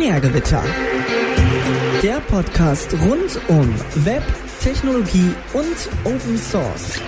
Binärgewitter. Der Podcast rund um Web, Technologie und Open Source.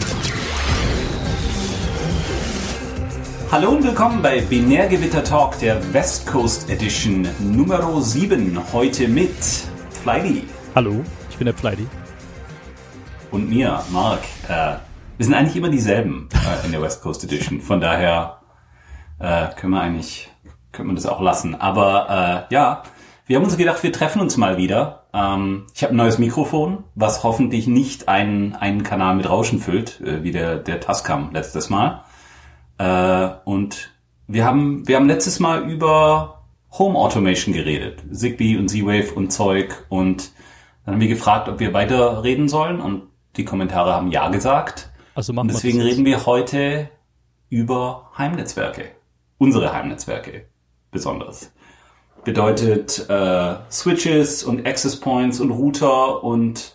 Hallo und willkommen bei Binärgewitter Talk, der West Coast Edition Nummer 7. Heute mit Flighty. Hallo, ich bin der Flighty. Und mir, Mark. Wir sind eigentlich immer dieselben in der West Coast Edition. Von daher können wir das auch lassen. Aber wir haben uns gedacht, wir treffen uns mal wieder. Ich habe ein neues Mikrofon, was hoffentlich nicht einen Kanal mit Rauschen füllt, wie der Tascam letztes Mal. Und wir haben letztes Mal über Home Automation geredet. Zigbee und Z-Wave und Zeug. Und dann haben wir gefragt, ob wir weiter reden sollen. Und die Kommentare haben ja gesagt. Also und deswegen reden wir heute über Heimnetzwerke. Unsere Heimnetzwerke besonders. Bedeutet Switches und Access Points und Router und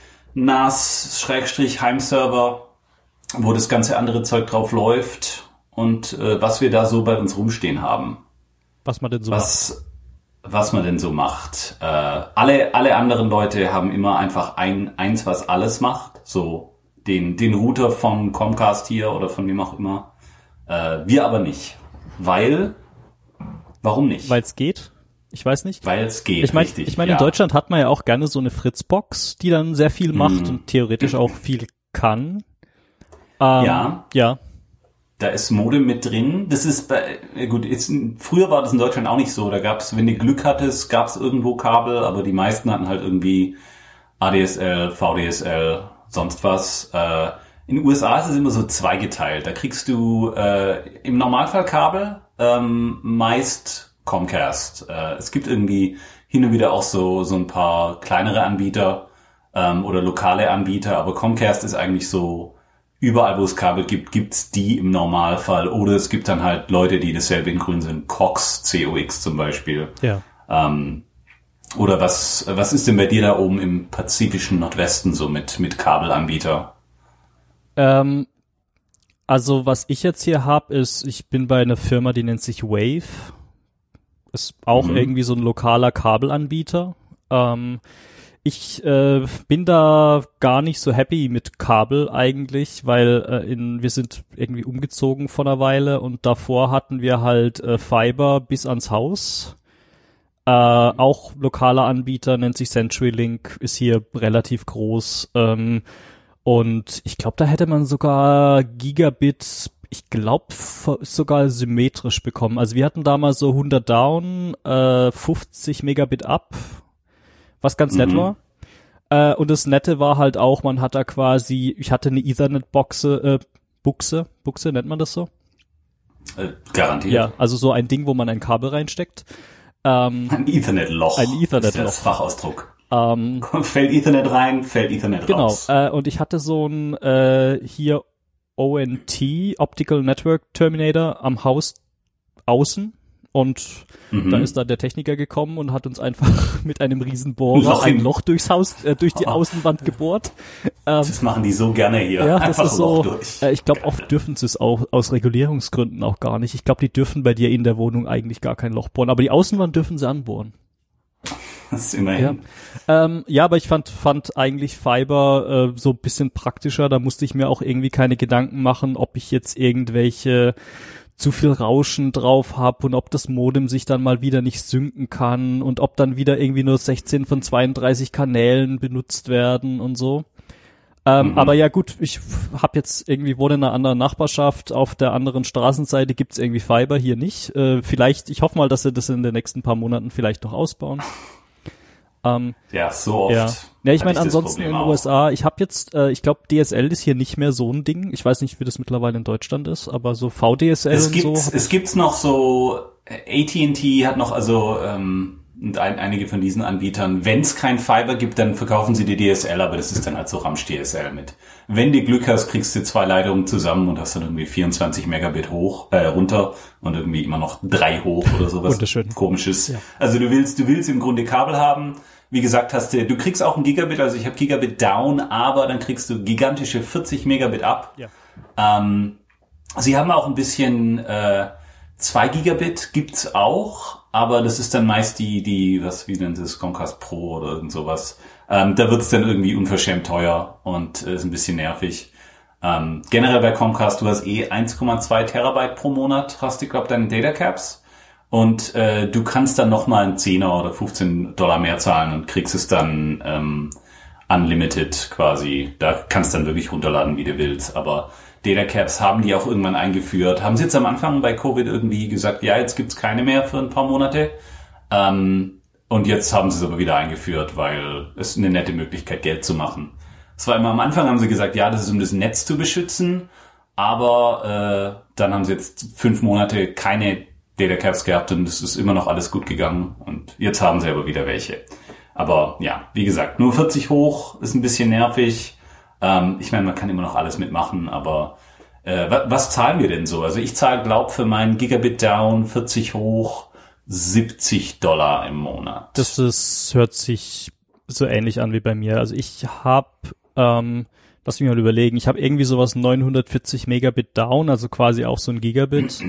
NAS/Heimserver, wo das ganze andere Zeug drauf läuft. Und was wir da so bei uns rumstehen haben. Was man denn so macht. Was man denn so macht. Alle anderen Leute haben immer einfach eins, was alles macht. So den Router von Comcast hier oder von wem auch immer. Wir aber nicht. Warum nicht? Weil es geht? Ich weiß nicht. Weil es geht, ich meine, richtig. in Deutschland hat man ja auch gerne so eine Fritzbox, die dann sehr viel macht und theoretisch auch viel kann. Ja. Da ist Modem mit drin. Das ist früher war das in Deutschland auch nicht so. Da gab's, wenn du Glück hattest, gab's irgendwo Kabel, aber die meisten hatten halt irgendwie ADSL, VDSL, sonst was. In den USA ist es immer so zweigeteilt. Da kriegst du im Normalfall Kabel, meist Comcast. Es gibt irgendwie hin und wieder auch so ein paar kleinere Anbieter oder lokale Anbieter, aber Comcast ist eigentlich so überall, wo es Kabel gibt, gibt's die im Normalfall. Oder es gibt dann halt Leute, die dasselbe in grün sind. Cox zum Beispiel. Ja. Oder was ist denn bei dir da oben im pazifischen Nordwesten so mit Kabelanbieter? Also was ich jetzt hier habe, ist, ich bin bei einer Firma, die nennt sich Wave. Ist auch irgendwie so ein lokaler Kabelanbieter. Ich bin da gar nicht so happy mit Kabel eigentlich, weil wir sind irgendwie umgezogen vor einer Weile und davor hatten wir halt Fiber bis ans Haus. Auch lokaler Anbieter, nennt sich CenturyLink, ist hier relativ groß. Und ich glaube, da hätte man sogar Gigabit, ich glaube sogar symmetrisch bekommen. Also wir hatten damals so 100 down, 50 Megabit up, was ganz nett war. Und das Nette war halt auch, man hat da quasi, ich hatte eine Ethernet-Buchse nennt man das so? Garantiert. Ja, also so ein Ding, wo man ein Kabel reinsteckt. Ein Ethernet-Loch. Ist das Fachausdruck. Fällt Ethernet rein, fällt Ethernet raus. Genau, und ich hatte so ein hier ONT, Optical Network Terminator, am Haus außen. Und da ist dann der Techniker gekommen und hat uns einfach mit einem Riesenbohrer ein Loch durchs Haus, durch die Außenwand gebohrt. Das machen die so gerne hier. Ja, einfach das ist so. Ich glaube, oft dürfen sie es auch aus Regulierungsgründen auch gar nicht. Ich glaube, die dürfen bei dir in der Wohnung eigentlich gar kein Loch bohren, aber die Außenwand dürfen sie anbohren. Das ist immerhin. Ja, aber ich fand eigentlich Fiber so ein bisschen praktischer. Da musste ich mir auch irgendwie keine Gedanken machen, ob ich jetzt irgendwelche zu viel Rauschen drauf habe und ob das Modem sich dann mal wieder nicht synken kann und ob dann wieder irgendwie nur 16 von 32 Kanälen benutzt werden und so. Aber ja gut, ich habe jetzt irgendwie wohne in einer anderen Nachbarschaft, auf der anderen Straßenseite gibt's irgendwie Fiber, hier nicht. Ich hoffe mal, dass sie das in den nächsten paar Monaten vielleicht noch ausbauen. Ja, so oft. Ja, ich meine, ansonsten in den USA, ich habe jetzt, ich glaube, DSL ist hier nicht mehr so ein Ding. Ich weiß nicht, wie das mittlerweile in Deutschland ist, aber so VDSL Es gibt's noch so, AT&T hat noch, und einige von diesen Anbietern, wenn es kein Fiber gibt, dann verkaufen sie die DSL, aber das ist dann halt so Ramsch-DSL mit. Wenn du Glück hast, kriegst du 2 Leitungen zusammen und hast dann irgendwie 24 Megabit runter und irgendwie immer noch 3 hoch oder sowas. Wunderschön. Komisches. Ja. Ja. Also du willst im Grunde Kabel haben. Wie gesagt, du kriegst auch ein Gigabit, also ich habe Gigabit down, aber dann kriegst du gigantische 40 Megabit up. Ja. Sie haben auch ein bisschen 2 Gigabit gibt's auch, aber das ist dann meist wie nennt es, Comcast Pro oder irgend sowas. Da wird's dann irgendwie unverschämt teuer und ist ein bisschen nervig. Generell bei Comcast, du hast 1,2 Terabyte pro Monat, hast du, glaube ich, deine Datacaps. Und du kannst dann nochmal einen 10er oder $15 mehr zahlen und kriegst es dann unlimited quasi. Da kannst du dann wirklich runterladen, wie du willst. Aber Datacaps haben die auch irgendwann eingeführt. Haben sie jetzt am Anfang bei Covid irgendwie gesagt, ja, jetzt gibt's keine mehr für ein paar Monate. Und jetzt haben sie es aber wieder eingeführt, weil es eine nette Möglichkeit, Geld zu machen. Es war immer am Anfang, haben sie gesagt, ja, das ist, um das Netz zu beschützen. Aber dann haben sie jetzt 5 Monate keine Datacaps gehabt und es ist immer noch alles gut gegangen. Und jetzt haben sie aber wieder welche. Aber ja, wie gesagt, nur 40 hoch ist ein bisschen nervig. Ich meine, man kann immer noch alles mitmachen, aber was zahlen wir denn so? Also ich zahle, glaube für meinen Gigabit Down 40 hoch $70 im Monat. Hört sich so ähnlich an wie bei mir. Also ich habe, lass mich mal überlegen, ich habe irgendwie sowas 940 Megabit Down, also quasi auch so ein Gigabit.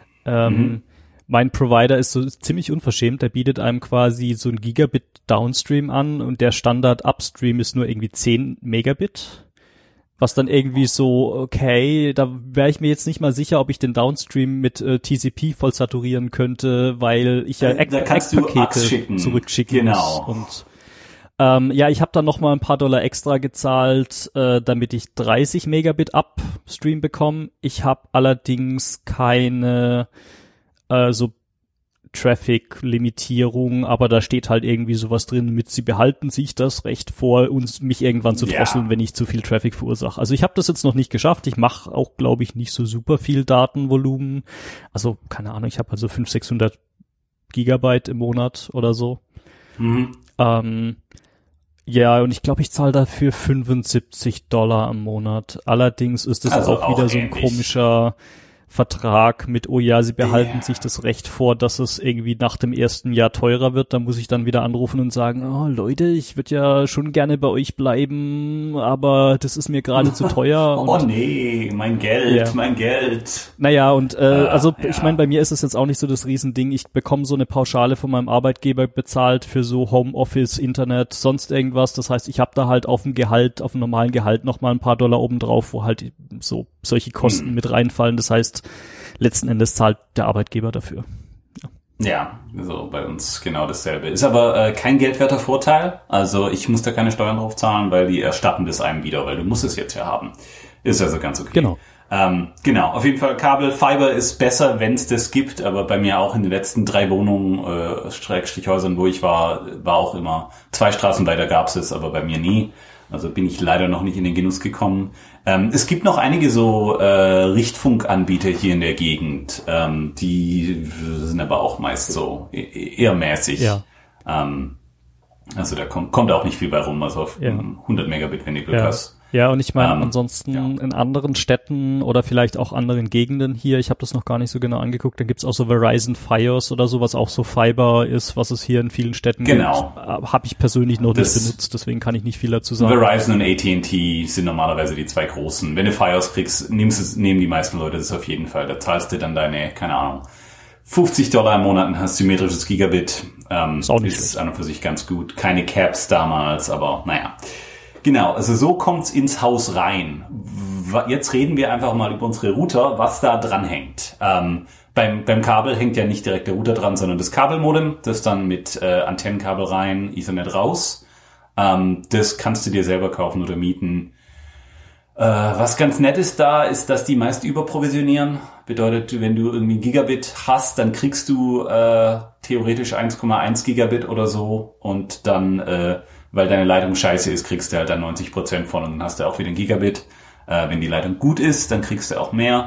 Mein Provider ist so ziemlich unverschämt, der bietet einem quasi so ein Gigabit Downstream an und der Standard Upstream ist nur irgendwie 10 Megabit. Was dann irgendwie so, okay, da wäre ich mir jetzt nicht mal sicher, ob ich den Downstream mit TCP voll saturieren könnte, weil ich ja Eckpakete zurückschicken muss. Und ich habe dann nochmal ein paar $, extra gezahlt, damit ich 30 Megabit Upstream bekomme. Ich habe allerdings keine so Traffic-Limitierung, aber da steht halt irgendwie sowas drin mit, sie behalten sich das Recht vor, mich irgendwann zu drosseln, wenn ich zu viel Traffic verursache. Also ich habe das jetzt noch nicht geschafft. Ich mache auch, glaube ich, nicht so super viel Datenvolumen. Also, keine Ahnung, ich habe also 500-600 Gigabyte im Monat oder so. Und ich glaube, ich zahle dafür $75 im Monat. Allerdings ist das also auch wieder so ein komischer Vertrag mit, sie behalten sich das Recht vor, dass es irgendwie nach dem ersten Jahr teurer wird. Da muss ich dann wieder anrufen und sagen, oh Leute, ich würde ja schon gerne bei euch bleiben, aber das ist mir gerade zu teuer. Und, nee, mein Geld. Naja, und ich meine, bei mir ist es jetzt auch nicht so das Riesending. Ich bekomme so eine Pauschale von meinem Arbeitgeber bezahlt für so Homeoffice, Internet, sonst irgendwas. Das heißt, ich habe da halt auf dem normalen Gehalt nochmal ein paar $, obendrauf, wo halt so solche Kosten mit reinfallen. Das heißt, letzten Endes zahlt der Arbeitgeber dafür. Ja, so bei uns genau dasselbe. Ist aber kein geldwerter Vorteil. Also ich muss da keine Steuern drauf zahlen, weil die erstatten das einem wieder, weil du musst es jetzt ja haben. Ist also ganz okay. Genau. Genau, auf jeden Fall Kabel, Fiber ist besser, wenn es das gibt, aber bei mir auch in den letzten 3 Wohnungen, Häusern, wo ich war auch immer 2 Straßen weiter gab's es, aber bei mir nie. Also bin ich leider noch nicht in den Genuss gekommen. Es gibt noch einige so Richtfunkanbieter hier in der Gegend, die sind aber auch meist so eher mäßig. Ja. Also da kommt auch nicht viel bei rum, also auf 100 Megabit, wenn du Glück hast. Ja, und ich meine, ansonsten in anderen Städten oder vielleicht auch anderen Gegenden hier, ich habe das noch gar nicht so genau angeguckt, dann gibt's auch so Verizon Fios oder so, was auch so Fiber ist, was es hier in vielen Städten gibt. Habe ich persönlich noch nicht benutzt, deswegen kann ich nicht viel dazu sagen. Verizon und AT&T sind normalerweise die 2 großen. Wenn du Fios kriegst, nehmen die meisten Leute das auf jeden Fall. Da zahlst du dann deine, keine Ahnung, $50 im Monat und hast symmetrisches Gigabit. Ist auch nicht ist an und für sich ganz gut. Keine Caps damals, aber naja. Genau, also so kommt's ins Haus rein. Jetzt reden wir einfach mal über unsere Router, was da dran hängt. Beim Kabel hängt ja nicht direkt der Router dran, sondern das Kabelmodem, das dann mit Antennenkabel rein, Ethernet raus. Das kannst du dir selber kaufen oder mieten. Was ganz nett ist da, ist, dass die meist überprovisionieren. Bedeutet, wenn du irgendwie ein Gigabit hast, dann kriegst du theoretisch 1,1 Gigabit oder so und dann weil deine Leitung scheiße ist, kriegst du halt dann 90% von und dann hast du auch wieder ein Gigabit. Wenn die Leitung gut ist, dann kriegst du auch mehr.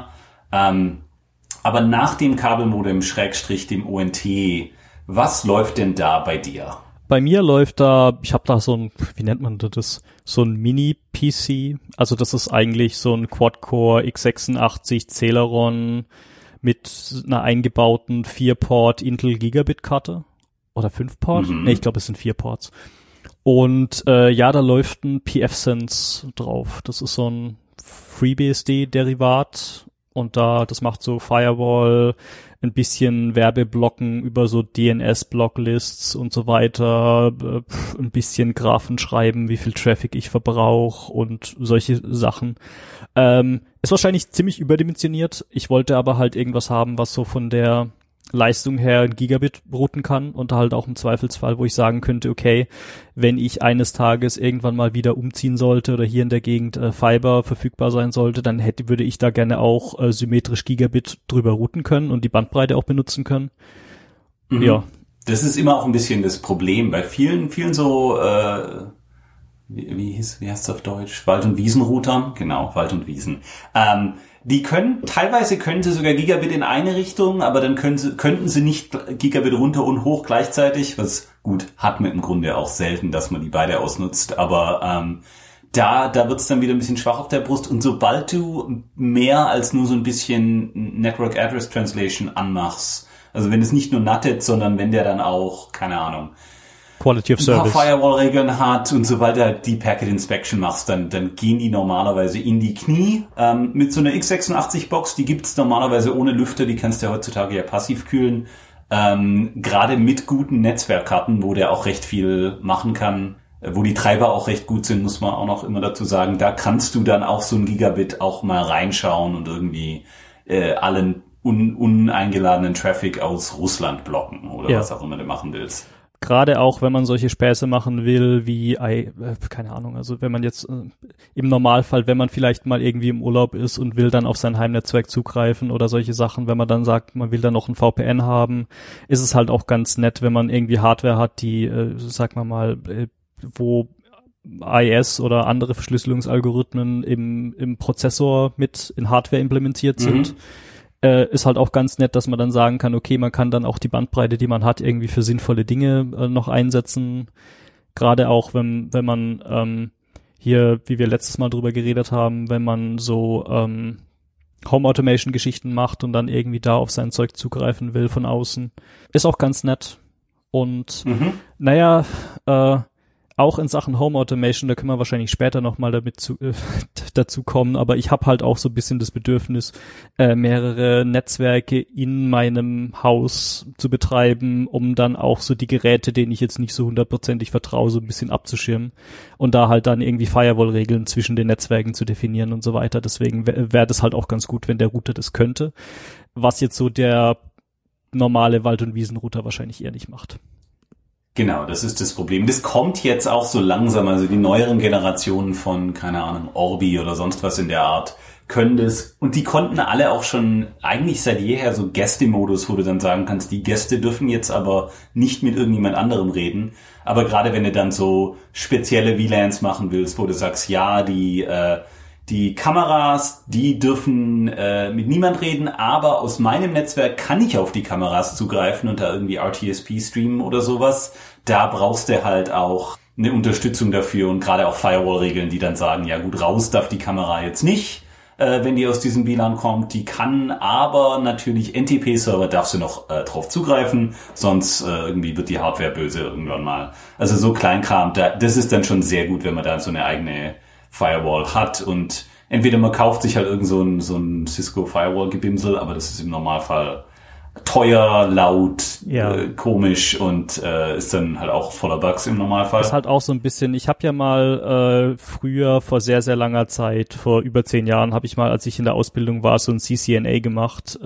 Aber nach dem Kabelmodem / dem ONT, was läuft denn da bei dir? Bei mir läuft da, ich habe da so ein, wie nennt man das, so ein Mini-PC. Also das ist eigentlich so ein Quad-Core x86 Celeron mit einer eingebauten 4-Port Intel Gigabit-Karte. Oder 5-Port? Nee, ich glaube, es sind 4 Ports. Und da läuft ein pfSense drauf. Das ist so ein FreeBSD-Derivat Und das macht so Firewall, ein bisschen Werbeblocken über so DNS-Blocklists und so weiter, ein bisschen Graphen schreiben, wie viel Traffic ich verbrauche und solche Sachen. Ist wahrscheinlich ziemlich überdimensioniert. Ich wollte aber halt irgendwas haben, was so von der Leistung her ein Gigabit routen kann und halt auch im Zweifelsfall, wo ich sagen könnte, okay, wenn ich eines Tages irgendwann mal wieder umziehen sollte oder hier in der Gegend Fiber verfügbar sein sollte, dann würde ich da gerne auch symmetrisch Gigabit drüber routen können und die Bandbreite auch benutzen können. Mhm. Ja. Das ist immer auch ein bisschen das Problem bei vielen so wie heißt es auf Deutsch? Wald- und Wiesenroutern? Genau, Wald und Wiesen. Teilweise können sie sogar Gigabit in eine Richtung, aber dann könnten sie nicht Gigabit runter und hoch gleichzeitig, was gut, hat man im Grunde auch selten, dass man die beide ausnutzt, aber da wird's dann wieder ein bisschen schwach auf der Brust und sobald du mehr als nur so ein bisschen Network Address Translation anmachst, also wenn es nicht nur NATed, sondern wenn der dann auch, keine Ahnung, Quality of ein Service. paar Firewall-Regeln hat und sobald du die Packet Inspection machst, dann gehen die normalerweise in die Knie. Mit so einer x86-Box, die gibt's normalerweise ohne Lüfter, die kannst du ja heutzutage ja passiv kühlen. Gerade mit guten Netzwerkkarten, wo der auch recht viel machen kann, wo die Treiber auch recht gut sind, muss man auch noch immer dazu sagen, da kannst du dann auch so ein Gigabit auch mal reinschauen und irgendwie allen uneingeladenen Traffic aus Russland blocken oder was auch immer du machen willst. Gerade auch, wenn man solche Späße machen will, wie, keine Ahnung, also wenn man jetzt im Normalfall, wenn man vielleicht mal irgendwie im Urlaub ist und will dann auf sein Heimnetzwerk zugreifen oder solche Sachen, wenn man dann sagt, man will dann noch ein VPN haben, ist es halt auch ganz nett, wenn man irgendwie Hardware hat, die, sagen wir mal, wo AES oder andere Verschlüsselungsalgorithmen im Prozessor mit in Hardware implementiert sind. Ist halt auch ganz nett, dass man dann sagen kann, okay, man kann dann auch die Bandbreite, die man hat, irgendwie für sinnvolle Dinge noch einsetzen. Gerade auch, wenn man hier, wie wir letztes Mal drüber geredet haben, wenn man so Home Automation Geschichten macht und dann irgendwie da auf sein Zeug zugreifen will von außen. Ist auch ganz nett. Und naja, auch in Sachen Home Automation, da können wir wahrscheinlich später nochmal dazu kommen, aber ich habe halt auch so ein bisschen das Bedürfnis, mehrere Netzwerke in meinem Haus zu betreiben, um dann auch so die Geräte, denen ich jetzt nicht so hundertprozentig vertraue, so ein bisschen abzuschirmen und da halt dann irgendwie Firewall-Regeln zwischen den Netzwerken zu definieren und so weiter. Deswegen wäre das halt auch ganz gut, wenn der Router das könnte, was jetzt so der normale Wald- und Wiesenrouter wahrscheinlich eher nicht macht. Genau, das ist das Problem. Das kommt jetzt auch so langsam, also die neueren Generationen von, keine Ahnung, Orbi oder sonst was in der Art können das. Und die konnten alle auch schon eigentlich seit jeher so Gäste-Modus, wo du dann sagen kannst, die Gäste dürfen jetzt aber nicht mit irgendjemand anderem reden. Aber gerade wenn du dann so spezielle WLANs machen willst, wo du sagst, ja, die Kameras, die dürfen mit niemand reden, aber aus meinem Netzwerk kann ich auf die Kameras zugreifen und da irgendwie RTSP streamen oder sowas. Da brauchst du halt auch eine Unterstützung dafür und gerade auch Firewall-Regeln, die dann sagen, ja gut, raus darf die Kamera jetzt nicht, wenn die aus diesem WLAN kommt. Die kann aber natürlich NTP-Server, darfst du noch drauf zugreifen, sonst irgendwie wird die Hardware böse irgendwann mal. Also so Kleinkram, das ist dann schon sehr gut, wenn man da so eine eigene Firewall hat und entweder man kauft sich halt irgend so ein Cisco Firewall-Gebimsel, aber das ist im Normalfall teuer, laut, komisch und ist dann halt auch voller Bugs im Normalfall. Das ist halt auch so ein bisschen, ich habe ja mal früher vor sehr, sehr langer Zeit, vor über 10 Jahren, habe ich mal, als ich in der Ausbildung war, so ein CCNA gemacht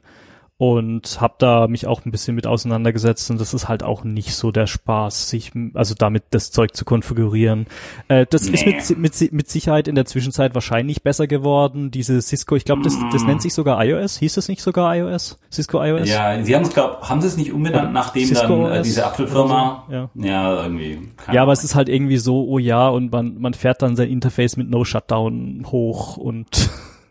und habe da mich auch ein bisschen mit auseinandergesetzt und das ist halt auch nicht so der Spaß, also damit das Zeug zu konfigurieren. Das ist mit Sicherheit in der Zwischenzeit wahrscheinlich besser geworden. Diese Cisco, ich glaube, das nennt sich sogar iOS. Hieß das nicht sogar iOS? Cisco iOS? Ja, sie haben sie es nicht umbenannt, nachdem Cisco dann diese Apfelfirma? So? Ja, irgendwie. Ja, aber es ist halt irgendwie so, oh ja, und man fährt dann sein Interface mit No Shutdown hoch und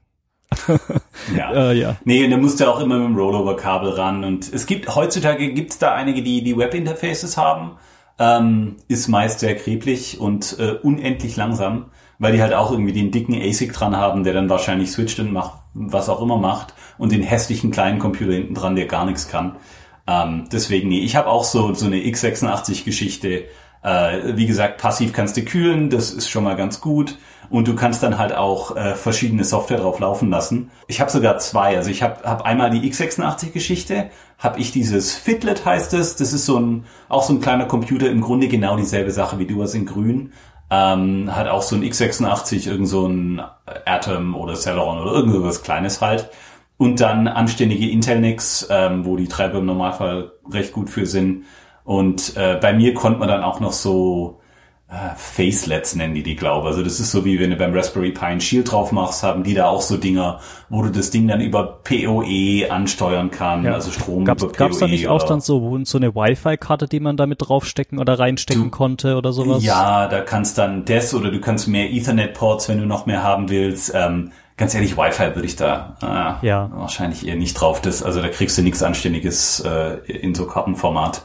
ja. Nee, und da musst du auch immer mit dem Rollover-Kabel ran und heutzutage gibt's da einige, die Web-Interfaces haben, ist meist sehr kreblich und unendlich langsam, weil die halt auch irgendwie den dicken ASIC dran haben, der dann wahrscheinlich switcht und macht, was auch immer macht und den hässlichen kleinen Computer hinten dran, der gar nichts kann. Deswegen, nee, ich habe auch so eine x86-Geschichte. Wie gesagt, passiv kannst du kühlen, das ist schon mal ganz gut. und du kannst dann halt auch verschiedene Software drauf laufen lassen. Ich habe sogar zwei. Also ich hab einmal die x86-Geschichte, habe ich dieses Fitlet heißt es. Das ist auch so ein kleiner Computer, im Grunde genau dieselbe Sache wie du, was in grün. Hat auch so ein x86, irgend so ein Atom oder Celeron oder irgendwas Kleines halt. Und dann anständige Intel-NICs, wo die Treiber im Normalfall recht gut für sind. Und bei mir konnte man dann auch noch so Facelets nennen die glaube. Also das ist so wie wenn du beim Raspberry Pi ein Shield drauf machst, haben die da auch so Dinger, wo du das Ding dann über PoE ansteuern kannst, also Strom über PoE. Gab's da nicht auch dann so eine Wi-Fi-Karte, die man damit draufstecken oder reinstecken konnte oder sowas? Ja, da kannst dann oder du kannst mehr Ethernet-Ports, wenn du noch mehr haben willst. Ganz ehrlich, Wi-Fi würde ich da wahrscheinlich eher nicht drauf. Also da kriegst du nichts Anständiges in so Kartenformat.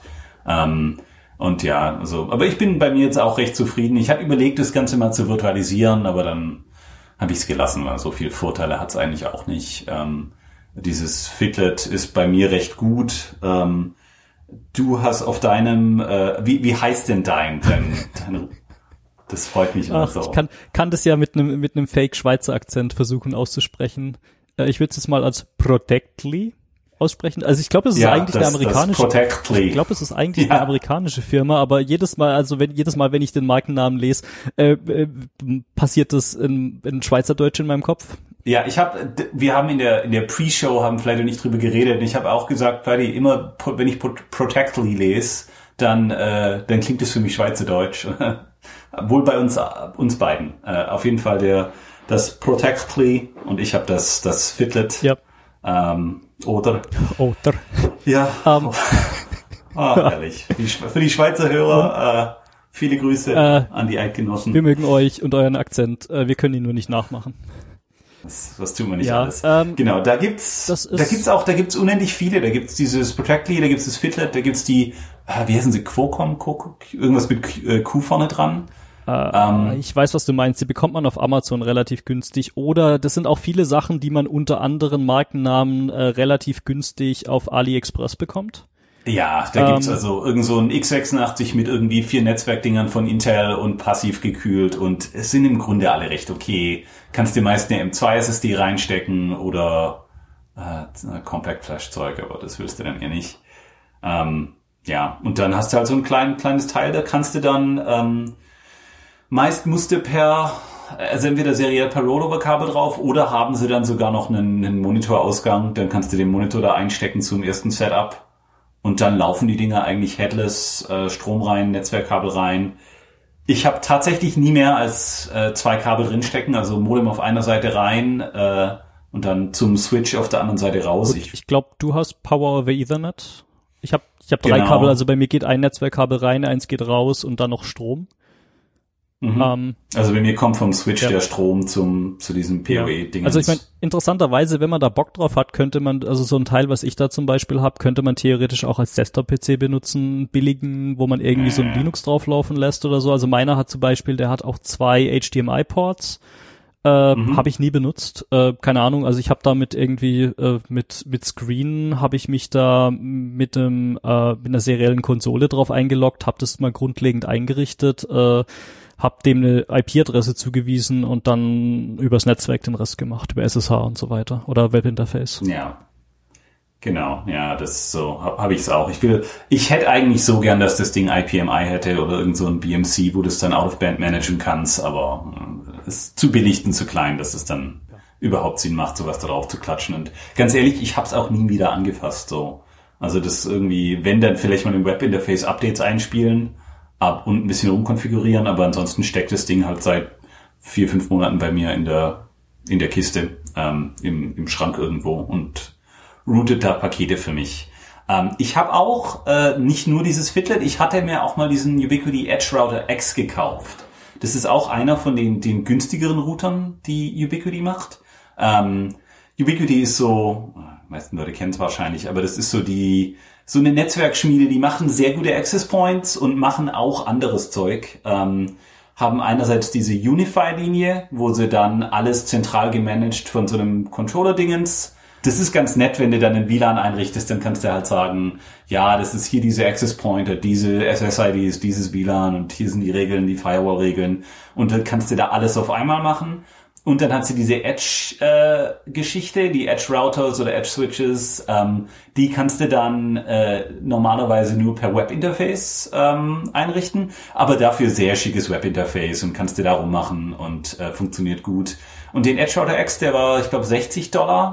Und ja, aber ich bin bei mir jetzt auch recht zufrieden. Ich habe überlegt, das Ganze mal zu virtualisieren, aber dann habe ich es gelassen, weil so viele Vorteile hat es eigentlich auch nicht. Dieses Fitlet ist bei mir recht gut. Du hast auf deinem, wie heißt denn dein das freut mich immer so. Ich kann das ja mit einem Fake-Schweizer Akzent versuchen auszusprechen. Ich würde es jetzt mal als Protectly aussprechen. Also ich glaube, es ist eigentlich eine amerikanische. Ich glaube, es ist eigentlich eine amerikanische Firma, aber jedes Mal, wenn ich den Markennamen lese, passiert das in Schweizerdeutsch in meinem Kopf. Ja, wir haben in der Pre-Show haben vielleicht nicht drüber geredet. Ich habe auch gesagt, Freddy, immer wenn ich Protectly lese, dann klingt es für mich Schweizerdeutsch. Wohl bei uns beiden. Auf jeden Fall das Protectly und ich habe das Fitlet. Ja. Oder. Ja. Herrlich. Für die Schweizer Hörer viele Grüße an die Eidgenossen. Wir mögen euch und euren Akzent. Wir können ihn nur nicht nachmachen. Was tun wir nicht alles. Genau, da gibt's unendlich viele. Da gibt's dieses Protectly, da gibt's das Fitlet, da gibt's die, wie heißen sie, Quocom, irgendwas mit Q vorne dran. Ich weiß, was du meinst. Die bekommt man auf Amazon relativ günstig. Oder das sind auch viele Sachen, die man unter anderen Markennamen relativ günstig auf AliExpress bekommt. Ja, da gibt's also irgend so ein x86 mit irgendwie 4 Netzwerkdingern von Intel und passiv gekühlt und es sind im Grunde alle recht okay. Kannst dir meist eine M2 SSD reinstecken oder Compact Flash Zeug, aber das willst du dann eher nicht. Ja, und dann hast du halt so ein kleines Teil, da kannst du dann meist musst du also entweder seriell per Rollover-Kabel drauf oder haben sie dann sogar noch einen Monitorausgang, dann kannst du den Monitor da einstecken zum ersten Setup. Und dann laufen die Dinger eigentlich headless, Strom rein, Netzwerkkabel rein. Ich habe tatsächlich nie mehr als 2 Kabel drinstecken, also Modem auf einer Seite rein und dann zum Switch auf der anderen Seite raus. Gut, ich glaube, du hast Power over Ethernet. Ich hab 3 Kabel, also bei mir geht ein Netzwerkkabel rein, eins geht raus und dann noch Strom. Mhm. Also bei mir kommt vom Switch der Strom zu diesem PoE-Ding. Also ich meine, interessanterweise, wenn man da Bock drauf hat, könnte man, also so ein Teil, was ich da zum Beispiel habe, könnte man theoretisch auch als Desktop-PC benutzen, billigen, wo man irgendwie so ein Linux drauflaufen lässt oder so. Also meiner hat zum Beispiel, der hat auch 2 HDMI-Ports. Habe ich nie benutzt. Keine Ahnung, also ich habe damit irgendwie mit Screen habe ich mich da mit einer seriellen Konsole drauf eingeloggt, habe das mal grundlegend eingerichtet, hab dem eine IP-Adresse zugewiesen und dann übers Netzwerk den Rest gemacht, über SSH und so weiter oder Webinterface. Ja, genau, ja, das so habe ich es auch. Ich hätte eigentlich so gern, dass das Ding IPMI hätte oder irgend so ein BMC, wo du es dann out of band managen kannst, aber es ist zu billig und zu klein, dass es dann überhaupt Sinn macht, sowas da drauf zu klatschen. Und ganz ehrlich, ich habe es auch nie wieder angefasst. So, also das irgendwie, wenn dann vielleicht mal im Webinterface Updates einspielen und ein bisschen rumkonfigurieren, aber ansonsten steckt das Ding halt seit 4-5 Monaten bei mir in der Kiste, im Schrank irgendwo und routet da Pakete für mich. Ich habe auch nicht nur dieses Fitlet, ich hatte mir auch mal diesen Ubiquiti Edge Router X gekauft. Das ist auch einer von den günstigeren Routern, die Ubiquiti macht. Ubiquiti ist so, die meisten Leute kennen es wahrscheinlich, aber das ist so eine Netzwerkschmiede, die machen sehr gute Access Points und machen auch anderes Zeug. Haben einerseits diese Unify-Linie, wo sie dann alles zentral gemanagt von so einem Controller-Dingens Das ist ganz nett, wenn du dann ein WLAN einrichtest, dann kannst du halt sagen, ja, das ist hier diese Access Pointer, diese SSIDs, dieses WLAN und hier sind die Regeln, die Firewall-Regeln und dann kannst du da alles auf einmal machen. Und dann hast du diese Edge-Geschichte, die Edge-Routers oder Edge-Switches, die kannst du dann normalerweise nur per Webinterface einrichten, aber dafür sehr schickes Webinterface und kannst du darum machen und funktioniert gut. Und den Edge-Router X, der war, ich glaube, $60,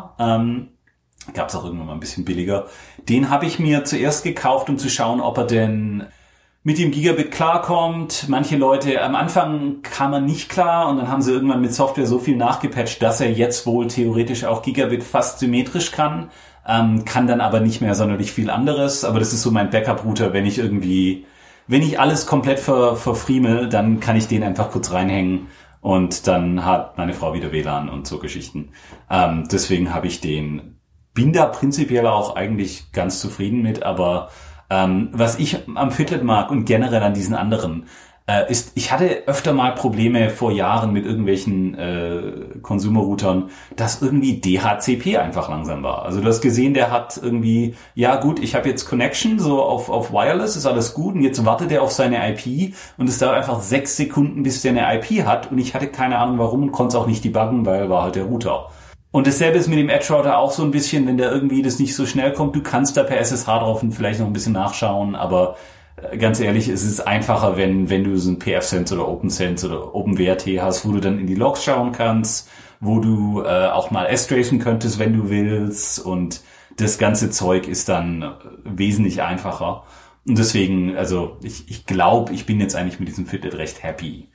gab es auch irgendwann mal ein bisschen billiger. Den habe ich mir zuerst gekauft, um zu schauen, ob er denn mit dem Gigabit klarkommt. Manche Leute, am Anfang kam er nicht klar und dann haben sie irgendwann mit Software so viel nachgepatcht, dass er jetzt wohl theoretisch auch Gigabit fast symmetrisch kann dann aber nicht mehr sonderlich viel anderes. Aber das ist so mein Backup-Router, wenn ich alles komplett verfriemel, dann kann ich den einfach kurz reinhängen und dann hat meine Frau wieder WLAN und so Geschichten. Deswegen habe ich bin da prinzipiell auch eigentlich ganz zufrieden mit, aber was ich am Fitlet mag und generell an diesen anderen, ist, ich hatte öfter mal Probleme vor Jahren mit irgendwelchen Consumer-Routern, dass irgendwie DHCP einfach langsam war. Also du hast gesehen, der hat irgendwie, ja gut, ich habe jetzt Connection, so auf Wireless, ist alles gut und jetzt wartet er auf seine IP und es dauert einfach 6 Sekunden, bis der eine IP hat und ich hatte keine Ahnung warum und konnte es auch nicht debuggen, weil war halt der Router. Und dasselbe ist mit dem Edge-Router auch so ein bisschen, wenn da irgendwie das nicht so schnell kommt. Du kannst da per SSH drauf und vielleicht noch ein bisschen nachschauen, aber ganz ehrlich, es ist einfacher, wenn du so ein pfSense oder OpenSense oder OpenWrt hast, wo du dann in die Logs schauen kannst, wo du auch mal S-tracen könntest, wenn du willst und das ganze Zeug ist dann wesentlich einfacher. Und deswegen, also ich glaube, ich bin jetzt eigentlich mit diesem Fitlet recht happy.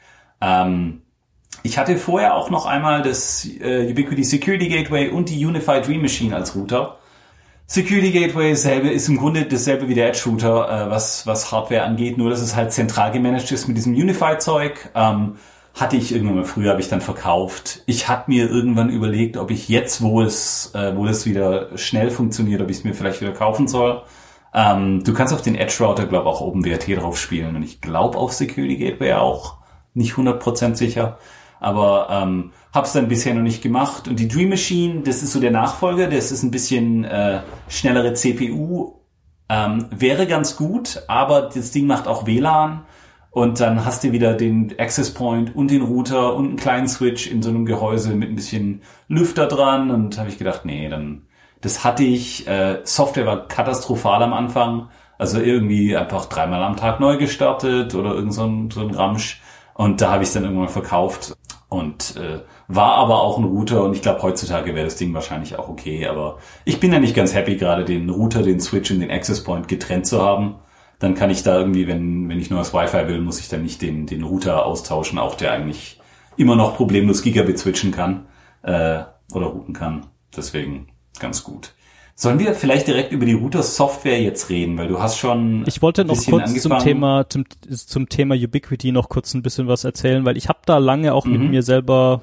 Ich hatte vorher auch noch einmal das Ubiquiti Security Gateway und die Unified Dream Machine als Router. Security Gateway ist im Grunde dasselbe wie der Edge Router, was Hardware angeht, nur dass es halt zentral gemanagt ist mit diesem Unified Zeug. Hatte ich irgendwann mal früher, habe ich dann verkauft. Ich hatte mir irgendwann überlegt, ob ich jetzt, wo das wieder schnell funktioniert, ob ich es mir vielleicht wieder kaufen soll. Du kannst auf den Edge Router, glaube auch OpenWrt drauf spielen und ich glaube auf Security Gateway auch. Nicht 100% sicher. Aber hab's dann bisher noch nicht gemacht. Und die Dream Machine, das ist so der Nachfolger, das ist ein bisschen schnellere CPU, wäre ganz gut, aber das Ding macht auch WLAN und dann hast du wieder den Access Point und den Router und einen kleinen Switch in so einem Gehäuse mit ein bisschen Lüfter dran und habe ich gedacht, nee, das hatte ich. Software war katastrophal am Anfang, also irgendwie einfach 3-mal am Tag neu gestartet oder irgend so ein Ramsch. Und da habe ich es dann irgendwann verkauft und war aber auch ein Router und ich glaube, heutzutage wäre das Ding wahrscheinlich auch okay, aber ich bin ja nicht ganz happy, gerade den Router, den Switch und den Access Point getrennt zu haben. Dann kann ich da irgendwie, wenn ich nur das Wi-Fi will, muss ich dann nicht den Router austauschen, auch der eigentlich immer noch problemlos Gigabit switchen kann oder routen kann. Deswegen ganz gut. Sollen wir vielleicht direkt über die Router-Software jetzt reden, weil du hast schon ich wollte noch kurz zum Thema Ubiquiti noch kurz ein bisschen was erzählen, weil ich habe da lange auch mit mir selber,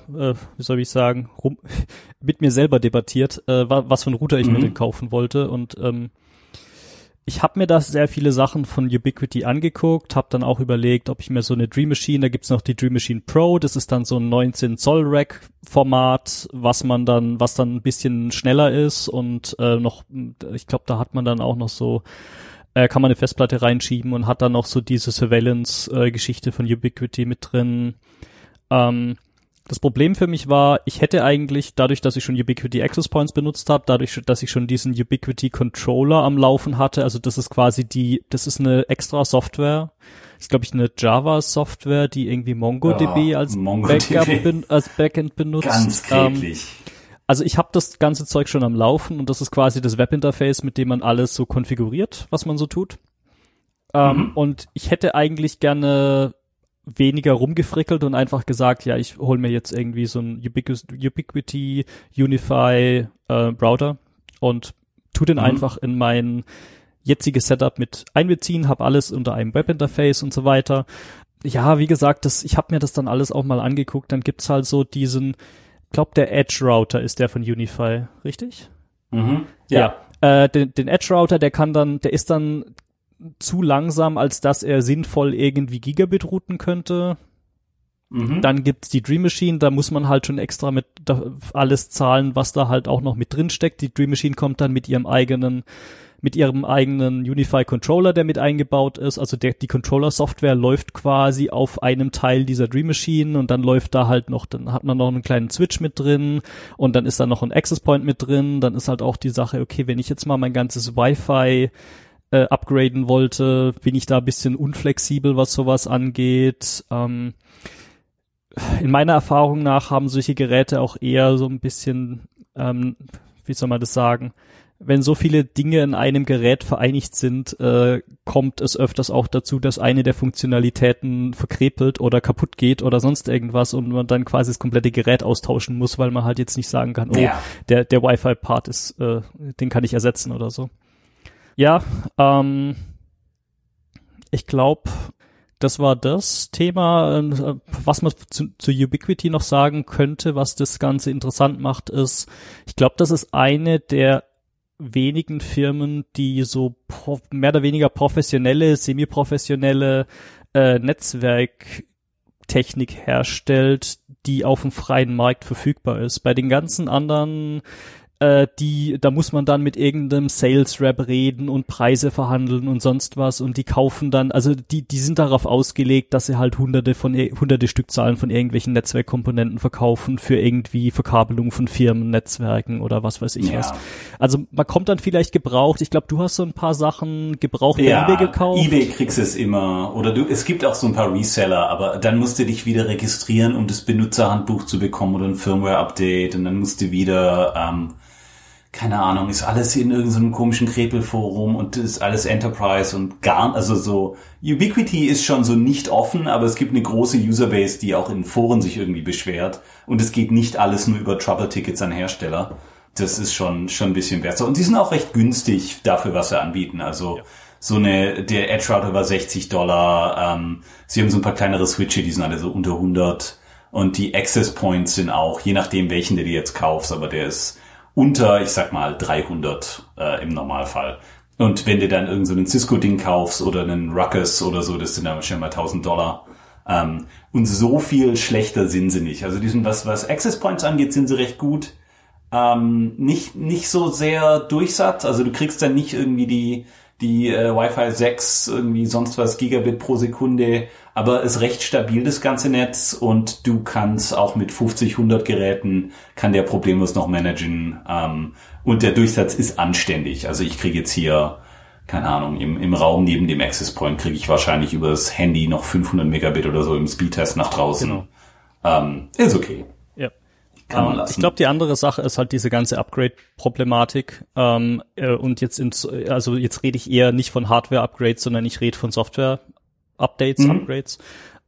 mit mir selber debattiert, was für einen Router ich mir denn kaufen wollte und ich habe mir da sehr viele Sachen von Ubiquiti angeguckt, habe dann auch überlegt, ob ich mir so eine Dream Machine, da gibt's noch die Dream Machine Pro, das ist dann so ein 19 Zoll Rack Format, was dann ein bisschen schneller ist und ich glaube, da hat man dann auch noch so, kann man eine Festplatte reinschieben und hat dann noch so diese Surveillance-Geschichte von Ubiquiti mit drin. Das Problem für mich war, ich hätte eigentlich, dadurch, dass ich schon Ubiquiti Access Points benutzt habe, dadurch, dass ich schon diesen Ubiquiti Controller am Laufen hatte, also das ist quasi das ist eine extra Software, das ist glaube ich eine Java-Software, die irgendwie MongoDB als Backend benutzt. Ganz kläglich. Also ich habe das ganze Zeug schon am Laufen und das ist quasi das Webinterface, mit dem man alles so konfiguriert, was man so tut. Und ich hätte eigentlich gerne weniger rumgefrickelt und einfach gesagt, ja, ich hole mir jetzt irgendwie so ein Ubiquiti Unify Router und tu den einfach in mein jetziges Setup mit einbeziehen, habe alles unter einem Webinterface und so weiter. Ja, wie gesagt, ich habe mir das dann alles auch mal angeguckt, dann gibt's halt so diesen, ich glaube der Edge Router ist der von Unify, richtig? Ja. Den Edge Router, der ist dann zu langsam, als dass er sinnvoll irgendwie Gigabit routen könnte. Dann gibt's die Dream Machine, da muss man halt schon extra mit alles zahlen, was da halt auch noch mit drin steckt. Die Dream Machine kommt dann mit ihrem eigenen Unify Controller, der mit eingebaut ist. Also die Controller-Software läuft quasi auf einem Teil dieser Dream Machine und dann läuft da halt noch, dann hat man noch einen kleinen Switch mit drin und dann ist da noch ein Access Point mit drin. Dann ist halt auch die Sache, okay, wenn ich jetzt mal mein ganzes Wi-Fi upgraden wollte, bin ich da ein bisschen unflexibel, was sowas angeht. In meiner Erfahrung nach haben solche Geräte auch eher so ein bisschen, wie soll man das sagen, wenn so viele Dinge in einem Gerät vereinigt sind, kommt es öfters auch dazu, dass eine der Funktionalitäten verkrepelt oder kaputt geht oder sonst irgendwas und man dann quasi das komplette Gerät austauschen muss, weil man halt jetzt nicht sagen kann, der Wi-Fi-Part ist, den kann ich ersetzen oder so. Ja, ich glaube, das war das Thema. Was man zu Ubiquiti noch sagen könnte, was das Ganze interessant macht, ist, ich glaube, das ist eine der wenigen Firmen, die so mehr oder weniger professionelle, semi-professionelle Netzwerktechnik herstellt, die auf dem freien Markt verfügbar ist. Bei den ganzen anderen da muss man dann mit irgendeinem Sales Rep reden und Preise verhandeln und sonst was und die kaufen dann, also die sind darauf ausgelegt, dass sie halt hunderte Stückzahlen von irgendwelchen Netzwerkkomponenten verkaufen für irgendwie Verkabelung von Firmen, Netzwerken oder was weiß ich was. Also man kommt dann vielleicht gebraucht, ich glaube, du hast so ein paar Sachen gebraucht bei eBay gekauft. eBay kriegst es immer oder es gibt auch so ein paar Reseller, aber dann musst du dich wieder registrieren, um das Benutzerhandbuch zu bekommen oder ein Firmware-Update und dann musst du wieder keine Ahnung, ist alles in irgendeinem komischen Krepelforum und ist alles Enterprise und also so, Ubiquiti ist schon so nicht offen, aber es gibt eine große Userbase, die auch in Foren sich irgendwie beschwert und es geht nicht alles nur über Trouble-Tickets an Hersteller. Das ist schon ein bisschen besser und die sind auch recht günstig dafür, was sie anbieten, also der Edge Router war $60, sie haben so ein paar kleinere Switche, die sind alle so unter 100 und die Access Points sind auch, je nachdem welchen du dir jetzt kaufst, aber der ist unter, ich sag mal, 300 im Normalfall. Und wenn du dann irgend so einen Cisco-Ding kaufst oder einen Ruckus oder so, das sind dann schon mal $1000. Und so viel schlechter sind sie nicht. Also die sind, was Access Points angeht, sind sie recht gut. Nicht so sehr Durchsatz. Also du kriegst dann nicht irgendwie die Wi-Fi 6, irgendwie sonst was Gigabit pro Sekunde, aber ist recht stabil, das ganze Netz, und du kannst auch mit 50, 100 Geräten, kann der problemlos noch managen, und der Durchsatz ist anständig. Also ich kriege jetzt hier, keine Ahnung, im Raum neben dem Access Point kriege ich wahrscheinlich über das Handy noch 500 Megabit oder so im Speedtest nach draußen. Genau. Ist okay. Ja. Ich glaube, die andere Sache ist halt diese ganze Upgrade-Problematik. Und jetzt jetzt rede ich eher nicht von Hardware-Upgrades, sondern ich rede von Software-Updates, Upgrades.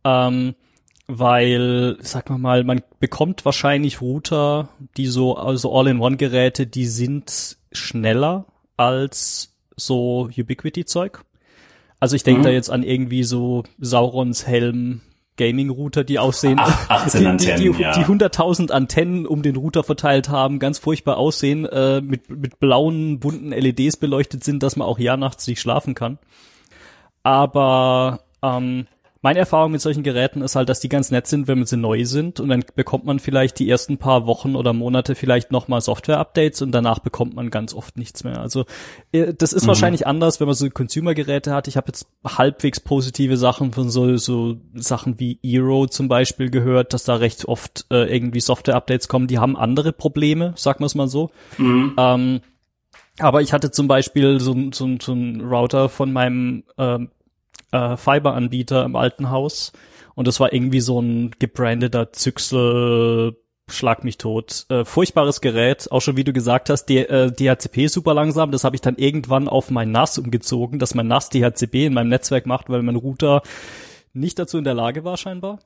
Weil, sag mal, man bekommt wahrscheinlich Router, also All-in-One-Geräte, die sind schneller als so Ubiquiti-Zeug. Also ich denke da jetzt an irgendwie so Saurons Helm, Gaming-Router, die aussehen, 18 Antennen, die 100.000 Antennen um den Router verteilt haben, ganz furchtbar aussehen, mit blauen, bunten LEDs beleuchtet sind, dass man auch nachts nicht schlafen kann. Aber meine Erfahrung mit solchen Geräten ist halt, dass die ganz nett sind, wenn sie neu sind, und dann bekommt man vielleicht die ersten paar Wochen oder Monate vielleicht nochmal Software-Updates und danach bekommt man ganz oft nichts mehr. Also das ist wahrscheinlich anders, wenn man so Consumer-Geräte hat. Ich habe jetzt halbwegs positive Sachen von so Sachen wie Eero zum Beispiel gehört, dass da recht oft irgendwie Software-Updates kommen. Die haben andere Probleme, sagen wir es mal so. Aber ich hatte zum Beispiel so ein Router von meinem Fiber-Anbieter im alten Haus, und das war irgendwie so ein gebrandeter Zyxel, schlag mich tot, furchtbares Gerät, auch schon wie du gesagt hast, DHCP super langsam, das habe ich dann irgendwann auf mein NAS umgezogen, dass mein NAS DHCP in meinem Netzwerk macht, weil mein Router nicht dazu in der Lage war scheinbar.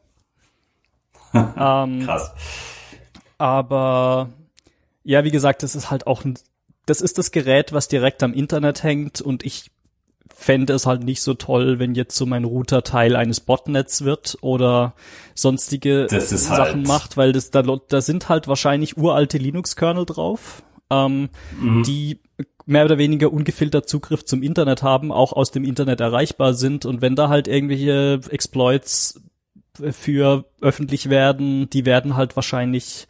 Krass. Aber ja, wie gesagt, das ist halt auch das ist das Gerät, was direkt am Internet hängt, und ich fände es halt nicht so toll, wenn jetzt so mein Router Teil eines Botnets wird oder sonstige Sachen macht, weil da sind halt wahrscheinlich uralte Linux-Kernel drauf, die mehr oder weniger ungefiltert Zugriff zum Internet haben, auch aus dem Internet erreichbar sind, und wenn da halt irgendwelche Exploits für öffentlich werden, die werden halt wahrscheinlich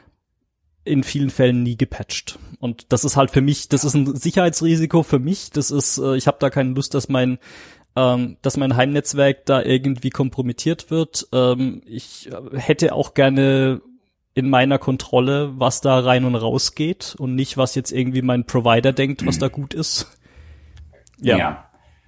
in vielen Fällen nie gepatcht. Und das ist halt für mich, das ist ein Sicherheitsrisiko für mich. Das ist, ich habe da keine Lust, dass mein Heimnetzwerk da irgendwie kompromittiert wird. Ich hätte auch gerne in meiner Kontrolle, was da rein und raus geht und nicht, was jetzt irgendwie mein Provider denkt, was da gut ist. Ja.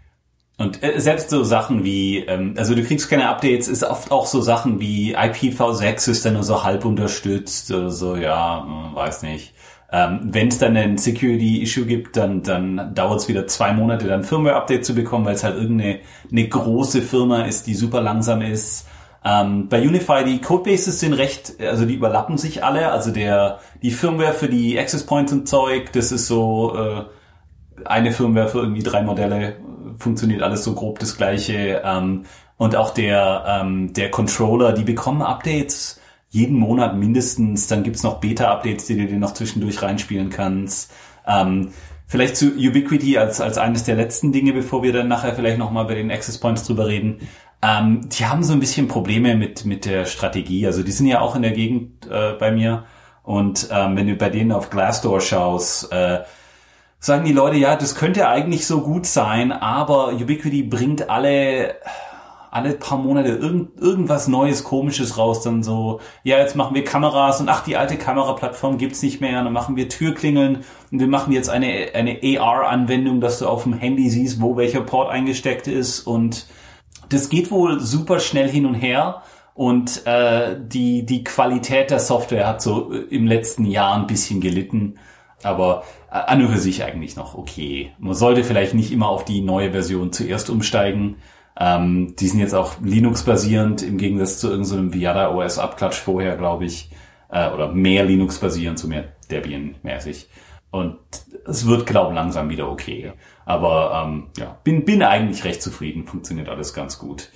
Und selbst so Sachen wie, also du kriegst keine Updates, ist oft auch so Sachen wie IPv6 ist dann nur so halb unterstützt oder so, ja, weiß nicht. Wenn es dann ein Security-Issue gibt, dann dauert es wieder 2 Monate, dann Firmware-Update zu bekommen, weil es halt irgendeine große Firma ist, die super langsam ist. Bei Unify, die Codebases sind also die überlappen sich alle, also die Firmware für die Access Points und Zeug, das ist so eine Firmware für irgendwie 3 Modelle, funktioniert alles so grob das Gleiche. Und auch der Controller, die bekommen Updates jeden Monat mindestens. Dann gibt's noch Beta-Updates, die du dir noch zwischendurch reinspielen kannst. Vielleicht zu Ubiquiti als eines der letzten Dinge, bevor wir dann nachher vielleicht nochmal bei den Access Points drüber reden. Die haben so ein bisschen Probleme mit der Strategie. Also die sind ja auch in der Gegend bei mir. Und wenn du bei denen auf Glassdoor schaust, sagen die Leute, ja, das könnte eigentlich so gut sein, aber Ubiquiti bringt alle paar Monate irgendwas Neues, Komisches raus, dann so, ja, jetzt machen wir Kameras und ach, die alte Kameraplattform gibt's nicht mehr, und dann machen wir Türklingeln und wir machen jetzt eine AR-Anwendung, dass du auf dem Handy siehst, wo welcher Port eingesteckt ist, und das geht wohl super schnell hin und her. Und die Qualität der Software hat so im letzten Jahr ein bisschen gelitten. Aber an und für sich eigentlich noch okay. Man sollte vielleicht nicht immer auf die neue Version zuerst umsteigen. Die sind jetzt auch Linux-basierend, im Gegensatz zu irgendeinem Viada OS-Abklatsch vorher, glaube ich. Oder mehr Linux-basierend, so mehr Debian-mäßig. Und es wird, glaube ich, langsam wieder okay. Aber bin eigentlich recht zufrieden. Funktioniert alles ganz gut.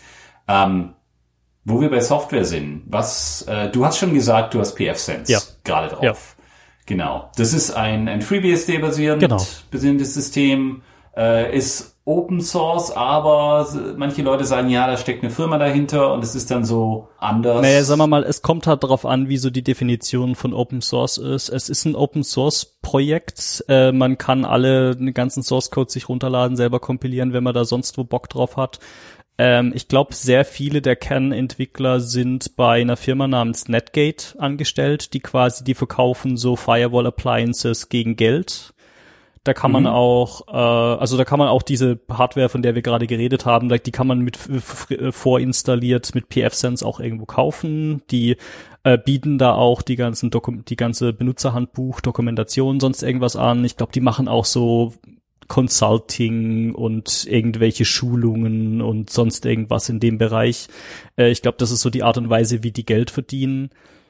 Wo wir bei Software sind, du hast schon gesagt, du hast pfSense gerade drauf. Ja. Genau. Das ist ein FreeBSD-basierendes System, ist Open Source, aber manche Leute sagen, ja, da steckt eine Firma dahinter und es ist dann so anders. Naja, sagen wir mal, es kommt halt darauf an, wie so die Definition von Open Source ist. Es ist ein Open Source Projekt. Man kann den ganzen Source Code sich runterladen, selber kompilieren, wenn man da sonst wo Bock drauf hat. Ich glaube, sehr viele der Kernentwickler sind bei einer Firma namens Netgate angestellt, die verkaufen so Firewall Appliances gegen Geld. Da kann man auch, da kann man auch diese Hardware, von der wir gerade geredet haben, die kann man mit vorinstalliert mit pfSense auch irgendwo kaufen. Die bieten da auch die ganze Benutzerhandbuch, Dokumentation, sonst irgendwas an. Ich glaube, die machen auch so Consulting und irgendwelche Schulungen und sonst irgendwas in dem Bereich. Ich glaube, das ist so die Art und Weise, wie die Geld verdienen.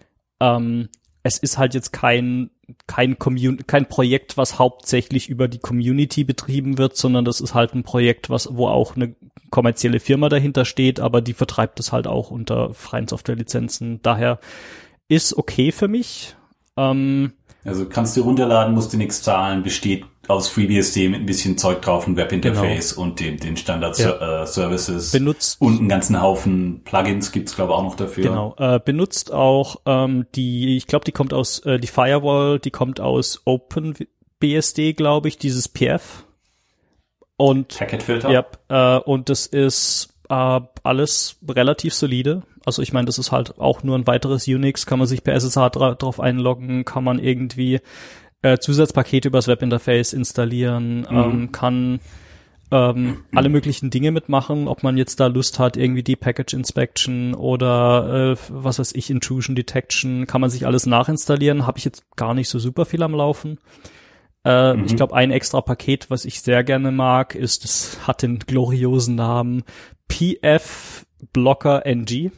Es ist halt jetzt kein Projekt, was hauptsächlich über die Community betrieben wird, sondern das ist halt ein Projekt, wo auch eine kommerzielle Firma dahinter steht, aber die vertreibt es halt auch unter freien Softwarelizenzen. Daher ist okay für mich. Also kannst du runterladen, musst du nichts zahlen, besteht aus FreeBSD mit ein bisschen Zeug drauf, ein Webinterface und den Standard-Services und einen ganzen Haufen Plugins gibt's, glaube ich, auch noch dafür. Genau, benutzt auch ich glaube, die Firewall, die kommt aus OpenBSD, glaube ich, dieses PF. Und Packetfilter. Ja, und das ist alles relativ solide. Also ich meine, das ist halt auch nur ein weiteres Unix, kann man sich per SSH drauf einloggen, kann man irgendwie Zusatzpakete übers Webinterface installieren, kann alle möglichen Dinge mitmachen, ob man jetzt da Lust hat, irgendwie die Package Inspection oder was weiß ich, Intrusion Detection, kann man sich alles nachinstallieren, habe ich jetzt gar nicht so super viel am Laufen. Ich glaube, ein extra Paket, was ich sehr gerne mag, das hat den gloriosen Namen PF Blocker NG.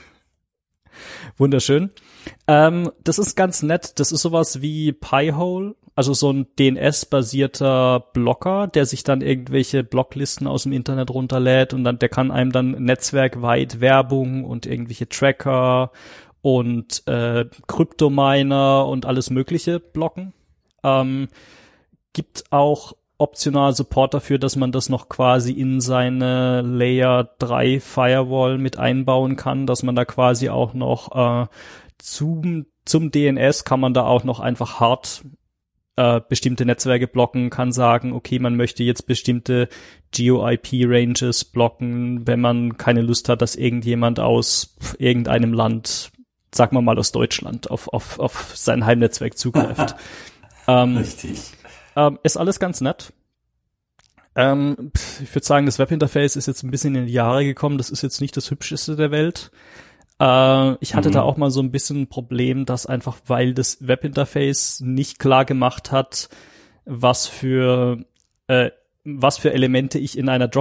Wunderschön. Das ist ganz nett. Das ist sowas wie Pi-hole, also so ein DNS-basierter Blocker, der sich dann irgendwelche Blocklisten aus dem Internet runterlädt und der kann einem dann netzwerkweit Werbung und irgendwelche Tracker und Kryptominer und alles Mögliche blocken. Gibt auch optional Support dafür, dass man das noch quasi in seine Layer 3 Firewall mit einbauen kann, dass man da quasi auch noch zum DNS kann man da auch noch einfach hart bestimmte Netzwerke blocken, kann sagen, okay, man möchte jetzt bestimmte Geo-IP-Ranges blocken, wenn man keine Lust hat, dass irgendjemand aus irgendeinem Land, sagen wir mal aus Deutschland, auf sein Heimnetzwerk zugreift. Richtig. Ist alles ganz nett. Ich würde sagen, das Webinterface ist jetzt ein bisschen in die Jahre gekommen. Das ist jetzt nicht das hübscheste der Welt. Ich hatte da auch mal so ein bisschen ein Problem, dass einfach, weil das Webinterface nicht klar gemacht hat, was für Elemente ich in einer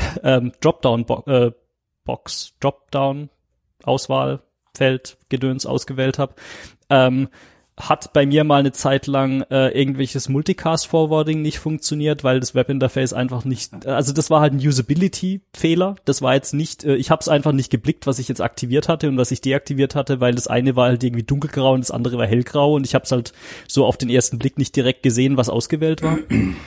Dropdown-Auswahlfeld Gedöns ausgewählt habe, hat bei mir mal eine Zeit lang irgendwelches Multicast-Forwarding nicht funktioniert, weil das Webinterface einfach nicht, also das war halt ein Usability-Fehler. Das war jetzt nicht, ich habe es einfach nicht geblickt, was ich jetzt aktiviert hatte und was ich deaktiviert hatte, weil das eine war halt irgendwie dunkelgrau und das andere war hellgrau und ich habe es halt so auf den ersten Blick nicht direkt gesehen, was ausgewählt war.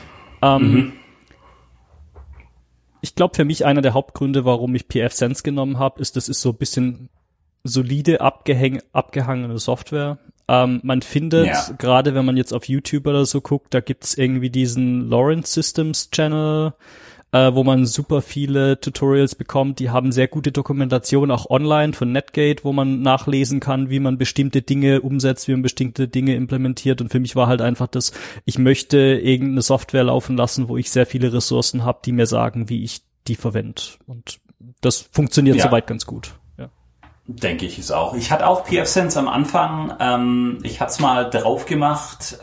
Ich glaube, für mich einer der Hauptgründe, warum ich pfSense genommen habe, ist, das ist so ein bisschen solide abgehangene Software. Man findet, gerade wenn man jetzt auf YouTube oder so guckt, da gibt's irgendwie diesen Lawrence Systems Channel, wo man super viele Tutorials bekommt. Die haben sehr gute Dokumentation, auch online von Netgate, wo man nachlesen kann, wie man bestimmte Dinge umsetzt, wie man bestimmte Dinge implementiert. Und für mich war halt einfach das, ich möchte irgendeine Software laufen lassen, wo ich sehr viele Ressourcen habe, die mir sagen, wie ich die verwende. Und das funktioniert soweit ganz gut. Denke ich es auch. Ich hatte auch pfSense am Anfang. Ich hatte es mal drauf gemacht,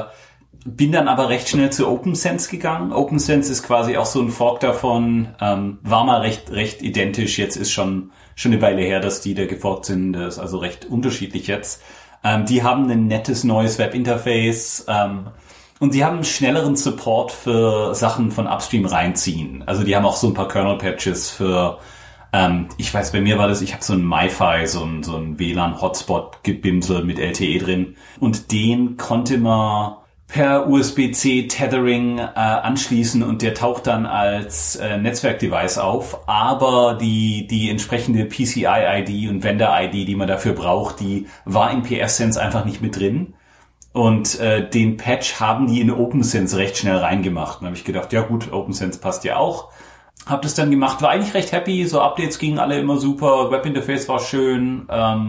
bin dann aber recht schnell zu OpenSense gegangen. OpenSense ist quasi auch so ein Fork davon, war mal recht identisch. Jetzt ist schon eine Weile her, dass die da geforkt sind. Das ist also recht unterschiedlich jetzt. Die haben ein nettes neues Webinterface und die haben einen schnelleren Support für Sachen von Upstream reinziehen. Also die haben auch so ein paar Kernel-Patches für ich weiß, bei mir war das, ich habe so ein MiFi, so ein WLAN-Hotspot-Gebimsel mit LTE drin und den konnte man per USB-C Tethering anschließen und der taucht dann als Netzwerkdevice auf, aber die entsprechende PCI-ID und Vendor-ID, die man dafür braucht, die war in pfSense einfach nicht mit drin. Und den Patch haben die in OpenSense recht schnell reingemacht. Dann habe ich gedacht, ja gut, OpenSense passt ja auch. Hab das dann gemacht, war eigentlich recht happy, so Updates gingen alle immer super, Webinterface war schön,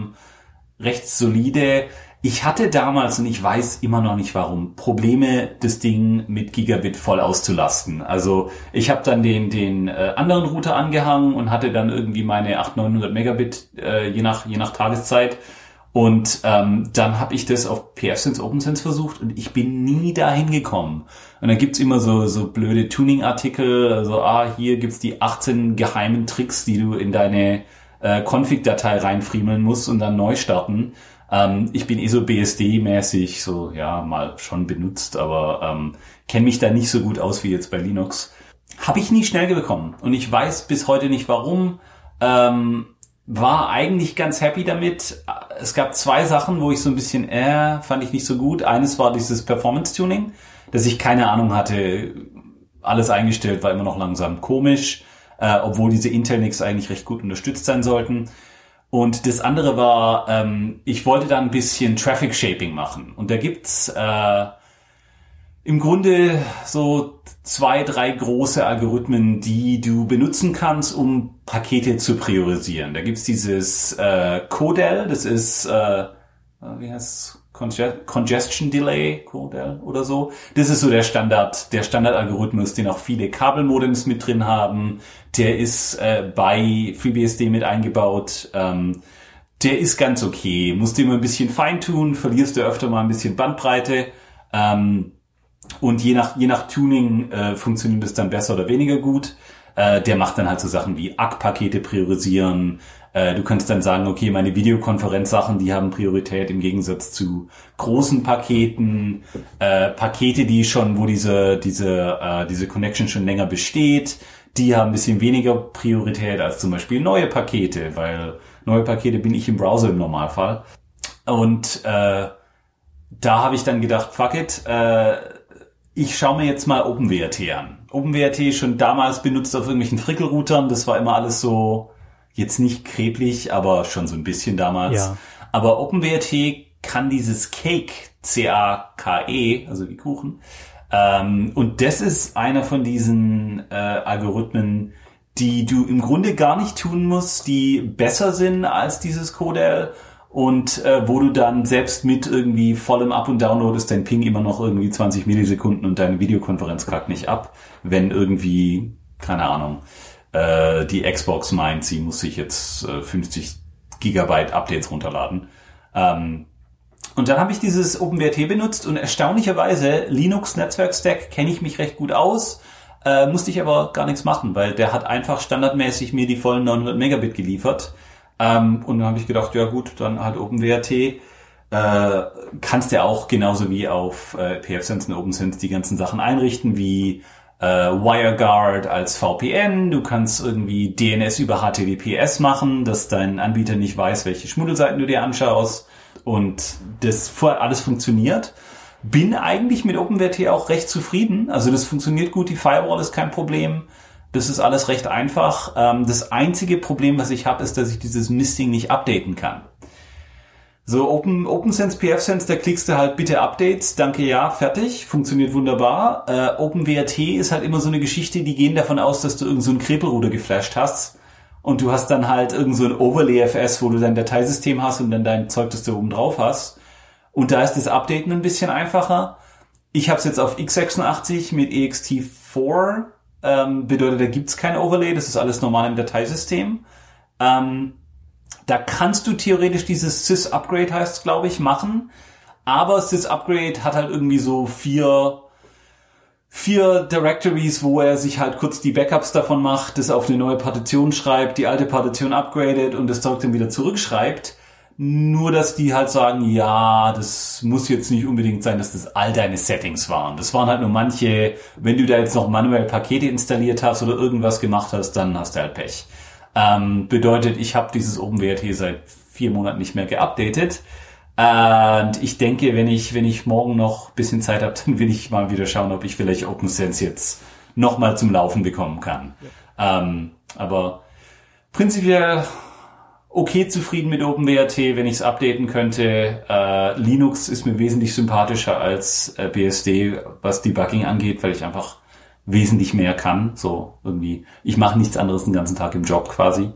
recht solide. Ich hatte damals, und ich weiß immer noch nicht warum, Probleme, das Ding mit Gigabit voll auszulasten. Also ich habe dann den anderen Router angehangen und hatte dann irgendwie meine 800-900 Megabit je nach Tageszeit. Und dann habe ich das auf pfSense, OpenSense versucht und ich bin nie dahin gekommen. Und dann gibt's immer so blöde Tuning-Artikel, also hier gibt's die 18 geheimen Tricks, die du in deine Config-Datei reinfriemeln musst und dann neu starten. Ich bin so BSD-mäßig so, mal schon benutzt, aber kenne mich da nicht so gut aus wie jetzt bei Linux. Habe ich nie schnell bekommen und ich weiß bis heute nicht warum. War eigentlich ganz happy damit. Es gab zwei Sachen, wo ich so ein bisschen fand ich nicht so gut. Eines war dieses Performance-Tuning, dass ich keine Ahnung hatte, alles eingestellt war immer noch langsam komisch, obwohl diese Intel-NICs eigentlich recht gut unterstützt sein sollten. Und das andere war, ich wollte da ein bisschen Traffic Shaping machen. Und da gibt's im Grunde so 2, 3 große Algorithmen, die du benutzen kannst, um Pakete zu priorisieren. Da gibt's dieses Codel, das ist wie heißt Congestion Delay, Codel oder so. Das ist so der Standardalgorithmus, den auch viele Kabelmodems mit drin haben. Der ist bei FreeBSD mit eingebaut. Der ist ganz okay. Musst du immer ein bisschen feintunen, verlierst du öfter mal ein bisschen Bandbreite. Und je nach Tuning funktioniert es dann besser oder weniger gut. Der macht dann halt so Sachen wie ACK-Pakete priorisieren. Du kannst dann sagen, okay, meine Videokonferenzsachen, die haben Priorität im Gegensatz zu großen Paketen. Pakete, wo diese Connection schon länger besteht, die haben ein bisschen weniger Priorität als zum Beispiel neue Pakete, weil neue Pakete bin ich im Browser im Normalfall. Und da habe ich dann gedacht, fuck it, ich schaue mir jetzt mal OpenWrt an. OpenWrt schon damals benutzt auf irgendwelchen Frickelroutern. Das war immer alles so, jetzt nicht kreblich, aber schon so ein bisschen damals. Ja. Aber OpenWrt kann dieses Cake, C-A-K-E, also wie Kuchen. Und das ist einer von diesen Algorithmen, die du im Grunde gar nicht tun musst, die besser sind als dieses Codel. Und wo du dann selbst mit irgendwie vollem Up- und Download ist dein Ping immer noch irgendwie 20 Millisekunden und deine Videokonferenz kackt nicht ab, wenn irgendwie, keine Ahnung, die Xbox meint, sie muss sich jetzt 50 Gigabyte Updates runterladen. Und dann habe ich dieses OpenWrt benutzt und erstaunlicherweise Linux-Netzwerk-Stack kenne ich mich recht gut aus, musste ich aber gar nichts machen, weil der hat einfach standardmäßig mir die vollen 900 Megabit geliefert. Und dann habe ich gedacht, ja gut, dann halt OpenWrt. Kannst ja auch genauso wie auf pfSense und OpenSense die ganzen Sachen einrichten, wie WireGuard als VPN. Du kannst irgendwie DNS über HTTPS machen, dass dein Anbieter nicht weiß, welche Schmuddelseiten du dir anschaust. Und das alles funktioniert. Bin eigentlich mit OpenWrt auch recht zufrieden. Also das funktioniert gut, die Firewall ist kein Problem. Das ist alles recht einfach. Das einzige Problem, was ich habe, ist, dass ich dieses Mistding nicht updaten kann. So OpenSense, pfSense, da klickst du halt bitte Updates, danke, ja, fertig, funktioniert wunderbar. OpenWrt ist halt immer so eine Geschichte, die gehen davon aus, dass du irgend so einen Krepelruder geflasht hast und du hast dann halt irgend so ein Overlay-FS, wo du dein Dateisystem hast und dann dein Zeug, das du oben drauf hast. Und da ist das Updaten ein bisschen einfacher. Ich habe es jetzt auf x86 mit ext4, bedeutet, da gibt's kein Overlay, das ist alles normal im Dateisystem. Da kannst du theoretisch dieses Sys-Upgrade, heißt es, glaube ich, machen. Aber Sys-Upgrade hat halt irgendwie so vier Directories, wo er sich halt kurz die Backups davon macht, das auf eine neue Partition schreibt, die alte Partition upgradet und das Zeug dann wieder zurückschreibt. Nur, dass die halt sagen, ja, das muss jetzt nicht unbedingt sein, dass das all deine Settings waren. Das waren halt nur manche, wenn du da jetzt noch manuell Pakete installiert hast oder irgendwas gemacht hast, dann hast du halt Pech. Bedeutet, ich habe dieses OpenWrt seit 4 Monaten nicht mehr geupdatet. Und ich denke, wenn ich morgen noch ein bisschen Zeit habe, dann will ich mal wieder schauen, ob ich vielleicht OpenSense jetzt nochmal zum Laufen bekommen kann. Ja. Aber prinzipiell okay zufrieden mit OpenWrt, wenn ich es updaten könnte. Linux ist mir wesentlich sympathischer als BSD, was Debugging angeht, weil ich einfach wesentlich mehr kann. So irgendwie, ich mache nichts anderes den ganzen Tag im Job quasi.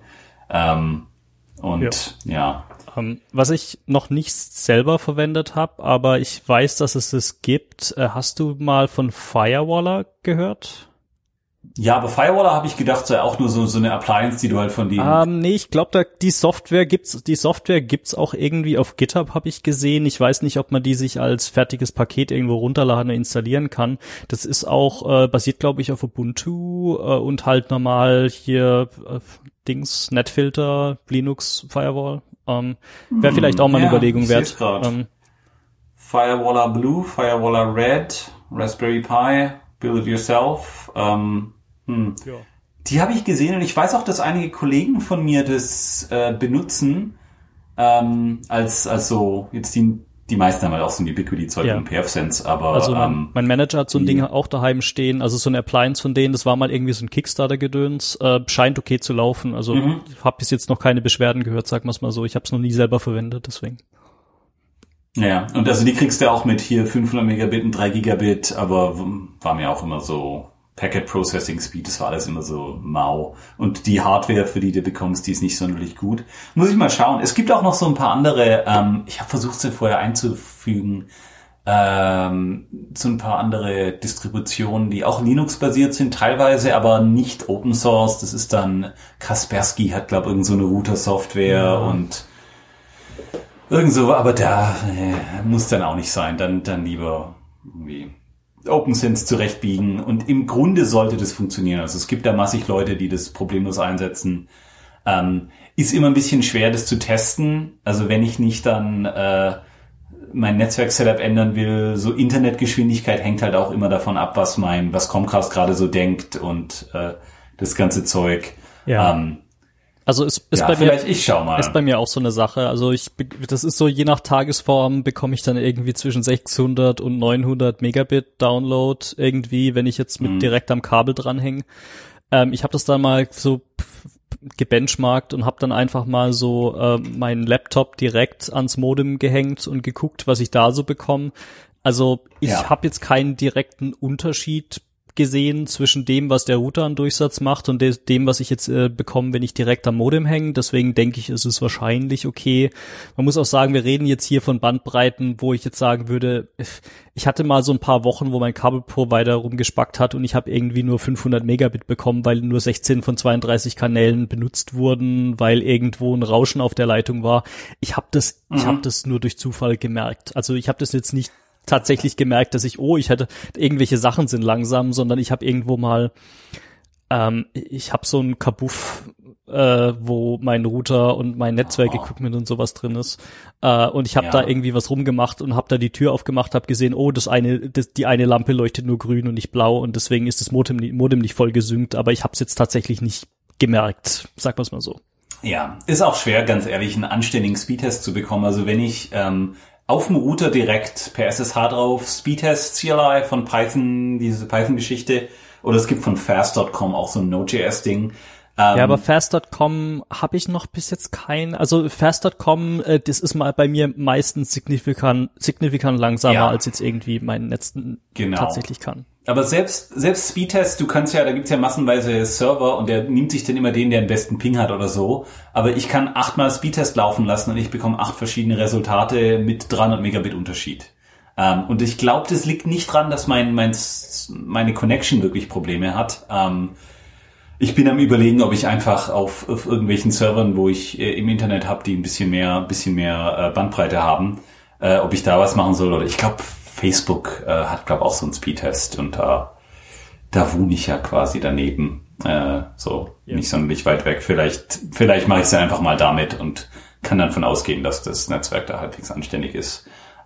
Ja. Was ich noch nicht selber verwendet habe, aber ich weiß, dass es das gibt. Hast du mal von Firewaller gehört? Ja, aber Firewaller habe ich gedacht, sei auch nur so eine Appliance, die du halt von denen... Nee, ich glaube, die Software gibt's auch irgendwie auf GitHub, habe ich gesehen. Ich weiß nicht, ob man die sich als fertiges Paket irgendwo runterladen und installieren kann. Das ist auch, basiert, glaube ich, auf Ubuntu und halt normal hier Netfilter, Linux, Firewall. Wäre vielleicht auch mal eine Überlegung wert. Firewaller Blue, Firewaller Red, Raspberry Pi, Build It Yourself. Ja. Die habe ich gesehen und ich weiß auch, dass einige Kollegen von mir das benutzen, als so jetzt die meisten haben halt auch so ein Ubiquity-Zeug und pfSense, aber also mein Manager hat so ein Ding auch daheim stehen, also so eine Appliance von denen, das war mal irgendwie so ein Kickstarter-Gedöns, scheint okay zu laufen, also ich habe bis jetzt noch keine Beschwerden gehört, sagen wir es mal so, ich habe es noch nie selber verwendet, deswegen. Ja, und also die kriegst du auch mit hier 500 Megabit und 3 Gigabit, aber war mir auch immer so Packet Processing Speed, das war alles immer so mau. Und die Hardware, für die du bekommst, die ist nicht sonderlich gut. Muss ich mal schauen. Es gibt auch noch so ein paar andere, ich habe versucht, sie vorher einzufügen, so ein paar andere Distributionen, die auch Linux-basiert sind, teilweise, aber nicht Open Source. Das ist dann, Kaspersky hat, glaube ich, irgend so eine Router-Software und irgend so, aber da muss dann auch nicht sein. Dann lieber irgendwie OpenSense zurechtbiegen und im Grunde sollte das funktionieren. Also es gibt da massig Leute, die das problemlos einsetzen. Ist immer ein bisschen schwer, das zu testen. Also wenn ich nicht dann mein Netzwerk-Setup ändern will, so Internetgeschwindigkeit hängt halt auch immer davon ab, was Comcast gerade so denkt und das ganze Zeug. Ja. Also ist ja, bei vielleicht mir, ich schau mal. ist bei mir auch so eine Sache. Also das ist so, je nach Tagesform bekomme ich dann irgendwie zwischen 600 und 900 Megabit Download irgendwie, wenn ich jetzt mit direkt am Kabel dranhänge. Ich habe das dann mal so gebenchmarkt und habe dann einfach mal so meinen Laptop direkt ans Modem gehängt und geguckt, was ich da so bekomme. Also ich habe jetzt keinen direkten Unterschied gesehen zwischen dem, was der Router an Durchsatz macht und dem, was ich jetzt bekomme, wenn ich direkt am Modem hänge. Deswegen denke ich, ist es wahrscheinlich okay. Man muss auch sagen, wir reden jetzt hier von Bandbreiten, wo ich jetzt sagen würde, ich hatte mal so ein paar Wochen, wo mein Kabelprovider rumgespackt hat und ich habe irgendwie nur 500 Megabit bekommen, weil nur 16 von 32 Kanälen benutzt wurden, weil irgendwo ein Rauschen auf der Leitung war. Ich habe das nur durch Zufall gemerkt. Also ich habe das jetzt nicht tatsächlich gemerkt, dass ich hatte irgendwelche Sachen sind langsam, sondern ich habe irgendwo mal, ich habe so ein Kabuff, wo mein Router und mein Netzwerkequipment und sowas drin ist, und ich habe da irgendwie was rumgemacht und habe da die Tür aufgemacht, habe gesehen, die eine Lampe leuchtet nur grün und nicht blau und deswegen ist das Modem nicht voll gesynkt, aber ich habe es jetzt tatsächlich nicht gemerkt, sagen wir es mal so. Ja, ist auch schwer, ganz ehrlich, einen anständigen Speedtest zu bekommen. Also wenn ich auf dem Router direkt per SSH drauf, Speedtest CLI von Python, diese Python-Geschichte, oder es gibt von fast.com auch so ein Node.js-Ding. Ja, aber fast.com habe ich noch bis jetzt also fast.com, das ist mal bei mir meistens signifikant langsamer, als jetzt irgendwie mein Netz tatsächlich kann. Aber selbst Speedtest, da gibt's ja massenweise Server und der nimmt sich dann immer den, der den besten Ping hat oder so. Aber ich kann 8-mal Speedtest laufen lassen und ich bekomme 8 verschiedene Resultate mit 300 Megabit Unterschied. Und ich glaube, das liegt nicht dran, dass meine Connection wirklich Probleme hat. Ich bin am Überlegen, ob ich einfach auf irgendwelchen Servern, wo ich im Internet habe, die ein bisschen mehr Bandbreite haben, ob ich da was machen soll. Oder ich glaube, Facebook hat, glaube auch so einen Speedtest und da wohne ich ja quasi daneben, nicht sonderlich weit weg. Vielleicht mache ich es ja einfach mal damit und kann dann von ausgehen, dass das Netzwerk da halbwegs anständig ist.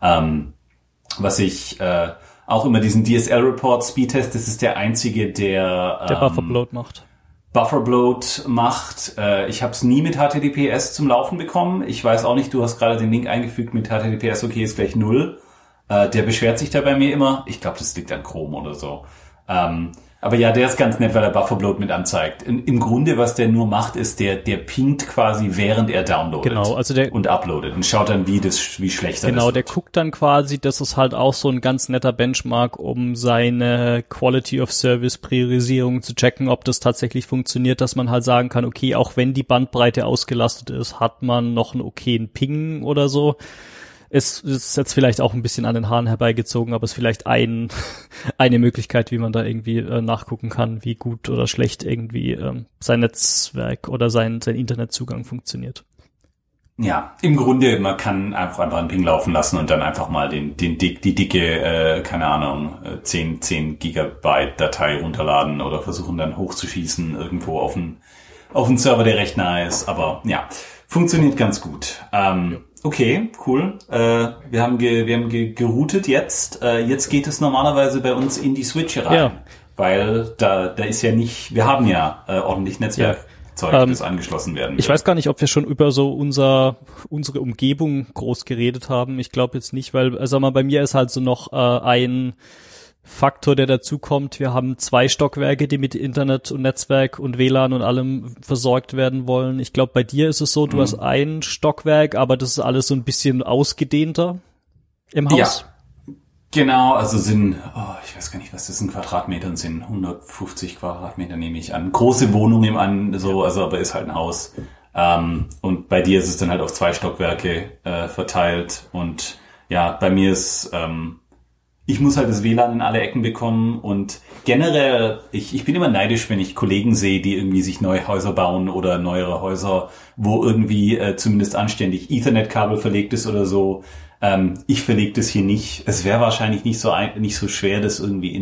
Was ich auch immer diesen DSL-Report Speedtest, das ist der einzige, der Bufferbloat macht. Bufferbloat macht. Ich habe es nie mit HTTPS zum Laufen bekommen. Ich weiß auch nicht, du hast gerade den Link eingefügt mit HTTPS, okay, ist gleich 0. Der beschwert sich da bei mir immer. Ich glaube, das liegt an Chrome oder so. Aber ja, der ist ganz nett, weil er Bufferbloat mit anzeigt. Im Grunde, was der nur macht, ist, der pingt quasi, während er downloadet. Genau, also und uploadet und schaut dann, wie schlechter das wird. Genau, der guckt dann quasi, das ist halt auch so ein ganz netter Benchmark, um seine Quality of Service Priorisierung zu checken, ob das tatsächlich funktioniert, dass man halt sagen kann, okay, auch wenn die Bandbreite ausgelastet ist, hat man noch einen okayen Ping oder so. Es ist jetzt vielleicht auch ein bisschen an den Haaren herbeigezogen, aber es ist vielleicht eine Möglichkeit, wie man da irgendwie nachgucken kann, wie gut oder schlecht irgendwie sein Netzwerk oder sein Internetzugang funktioniert. Ja, im Grunde, man kann einfach einen Ping laufen lassen und dann einfach mal die dicke, 10 Gigabyte Datei runterladen oder versuchen dann hochzuschießen irgendwo auf einen Server, der recht nahe ist. Aber ja, funktioniert ganz gut. Okay, cool. Wir haben geroutet jetzt. Jetzt geht es normalerweise bei uns in die Switche rein. Ja. Weil da ist ja nicht, wir haben ja ordentlich Netzwerkzeug, das angeschlossen werden will. Ich weiß gar nicht, ob wir schon über so unsere Umgebung groß geredet haben. Ich glaube jetzt nicht, weil, sag mal, bei mir ist halt so noch ein Faktor, der dazu kommt. Wir haben 2 Stockwerke, die mit Internet und Netzwerk und WLAN und allem versorgt werden wollen. Ich glaube, bei dir ist es so, du hast ein Stockwerk, aber das ist alles so ein bisschen ausgedehnter im Haus. Ja, genau. Also ich weiß gar nicht, was das in Quadratmetern sind. 150 Quadratmeter nehme ich an. Große Wohnung aber ist halt ein Haus. Und bei dir ist es dann halt auf 2 Stockwerke verteilt. Und ja, bei mir ist ich muss halt das WLAN in alle Ecken bekommen und generell, ich bin immer neidisch, wenn ich Kollegen sehe, die irgendwie sich neue Häuser bauen oder neuere Häuser, wo irgendwie zumindest anständig Ethernet-Kabel verlegt ist oder so. Ich verlege das hier nicht. Es wäre wahrscheinlich nicht so schwer, das irgendwie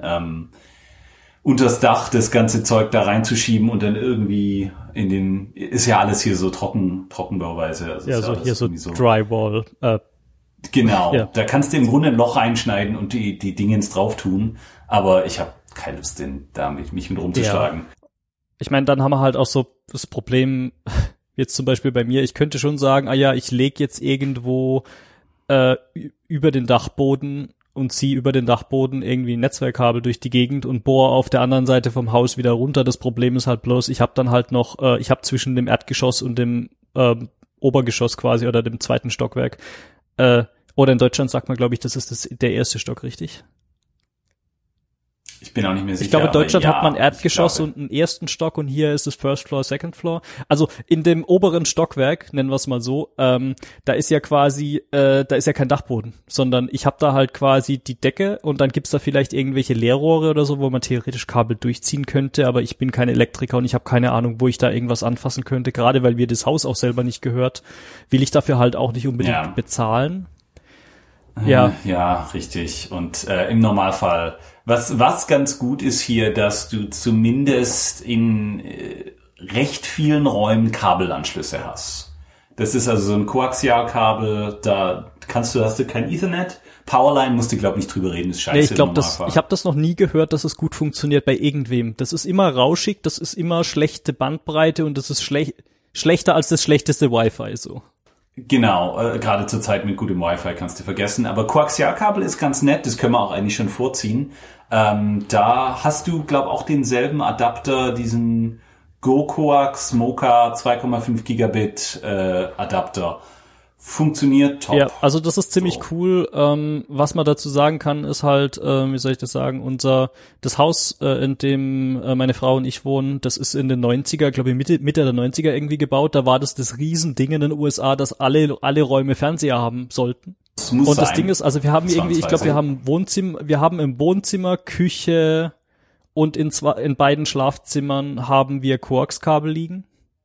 unters Dach das ganze Zeug da reinzuschieben und dann irgendwie ist ja alles hier so Trockenbauweise. Also ja, so hier so Drywall, Genau, ja. Da kannst du im Grunde ein Loch reinschneiden und die Dingens drauf tun, aber ich habe keine Lust, mich mit rumzuschlagen. Ja. Ich meine, dann haben wir halt auch so das Problem jetzt zum Beispiel bei mir, ich könnte schon sagen, ich lege jetzt irgendwo über den Dachboden und ziehe über den Dachboden irgendwie ein Netzwerkkabel durch die Gegend und bohre auf der anderen Seite vom Haus wieder runter. Das Problem ist halt bloß, ich habe dann halt noch, ich habe zwischen dem Erdgeschoss und dem Obergeschoss quasi oder dem zweiten Stockwerk, oder in Deutschland sagt man, glaube ich, das ist der erste Stock, richtig? Ich bin auch nicht mehr sicher. Ich glaube, in Deutschland hat man Erdgeschoss und einen ersten Stock und hier ist es First Floor, Second Floor. Also in dem oberen Stockwerk, nennen wir es mal so, da ist ja quasi, da ist ja kein Dachboden, sondern ich habe da halt quasi die Decke und dann gibt's da vielleicht irgendwelche Leerrohre oder so, wo man theoretisch Kabel durchziehen könnte, aber ich bin kein Elektriker und ich habe keine Ahnung, wo ich da irgendwas anfassen könnte. Gerade weil mir das Haus auch selber nicht gehört, will ich dafür halt auch nicht unbedingt bezahlen. Ja, richtig. Und im Normalfall, was ganz gut ist hier, dass du zumindest in recht vielen Räumen Kabelanschlüsse hast. Das ist also so ein Koaxialkabel, da hast du kein Ethernet. Powerline musst du, glaube ich, nicht drüber reden, ist scheiße. Nee, ich glaube, ich habe das noch nie gehört, dass es gut funktioniert bei irgendwem. Das ist immer rauschig, das ist immer schlechte Bandbreite und das ist schlechter als das schlechteste Wi-Fi so. Genau, gerade zur Zeit mit gutem Wi-Fi kannst du vergessen. Aber Koaxialkabel ist ganz nett, das können wir auch eigentlich schon vorziehen. Da hast du, glaube auch denselben Adapter, diesen GoCoax Mocha 2,5 Gigabit Adapter. Funktioniert top. Ja, also das ist ziemlich cool. Was man dazu sagen kann, ist halt, wie soll ich das sagen, das Haus, in dem meine Frau und ich wohnen, das ist in den 90er, glaube ich Mitte der 90er irgendwie gebaut. Da war das Riesending in den USA, dass alle Räume Fernseher haben sollten. Und das Ding ist, also wir haben irgendwie, ich glaube, wir haben im Wohnzimmer, Küche und in beiden Schlafzimmern haben wir Koaxkabel liegen.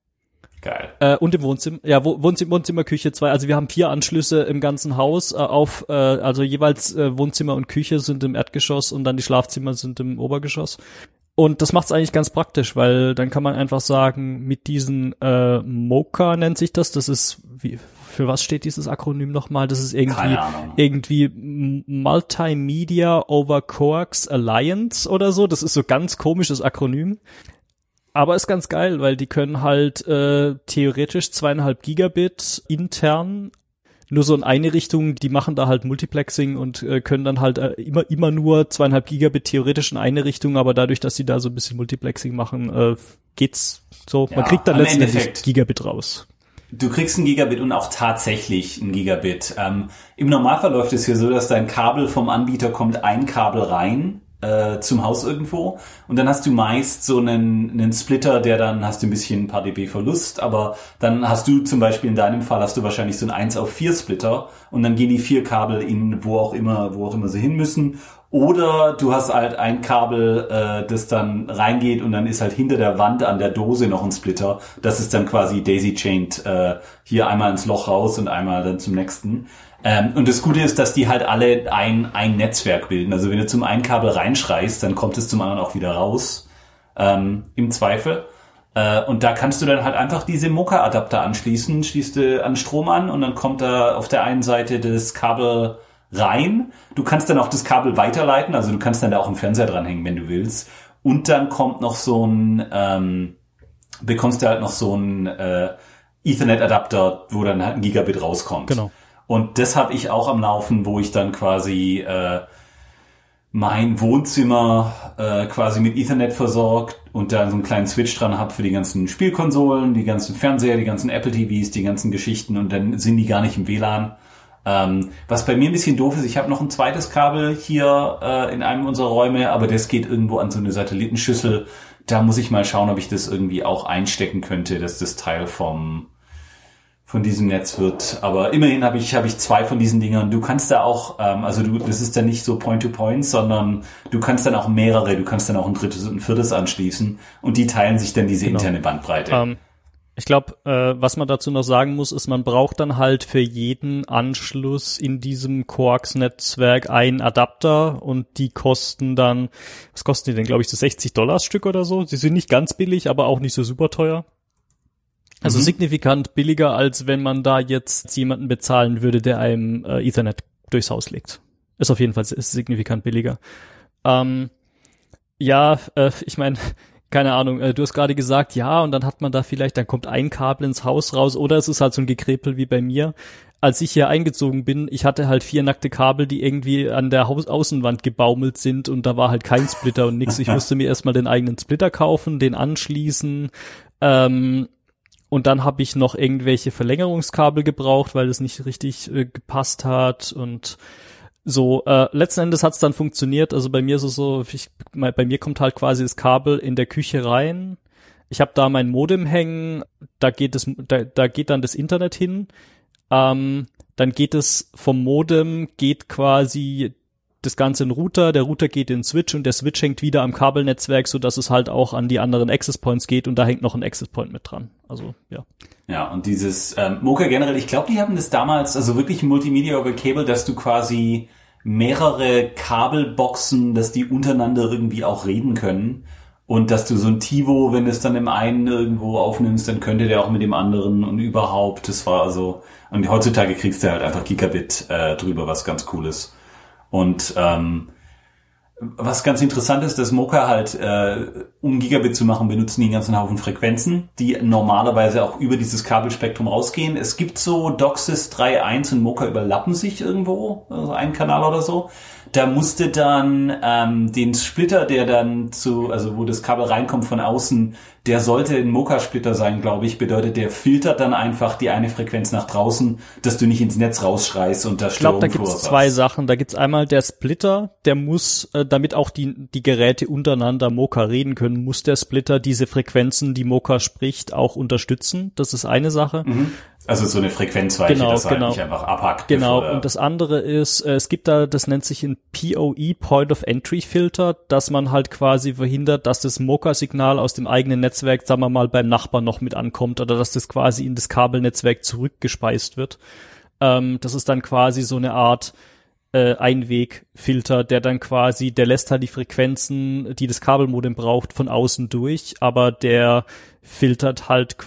Geil. Und im Wohnzimmer, Wohnzimmer, Küche 2, also wir haben 4 Anschlüsse im ganzen Haus, also jeweils Wohnzimmer und Küche sind im Erdgeschoss und dann die Schlafzimmer sind im Obergeschoss. Und das macht's eigentlich ganz praktisch, weil dann kann man einfach sagen, mit diesen MoCA nennt sich das ist, für was steht dieses Akronym nochmal? Das ist irgendwie Multimedia over Coax Alliance oder so, das ist so ganz komisches Akronym. Aber ist ganz geil, weil die können halt theoretisch 2,5 Gigabit intern nur so in eine Richtung, die machen da halt Multiplexing und können dann halt immer nur 2,5 Gigabit theoretisch in eine Richtung, aber dadurch, dass sie da so ein bisschen Multiplexing machen, geht's so. Ja, man kriegt dann letztendlich Gigabit raus. Du kriegst ein Gigabit und auch tatsächlich ein Gigabit. Im Normalfall läuft es hier so, dass dein Kabel vom Anbieter kommt, ein Kabel rein zum Haus irgendwo und dann hast du meist so einen Splitter, der dann hast du ein paar dB Verlust, aber dann hast du zum Beispiel in deinem Fall hast du wahrscheinlich so einen 1:4 Splitter und dann gehen die 4 Kabel in wo auch immer sie hin müssen, oder du hast halt ein Kabel, das dann reingeht und dann ist halt hinter der Wand an der Dose noch ein Splitter, das ist dann quasi daisy-chained, hier einmal ins Loch raus und einmal dann zum nächsten. Und das Gute ist, dass die halt alle ein Netzwerk bilden. Also wenn du zum einen Kabel reinschreist, dann kommt es zum anderen auch wieder raus, im Zweifel. Und da kannst du dann halt einfach diese MoCA-Adapter anschließen, schließt du an Strom an und dann kommt da auf der einen Seite das Kabel rein. Du kannst dann auch das Kabel weiterleiten, also du kannst dann da auch einen Fernseher dranhängen, wenn du willst. Und dann kommt noch bekommst du halt noch so ein Ethernet-Adapter, wo dann halt ein Gigabit rauskommt. Genau. Und das habe ich auch am Laufen, wo ich dann quasi mein Wohnzimmer quasi mit Ethernet versorgt und da so einen kleinen Switch dran habe für die ganzen Spielkonsolen, die ganzen Fernseher, die ganzen Apple TVs, die ganzen Geschichten und dann sind die gar nicht im WLAN. Was bei mir ein bisschen doof ist, ich habe noch ein zweites Kabel hier in einem unserer Räume, aber das geht irgendwo an so eine Satellitenschüssel. Da muss ich mal schauen, ob ich das irgendwie auch einstecken könnte, dass das Teil von diesem Netz wird. Aber immerhin habe ich 2 von diesen Dingern. Du kannst da auch, das ist dann nicht so Point-to-Point, sondern du kannst dann auch mehrere, du kannst dann auch ein drittes und ein viertes anschließen und die teilen sich dann diese interne Bandbreite. Ich glaube, was man dazu noch sagen muss, ist, man braucht dann halt für jeden Anschluss in diesem Coax-Netzwerk einen Adapter und die kosten dann, was kosten die denn, glaube ich, so $60 Stück oder so. Sie sind nicht ganz billig, aber auch nicht so super teuer. Also signifikant billiger, als wenn man da jetzt jemanden bezahlen würde, der einem Ethernet durchs Haus legt. Ist auf jeden Fall signifikant billiger. Ich meine, keine Ahnung, du hast gerade gesagt, ja, und dann hat man da vielleicht, dann kommt ein Kabel ins Haus raus, oder es ist halt so ein Gekrepel wie bei mir. Als ich hier eingezogen bin, ich hatte halt 4 nackte Kabel, die irgendwie an der Außenwand gebaumelt sind, und da war halt kein Splitter und nix. Ich musste mir erstmal den eigenen Splitter kaufen, den anschließen, und dann habe ich noch irgendwelche Verlängerungskabel gebraucht, weil es nicht richtig gepasst hat, und so, letzten Endes hat's dann funktioniert. Also bei mir ist es so, bei mir kommt halt quasi das Kabel in der Küche rein. Ich habe da mein Modem hängen, da geht dann das Internet hin. Dann geht es vom Modem, geht quasi das Ganze in den Router, der Router geht in den Switch, und der Switch hängt wieder am Kabelnetzwerk, so dass es halt auch an die anderen Access Points geht, und da hängt noch ein Access Point mit dran. Also, ja. Ja, und dieses Mocha generell, ich glaube, die haben das damals, also wirklich Multimedia over Cable, dass du quasi mehrere Kabelboxen, dass die untereinander irgendwie auch reden können. Und dass du so ein TiVo, wenn du es dann im einen irgendwo aufnimmst, dann könnte der auch mit dem anderen und überhaupt. Das war also, und heutzutage kriegst du halt einfach Gigabit drüber, was ganz cool ist. Und was ganz interessant ist, dass Mocha halt, um Gigabit zu machen, benutzen die einen ganzen Haufen Frequenzen, die normalerweise auch über dieses Kabelspektrum rausgehen. Es gibt so DOCSIS 3.1 und Mocha überlappen sich irgendwo, also ein Kanal oder so. Da musste dann den Splitter, der dann also wo das Kabel reinkommt von außen, der sollte ein Mocha-Splitter sein, glaube ich. Bedeutet, der filtert dann einfach die eine Frequenz nach draußen, dass du nicht ins Netz rausschreist und da Störung verursachst. Ich glaube, da gibt's 2 Sachen. Da gibt's einmal der Splitter, der muss, damit auch die Geräte untereinander Mocha reden können, muss der Splitter diese Frequenzen, die Mocha spricht, auch unterstützen. Das ist eine Sache. Mhm. Also so eine Frequenzweiche, das halt nicht einfach abhackt. Genau, und das andere ist, es gibt da, das nennt sich ein PoE, Point of Entry Filter, dass man halt quasi verhindert, dass das Mocha-Signal aus dem eigenen Netzwerk, sagen wir mal, beim Nachbarn noch mit ankommt, oder dass das quasi in das Kabelnetzwerk zurückgespeist wird. Das ist dann quasi so eine Art Einwegfilter, der dann quasi, der lässt halt die Frequenzen, die das Kabelmodem braucht, von außen durch, aber der filtert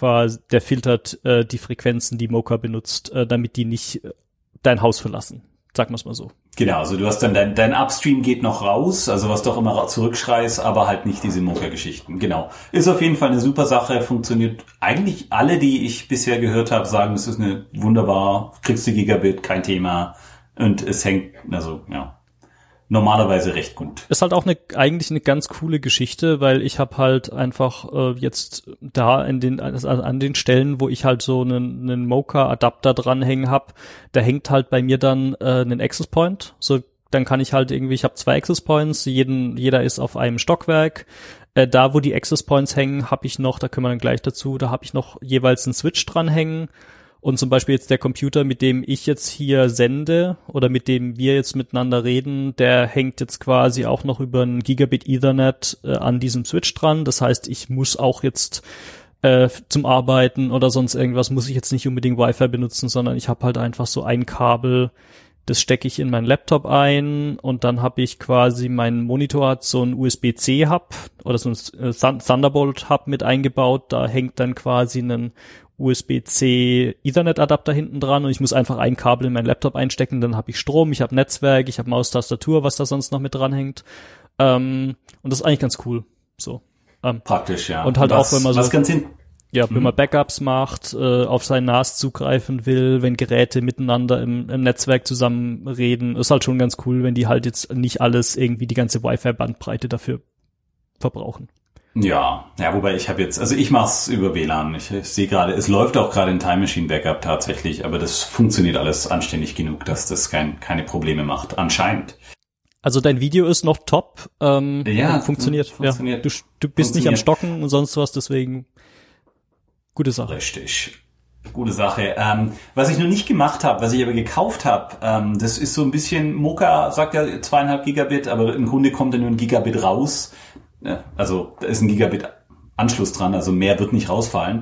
die Frequenzen, die Mocha benutzt, damit die nicht dein Haus verlassen. Sagen wir es mal so. Genau, also du hast dann dein Upstream geht noch raus, also was doch immer zurückschreist, aber halt nicht diese Mocha-Geschichten. Genau. Ist auf jeden Fall eine super Sache, funktioniert. Eigentlich alle, die ich bisher gehört habe, sagen, das ist eine wunderbar, kriegst du Gigabit, kein Thema. Und es hängt, also ja, normalerweise recht gut. Ist halt auch eigentlich eine ganz coole Geschichte, weil ich habe halt einfach jetzt da an den Stellen, wo ich halt so einen Mocha-Adapter dranhängen habe, da hängt halt bei mir dann ein Access Point. So, dann kann ich halt irgendwie, ich habe 2 Access Points, jeder ist auf einem Stockwerk. Da, wo die Access Points hängen, habe ich noch, da können wir dann gleich dazu, da habe ich noch jeweils einen Switch dranhängen. Und zum Beispiel jetzt der Computer, mit dem ich jetzt hier sende oder mit dem wir jetzt miteinander reden, der hängt jetzt quasi auch noch über ein Gigabit Ethernet an diesem Switch dran. Das heißt, ich muss auch jetzt zum Arbeiten oder sonst irgendwas, muss ich jetzt nicht unbedingt Wi-Fi benutzen, sondern ich habe halt einfach so ein Kabel, das stecke ich in meinen Laptop ein, und dann habe ich quasi, mein Monitor hat so ein USB-C-Hub oder so ein Thunderbolt-Hub mit eingebaut. Da hängt dann quasi ein USB-C Ethernet-Adapter hinten dran, und ich muss einfach ein Kabel in meinen Laptop einstecken, dann habe ich Strom, ich habe Netzwerk, ich habe Maustastatur, was da sonst noch mit dranhängt. Und das ist eigentlich ganz cool. So. Praktisch, ja. Und halt auch, wenn man so, wenn man Backups macht, auf sein NAS zugreifen will, wenn Geräte miteinander im Netzwerk zusammen reden, ist halt schon ganz cool, wenn die halt jetzt nicht alles irgendwie die ganze Wi-Fi-Bandbreite dafür verbrauchen. Ja, wobei ich mach's über WLAN. Ich sehe gerade, es läuft auch gerade ein Time Machine Backup tatsächlich, aber das funktioniert alles anständig genug, dass das keine Probleme macht, anscheinend. Also dein Video ist noch top, und funktioniert. Ja, du bist nicht am Stocken und sonst was, deswegen gute Sache. Richtig. Gute Sache. Was ich noch nicht gemacht habe, was ich aber gekauft habe, das ist so ein bisschen, Mocha sagt ja 2,5 Gigabit, aber im Grunde kommt da nur ein Gigabit raus. Also da ist ein Gigabit-Anschluss dran, also mehr wird nicht rausfallen.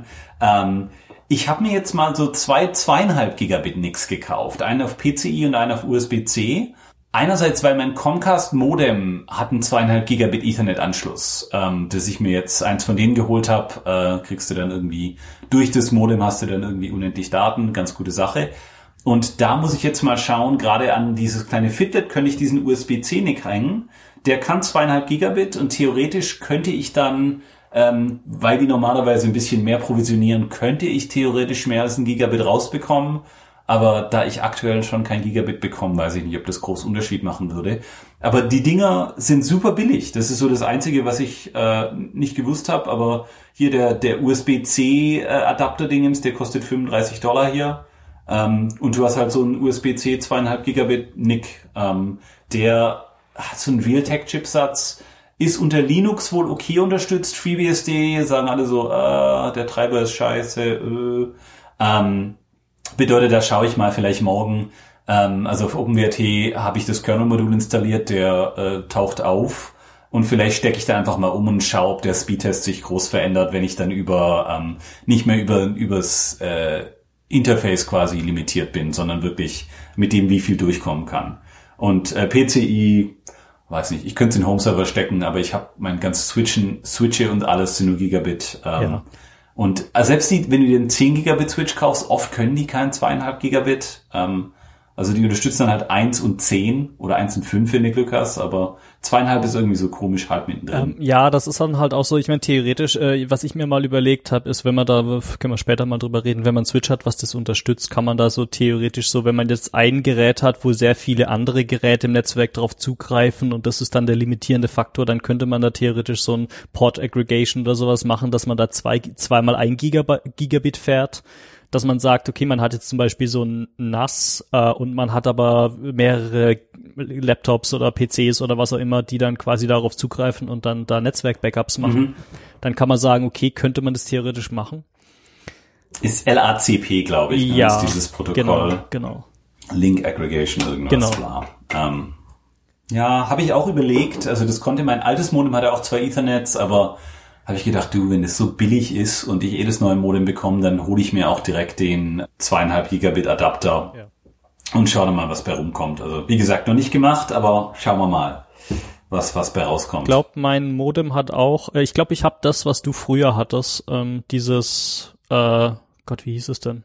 Ich habe mir jetzt mal so 2,5 Gigabit NICs gekauft. Einen auf PCI und einen auf USB-C. Einerseits, weil mein Comcast-Modem hat einen 2,5 Gigabit Ethernet-Anschluss, dass ich mir jetzt eins von denen geholt habe, kriegst du dann irgendwie, durch das Modem hast du dann irgendwie unendlich Daten, ganz gute Sache. Und da muss ich jetzt mal schauen, gerade an dieses kleine Fitlet könnte ich diesen USB-C-NIC hängen. Der kann 2,5 Gigabit und theoretisch könnte ich dann weil die normalerweise ein bisschen mehr provisionieren, könnte ich theoretisch mehr als 1 Gigabit rausbekommen. Aber da ich aktuell schon kein Gigabit bekomme, weiß ich nicht, ob das großen Unterschied machen würde. Aber die Dinger sind super billig. Das ist so das Einzige, was ich nicht gewusst habe. Aber hier der USB-C Adapter-Dingens, der kostet $35 hier. Und du hast halt so einen USB-C 2,5 Gigabit NIC. Der hat so einen Realtek-Chipsatz, ist unter Linux wohl okay unterstützt. FreeBSD sagen alle so, der Treiber ist scheiße. Bedeutet, da schaue ich mal vielleicht morgen. Also auf OpenWrt habe ich das Kernel-Modul installiert, der taucht auf. Und vielleicht stecke ich da einfach mal um und schaue, ob der Speedtest sich groß verändert, wenn ich dann nicht mehr übers Interface quasi limitiert bin, sondern wirklich mit dem, wie viel durchkommen kann. Und PCI, weiß nicht, ich könnte es in den Home-Server stecken, aber ich habe mein ganzes Switche und alles sind nur Gigabit. Ja. Und selbst wenn du dir einen 10 Gigabit Switch kaufst, oft können die keinen 2,5 Gigabit. Also die unterstützen dann halt 1 und 10 oder 1 und 5, wenn du Glück hast, aber 2,5 ist irgendwie so komisch halt mittendrin. Ja, das ist dann halt auch so, ich meine theoretisch, was ich mir mal überlegt habe, ist, wenn man da, können wir später mal drüber reden, wenn man Switch hat, was das unterstützt, kann man da so theoretisch so, wenn man jetzt ein Gerät hat, wo sehr viele andere Geräte im Netzwerk drauf zugreifen und das ist dann der limitierende Faktor, dann könnte man da theoretisch so ein Port Aggregation oder sowas machen, dass man da zweimal 1 Gigabit fährt. Dass man sagt, okay, man hat jetzt zum Beispiel so ein NAS und man hat aber mehrere Laptops oder PCs oder was auch immer, die dann quasi darauf zugreifen und dann da Netzwerk-Backups machen. Dann kann man sagen, okay, könnte man das theoretisch machen. Ist LACP, glaube ich, ja, ist dieses Protokoll. Genau. Link Aggregation, irgendwas. Genau. Ja, habe ich auch überlegt. Also das konnte mein altes Modem, hatte auch 2 Ethernets, aber habe ich gedacht, wenn das so billig ist und ich das neue Modem bekomme, dann hole ich mir auch direkt den 2,5 Gigabit Adapter und schau dann mal, was bei rumkommt. Also wie gesagt, noch nicht gemacht, aber schauen wir mal, was bei rauskommt. Ich glaube, mein Modem hat auch, ich glaube, ich habe das, was du früher hattest, dieses, Gott, wie hieß es denn?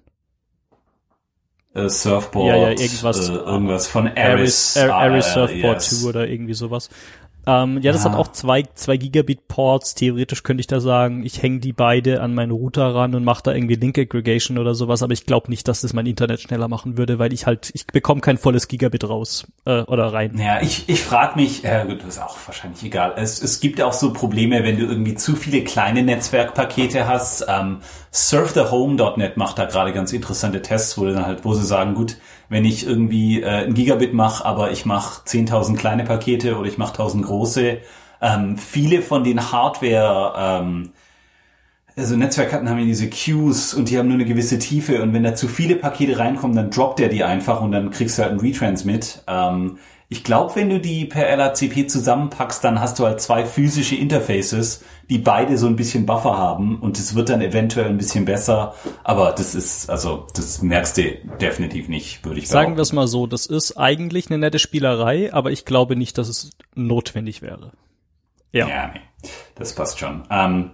Surfboard, ja, irgendwas von Aris Surfboard 2 oder irgendwie sowas. Das hat auch zwei Gigabit Ports. Theoretisch könnte ich da sagen, ich hänge die beide an meinen Router ran und mache da irgendwie Link Aggregation oder sowas, aber ich glaube nicht, dass das mein Internet schneller machen würde, weil ich bekomme kein volles Gigabit raus oder rein. Ja, ich frage mich, das ist auch wahrscheinlich egal. Es gibt auch so Probleme, wenn du irgendwie zu viele kleine Netzwerkpakete hast. Surfthehome.net macht da gerade ganz interessante Tests, wo sie sagen, gut, wenn ich irgendwie 1 Gigabit mache, aber ich mache 10.000 kleine Pakete oder ich mache 1.000 große. Viele von den Hardware, also Netzwerkkarten haben ja diese Queues und die haben nur eine gewisse Tiefe und wenn da zu viele Pakete reinkommen, dann droppt der die einfach und dann kriegst du halt einen Retransmit. Ich glaube, wenn du die per LACP zusammenpackst, dann hast du halt 2 physische Interfaces, die beide so ein bisschen Buffer haben und es wird dann eventuell ein bisschen besser, aber das merkst du definitiv nicht, würde ich sagen. Sagen wir es mal so, das ist eigentlich eine nette Spielerei, aber ich glaube nicht, dass es notwendig wäre. Ja, nee, das passt schon.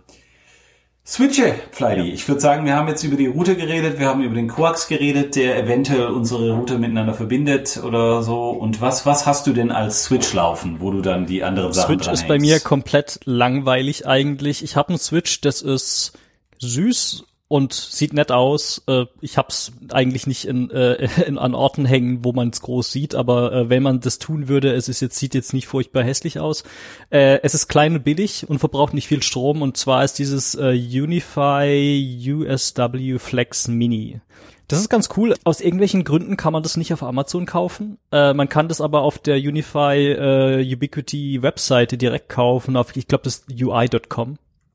Switche, Fleidy. Ja. Ich würde sagen, wir haben jetzt über die Router geredet, wir haben über den Coax geredet, der eventuell unsere Router miteinander verbindet oder so. Und was hast du denn als Switch laufen, wo du dann die anderen Sachen Switch ist bei mir komplett langweilig eigentlich. Ich habe einen Switch, das ist süß und sieht nett aus. Ich hab's eigentlich nicht an Orten hängen, wo man es groß sieht, aber wenn man das tun würde, sieht jetzt nicht furchtbar hässlich aus. Es ist klein und billig und verbraucht nicht viel Strom und zwar ist dieses Unify USW Flex Mini. Das ist ganz cool. Aus irgendwelchen Gründen kann man das nicht auf Amazon kaufen. Man kann das aber auf der Unify Ubiquiti Webseite direkt kaufen, ich glaube das ist UI.com.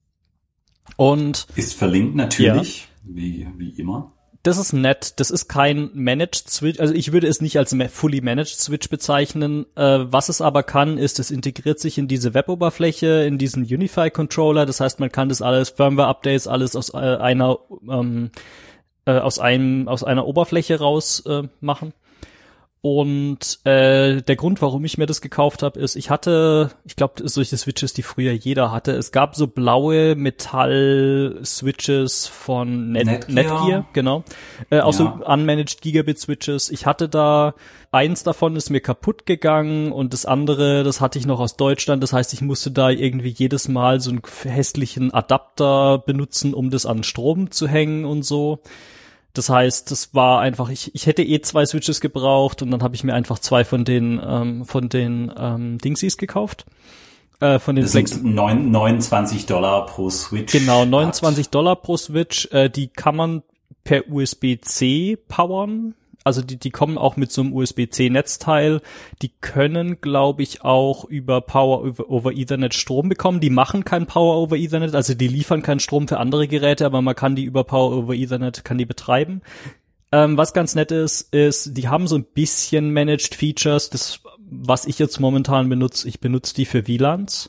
Und ist verlinkt natürlich, wie immer. Das ist nett. Das ist kein Managed Switch. Also ich würde es nicht als fully Managed Switch bezeichnen. Was es aber kann, ist, es integriert sich in diese Weboberfläche, in diesen Unify-Controller. Das heißt, man kann das alles, Firmware-Updates, alles aus einer Oberfläche raus machen. Und der Grund, warum ich mir das gekauft habe, ist, ich glaube, solche Switches, die früher jeder hatte. Es gab so blaue Metall-Switches von Netgear, genau. Auch so unmanaged Gigabit-Switches. Ich hatte da, eins davon ist mir kaputt gegangen und das andere, das hatte ich noch aus Deutschland. Das heißt, ich musste da irgendwie jedes Mal so einen hässlichen Adapter benutzen, um das an Strom zu hängen und so. Das heißt, das war einfach, ich hätte 2 Switches gebraucht und dann habe ich mir einfach 2 von den Dingsies gekauft. Von den das sind $29 pro Switch. Genau, $29 pro Switch. Die kann man per USB-C powern. Also die kommen auch mit so einem USB-C-Netzteil. Die können, glaube ich, auch über Power over Ethernet Strom bekommen. Die machen kein Power over Ethernet, also die liefern keinen Strom für andere Geräte, aber man kann die über Power over Ethernet betreiben. Was ganz nett ist, die haben so ein bisschen Managed Features. Das, was ich jetzt momentan benutze, ich benutze die für WLANs.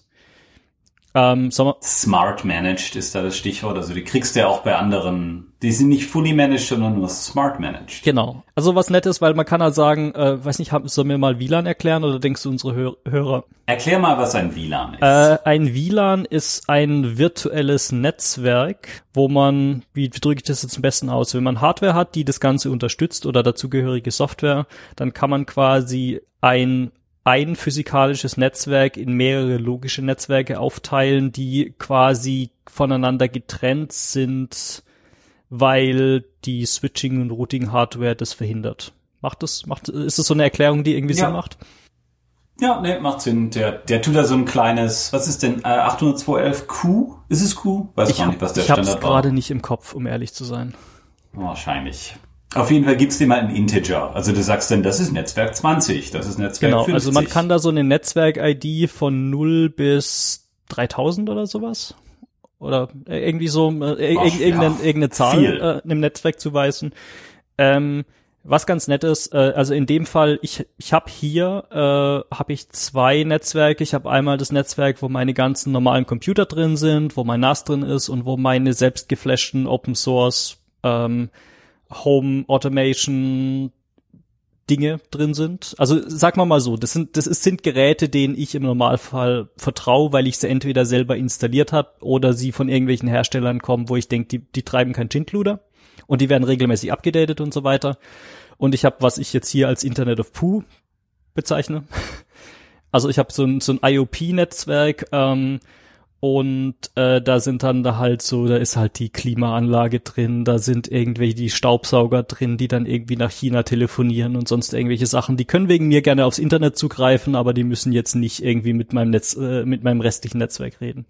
Smart Managed ist da das Stichwort. Also die kriegst du ja auch bei anderen, die sind nicht fully managed, sondern nur smart managed. Genau. Also was nett ist, weil man kann halt sagen, weiß nicht, sollen wir mal WLAN erklären oder denkst du unsere Hörer? Erklär mal, was ein WLAN ist. Ein WLAN ist ein virtuelles Netzwerk, wo man, wie drücke ich das jetzt am besten aus, wenn man Hardware hat, die das Ganze unterstützt oder dazugehörige Software, dann kann man quasi ein physikalisches Netzwerk in mehrere logische Netzwerke aufteilen, die quasi voneinander getrennt sind, weil die Switching- und Routing-Hardware das verhindert. Ist das so eine Erklärung, die irgendwie Sinn macht? Ja, nee, macht Sinn. Der tut da so ein kleines, was ist denn, 802.11q? Ist es Q? Weiß gar nicht, was der Standard war. Ich hab's gerade nicht im Kopf, um ehrlich zu sein. Wahrscheinlich. Auf jeden Fall gibt's dir mal einen Integer. Also du sagst dann, das ist Netzwerk 20, das ist Netzwerk 50. Genau, also man kann da so eine Netzwerk-ID von 0 bis 3000 oder sowas. Oder irgendwie so irgendeine Zahl einem Netzwerk zuweisen. Was ganz nett ist, also in dem Fall, ich habe hier habe ich 2 Netzwerke. Ich habe einmal das Netzwerk, wo meine ganzen normalen Computer drin sind, wo mein NAS drin ist und wo meine selbst geflashten Open Source Home Automation Dinge drin sind. Also sag mal so, das sind Geräte, denen ich im Normalfall vertraue, weil ich sie entweder selber installiert habe oder sie von irgendwelchen Herstellern kommen, wo ich denke, die treiben kein Schindluder und die werden regelmäßig abgedatet und so weiter. Und ich habe, was ich jetzt hier als Internet of Pooh bezeichne. Also ich habe so ein IoP-Netzwerk, und da ist halt die Klimaanlage drin, da sind irgendwelche die Staubsauger drin, die dann irgendwie nach China telefonieren und sonst irgendwelche Sachen. Die können wegen mir gerne aufs Internet zugreifen, aber die müssen jetzt nicht irgendwie mit meinem restlichen Netzwerk reden.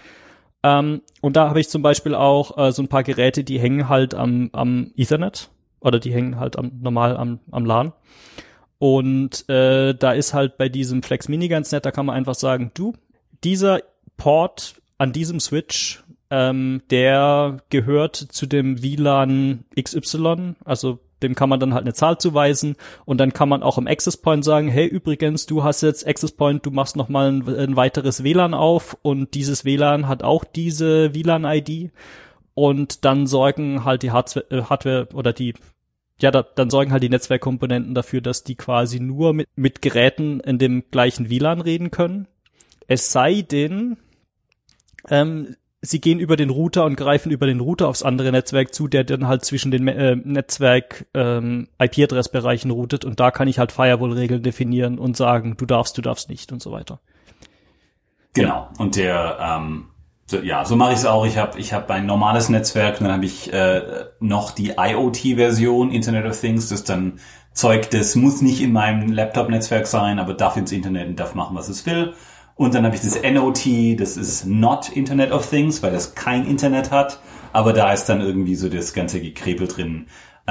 Und da habe ich zum Beispiel auch so ein paar Geräte, die hängen halt am Ethernet oder die hängen halt am LAN. Und da ist halt bei diesem Flex Mini ganz nett, da kann man einfach sagen, dieser Port an diesem Switch, der gehört zu dem WLAN XY, also dem kann man dann halt eine Zahl zuweisen und dann kann man auch im Access Point sagen, hey, übrigens, du hast jetzt Access Point, du machst nochmal ein weiteres WLAN auf und dieses WLAN hat auch diese WLAN-ID und dann sorgen halt die Hardware oder dann sorgen halt die Netzwerkkomponenten dafür, dass die quasi nur mit Geräten in dem gleichen WLAN reden können. Es sei denn, sie gehen über den Router und greifen über den Router aufs andere Netzwerk zu, der dann halt zwischen den Netzwerk IP-Adressbereichen routet und da kann ich halt Firewall-Regeln definieren und sagen, du darfst nicht und so weiter. Genau. Und so mache ich es auch. Ich hab ein normales Netzwerk, dann habe ich noch die IoT-Version, Internet of Things, das dann Zeug, das muss nicht in meinem Laptop-Netzwerk sein, aber darf ins Internet und darf machen, was es will. Und dann habe ich das NOT, das ist Not Internet of Things, weil das kein Internet hat, aber da ist dann irgendwie so das ganze Gekrepel drin.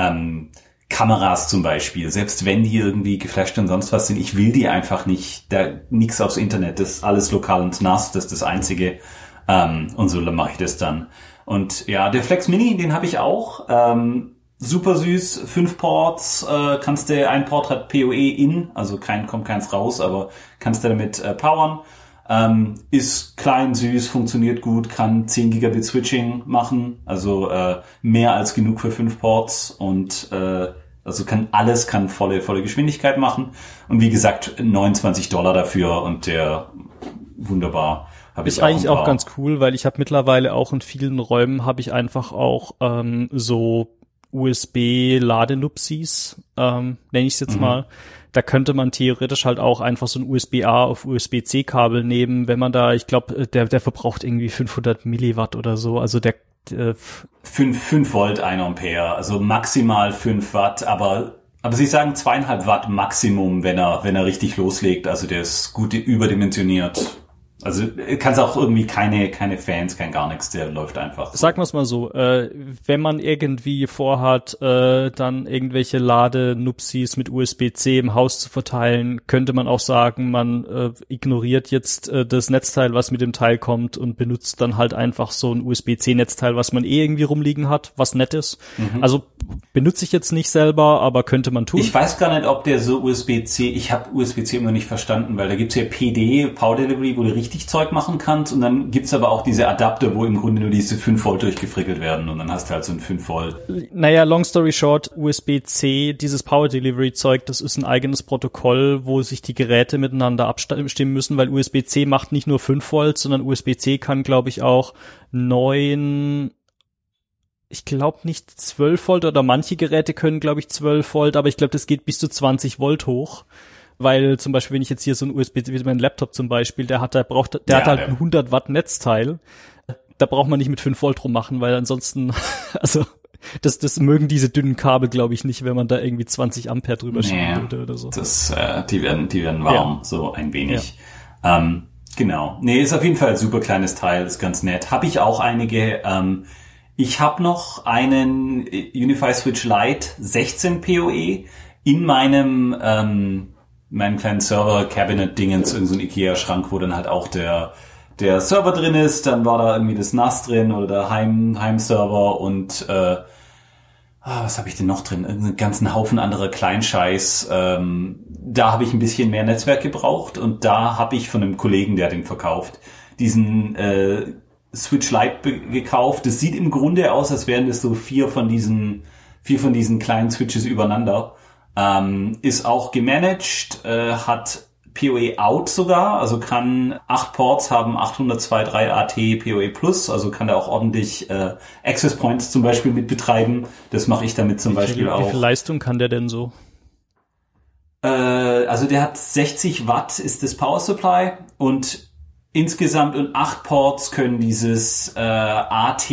Kameras zum Beispiel, selbst wenn die irgendwie geflasht und sonst was sind, ich will die einfach nicht, nix aufs Internet, das ist alles lokal und NAS, das ist das Einzige. Und so mache ich das dann. Und ja, der Flex Mini, den habe ich auch. Super süß, 5 Ports, ein Port hat PoE in, also kommt keins raus, aber kannst du damit powern. Ist klein, süß, funktioniert gut, kann 10 Gigabit Switching machen, also mehr als genug für 5 Ports und Also alles kann volle Geschwindigkeit machen. Und wie gesagt, $29 dafür und der wunderbar. Ist eigentlich auch ganz cool, weil ich habe mittlerweile auch in vielen Räumen habe ich einfach auch so USB-Ladenupsis, nenne ich es jetzt mal. Da könnte man theoretisch halt auch einfach so ein USB-A auf USB-C-Kabel nehmen, wenn man da, ich glaube, der verbraucht irgendwie 500 Milliwatt oder so, also der 5 Volt, 1 Ampere, also maximal 5 Watt, aber Sie sagen 2,5 Watt Maximum, wenn er richtig loslegt, also der ist gut überdimensioniert. Also kannst auch irgendwie keine Fans, kein gar nichts, der läuft einfach. Sagen wir es mal so, wenn man irgendwie vorhat, dann irgendwelche Ladenupsis mit USB-C im Haus zu verteilen, könnte man auch sagen, man ignoriert jetzt das Netzteil, was mit dem Teil kommt und benutzt dann halt einfach so ein USB-C-Netzteil, was man irgendwie rumliegen hat, was nett ist. Also benutze ich jetzt nicht selber, aber könnte man tun. Ich weiß gar nicht, ob der so USB-C, ich habe USB-C immer nicht verstanden, weil da gibt's ja PD, Power Delivery, wo du richtig Zeug machen kannst und dann gibt's aber auch diese Adapter, wo im Grunde nur diese 5 Volt durchgefrickelt werden und dann hast du halt so ein 5 Volt. Naja, long story short, USB-C, dieses Power Delivery Zeug, das ist ein eigenes Protokoll, wo sich die Geräte miteinander abstimmen müssen, weil USB-C macht nicht nur 5 Volt, sondern USB-C kann, glaube ich, auch 9, ich glaube nicht 12 Volt oder manche Geräte können, glaube ich, 12 Volt, aber ich glaube, das geht bis zu 20 Volt hoch. Weil zum Beispiel, wenn ich jetzt hier so ein USB, wie mein Laptop zum Beispiel, der hat halt ein 100 Watt Netzteil. Da braucht man nicht mit 5 Volt rummachen, weil ansonsten, also, das mögen diese dünnen Kabel, glaube ich, nicht, wenn man da irgendwie 20 Ampere drüber schieben würde oder so. Die werden warm, so ein wenig. Ja. Genau. Nee, ist auf jeden Fall ein super kleines Teil, ist ganz nett. Habe ich auch einige, ich habe noch einen Unify Switch Lite 16 PoE in meinem kleinen Server-Cabinet-Dingens, irgend so ein Ikea-Schrank, wo dann halt auch der Server drin ist, dann war da irgendwie das NAS drin oder der Heim-Server und was habe ich denn noch drin? Einen ganzen Haufen anderer Kleinscheiß. Da habe ich ein bisschen mehr Netzwerk gebraucht und da habe ich von einem Kollegen, der hat den verkauft, diesen Switch Lite gekauft. Das sieht im Grunde aus, als wären das so vier von diesen kleinen Switches übereinander. Ist auch gemanagt, hat PoE Out sogar, also kann 8 Ports haben, 802.3 AT PoE Plus, also kann er auch ordentlich Access Points zum Beispiel mit betreiben. Das mache ich damit zum Beispiel auch. Wie viel Leistung kann der denn so? Also der hat 60 Watt ist das Power Supply und insgesamt und 8 Ports können dieses AT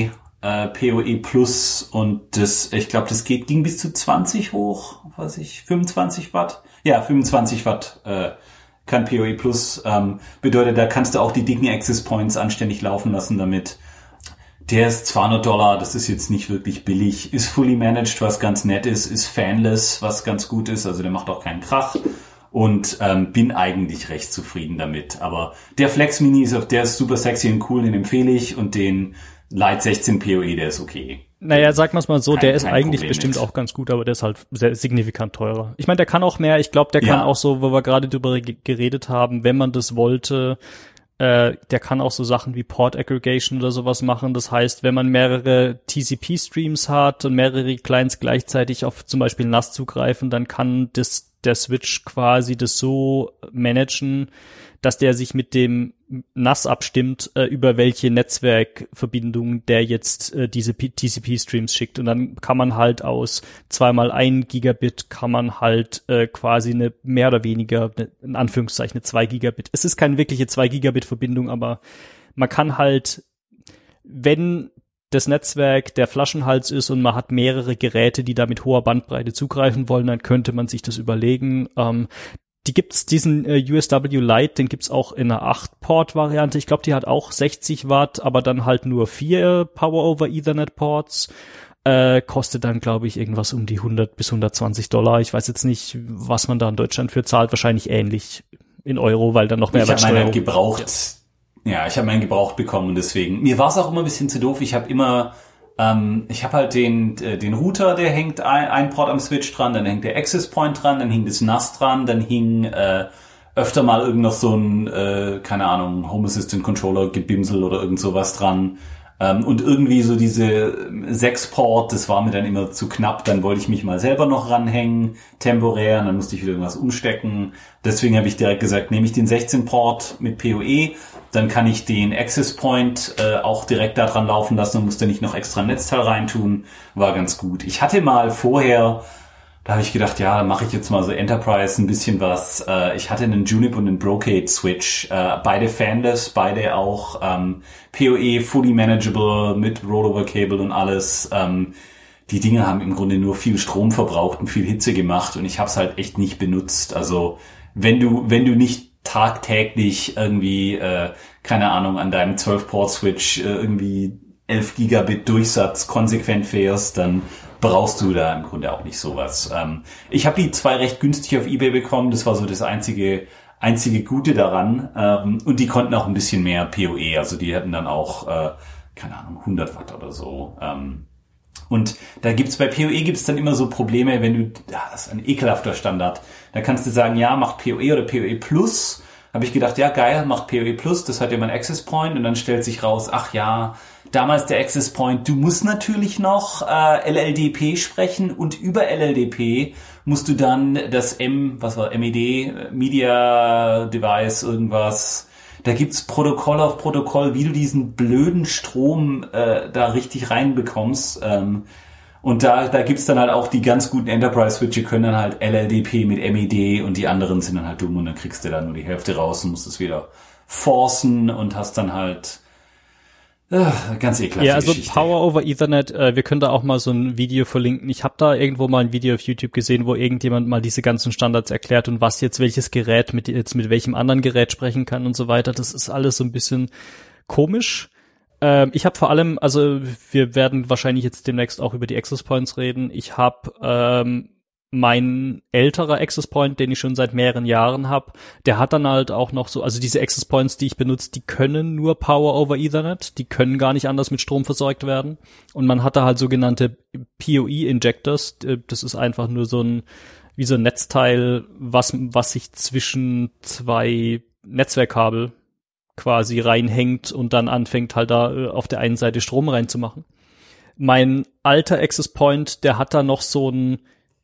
PoE Plus und ich glaube, das ging bis zu 20 hoch, 25 Watt. Ja, 25 Watt kann PoE Plus. Bedeutet, da kannst du auch die dicken Access Points anständig laufen lassen damit. Der ist $200, das ist jetzt nicht wirklich billig. Ist fully managed, was ganz nett ist fanless, was ganz gut ist. Also der macht auch keinen Krach. Und bin eigentlich recht zufrieden damit. Aber der Flex Mini der ist super sexy und cool, den empfehle ich. Und den Lite 16 PoE, der ist okay. Naja, sagen wir es mal so, der ist eigentlich bestimmt auch ganz gut, aber der ist halt sehr signifikant teurer. Ich meine, der kann auch mehr. Ich glaube, der kann auch so, wo wir gerade drüber geredet haben, wenn man das wollte, der kann auch so Sachen wie Port Aggregation oder sowas machen. Das heißt, wenn man mehrere TCP-Streams hat und mehrere Clients gleichzeitig auf zum Beispiel NAS zugreifen, dann kann der Switch quasi das so managen, dass der sich mit dem NAS abstimmt, über welche Netzwerkverbindung der jetzt diese TCP-Streams schickt. Und dann kann man halt aus 2x1 Gigabit kann man halt quasi eine mehr oder weniger, in Anführungszeichen, eine 2 Gigabit. Es ist keine wirkliche 2 Gigabit Verbindung, aber man kann halt, wenn das Netzwerk der Flaschenhals ist und man hat mehrere Geräte, die da mit hoher Bandbreite zugreifen wollen, dann könnte man sich das überlegen. Diesen USW Lite, den gibt's auch in einer 8-Port-Variante. Ich glaube, die hat auch 60 Watt, aber dann halt nur 4 Power-over-Ethernet-Ports. Kostet dann, glaube ich, irgendwas um die $100 bis $120. Ich weiß jetzt nicht, was man da in Deutschland für zahlt. Wahrscheinlich ähnlich in Euro, weil dann noch mehr Mehrwertsteuer. Ich habe meinen gebraucht. Ja, ich habe meinen gebraucht bekommen und deswegen. Mir war es auch immer ein bisschen zu doof. Ich habe halt den Router, der hängt ein Port am Switch dran, dann hängt der Access Point dran, dann hing das NAS dran, dann hing öfter mal irgend noch so ein, keine Ahnung, Home Assistant Controller Gebimsel oder irgend sowas dran. Und irgendwie so diese 6-Port, das war mir dann immer zu knapp. Dann wollte ich mich mal selber noch ranhängen, temporär, und dann musste ich wieder irgendwas umstecken. Deswegen habe ich direkt gesagt, nehme ich den 16-Port mit PoE, dann kann ich den Access Point auch direkt da dran laufen lassen und musste nicht noch extra ein Netzteil reintun. War ganz gut. Ich hatte mal vorher, da habe ich gedacht, ja, mache ich jetzt mal so Enterprise ein bisschen was. Ich hatte einen Junip und einen Brocade Switch, beide fanless, beide auch PoE fully manageable mit Rollover Cable und alles. Die Dinge haben im Grunde nur viel Strom verbraucht und viel Hitze gemacht und ich habe es halt echt nicht benutzt. Also wenn du nicht tagtäglich irgendwie, keine Ahnung, an deinem 12-Port-Switch irgendwie 11 Gigabit Durchsatz konsequent fährst, dann brauchst du da im Grunde auch nicht sowas. Ich habe die 2 recht günstig auf eBay bekommen, das war so das einzige Gute daran. Und die konnten auch ein bisschen mehr PoE, also die hatten dann auch, keine Ahnung, 100 Watt oder so. Und da bei PoE gibt's dann immer so Probleme, wenn du, das ist ein ekelhafter Standard. Da kannst du sagen, ja, mach PoE oder PoE Plus. Habe ich gedacht, ja geil, mach PoE Plus, das hat ja mein Access Point. Und dann stellt sich raus, ach ja, damals der Access Point, du musst natürlich noch LLDP sprechen und über LLDP musst du dann das MED, Media Device, irgendwas. Da gibt's Protokoll auf Protokoll, wie du diesen blöden Strom da richtig reinbekommst. Und da gibt's dann halt auch die ganz guten Enterprise-Switche können dann halt LLDP mit MED und die anderen sind dann halt dumm und dann kriegst du da nur die Hälfte raus und musst es wieder forcen und hast dann halt ganz ekelhaft. Ja, also Geschichte. Power over Ethernet, wir können da auch mal so ein Video verlinken. Ich habe da irgendwo mal ein Video auf YouTube gesehen, wo irgendjemand mal diese ganzen Standards erklärt und was jetzt welches Gerät mit welchem anderen Gerät sprechen kann und so weiter. Das ist alles so ein bisschen komisch. Ich habe vor allem, also wir werden wahrscheinlich jetzt demnächst auch über die Access Points reden. Ich habe mein älterer Access Point, den ich schon seit mehreren Jahren habe, der hat dann halt auch noch so, also diese Access Points, die ich benutze, die können nur Power over Ethernet, die können gar nicht anders mit Strom versorgt werden. Und man hat da halt sogenannte PoE-Injectors, das ist einfach nur wie so ein Netzteil, was sich zwischen 2 Netzwerkkabel quasi reinhängt und dann anfängt halt da auf der einen Seite Strom reinzumachen. Mein alter Access Point, der hat da noch so ein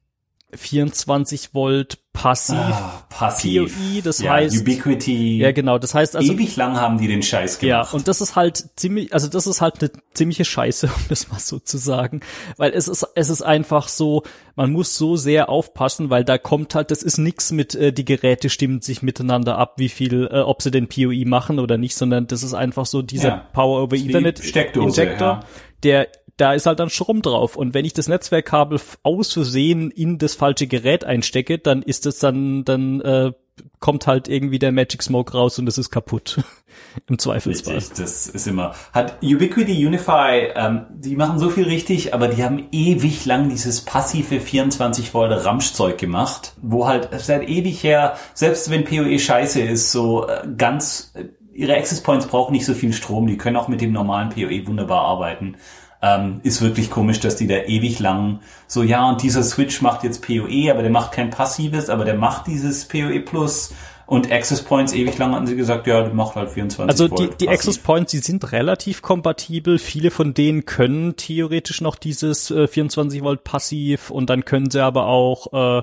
24 Volt passiv PoE, das heißt Ubiquiti. Ja, genau, das heißt also ewig lang haben die den Scheiß gemacht. Ja, und das ist halt eine ziemliche Scheiße, um das mal so zu sagen, weil es ist einfach so, man muss so sehr aufpassen, weil da kommt halt, das ist nix mit die Geräte stimmen sich miteinander ab, wie viel ob sie den PoE machen oder nicht, sondern das ist einfach so dieser Power over Ethernet Injector, da ist halt dann Strom drauf. Und wenn ich das Netzwerkkabel aus Versehen in das falsche Gerät einstecke, dann ist es dann kommt halt irgendwie der Magic Smoke raus und es ist kaputt. Im Zweifelsfall. Richtig, das ist immer. Hat Ubiquiti Unify, die machen so viel richtig, aber die haben ewig lang dieses passive 24 Volt Ramschzeug gemacht, wo halt seit ewig her, selbst wenn PoE scheiße ist, so ihre Access Points brauchen nicht so viel Strom, die können auch mit dem normalen PoE wunderbar arbeiten. Ist wirklich komisch, dass die da ewig lang so, ja, und dieser Switch macht jetzt PoE, aber der macht kein passives, aber der macht dieses PoE Plus und Access Points ewig lang hatten sie gesagt, ja, die macht halt 24 Also Volt. die Access Points, die sind relativ kompatibel. Viele von denen können theoretisch noch dieses 24 Volt passiv und dann können sie aber auch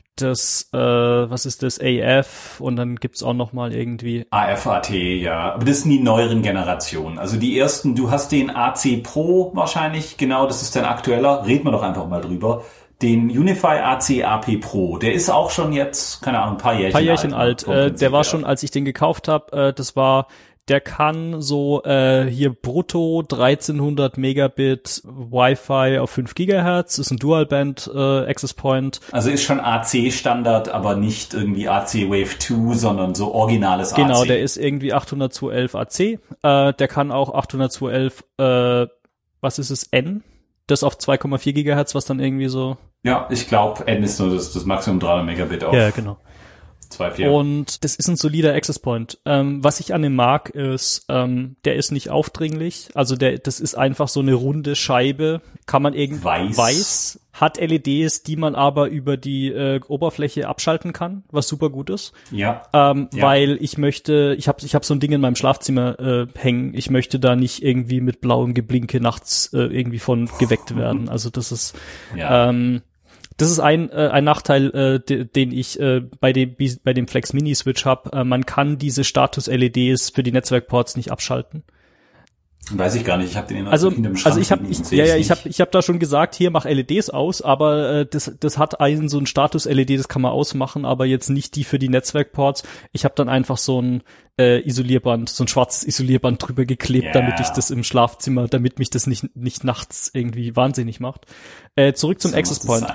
was ist das, AF und dann gibt's auch noch mal irgendwie AFAT, ja, aber das sind die neueren Generationen. Also die ersten, du hast den AC Pro wahrscheinlich, genau, das ist dein aktueller, reden wir doch einfach mal drüber. Den Unify AC AP Pro, der ist auch schon jetzt, keine Ahnung, ein paar Jährchen alt. Der war schon, als ich den gekauft habe, der kann so hier brutto 1300 Megabit Wi-Fi auf 5 Gigahertz, ist ein Dual-Band Access Point. Also ist schon AC-Standard, aber nicht irgendwie AC Wave 2, sondern so originales AC. Genau, der ist irgendwie 802.11 AC. Der kann auch 802.11, was ist es, N? Das auf 2,4 Gigahertz, was dann irgendwie so... Ja, ich glaube, N ist nur das Maximum 300 Megabit auf. Ja, genau. 2.4. Und das ist ein solider Access Point. Was ich an dem mag, ist, der ist nicht aufdringlich. Also das ist einfach so eine runde Scheibe. Kann man irgendwie weiß, hat LEDs, die man aber über die Oberfläche abschalten kann, was super gut ist. Ja. Weil ich habe so ein Ding in meinem Schlafzimmer hängen. Ich möchte da nicht irgendwie mit blauem Geblinke nachts irgendwie von geweckt werden. Also das ist das ist ein Nachteil, den ich bei dem Flex Mini Switch habe. Man kann diese Status-LEDs für die Netzwerkports nicht abschalten. Weiß ich gar nicht, ich habe den hinterm Schrank. Ich habe da schon gesagt, hier mach LEDs aus, aber das hat so ein Status-LED, das kann man ausmachen, aber jetzt nicht die für die Netzwerkports. Ich habe dann einfach so ein Isolierband, so ein schwarzes Isolierband drüber geklebt, damit ich das im Schlafzimmer, damit mich das nicht nachts irgendwie wahnsinnig macht. Zurück zum Access Point.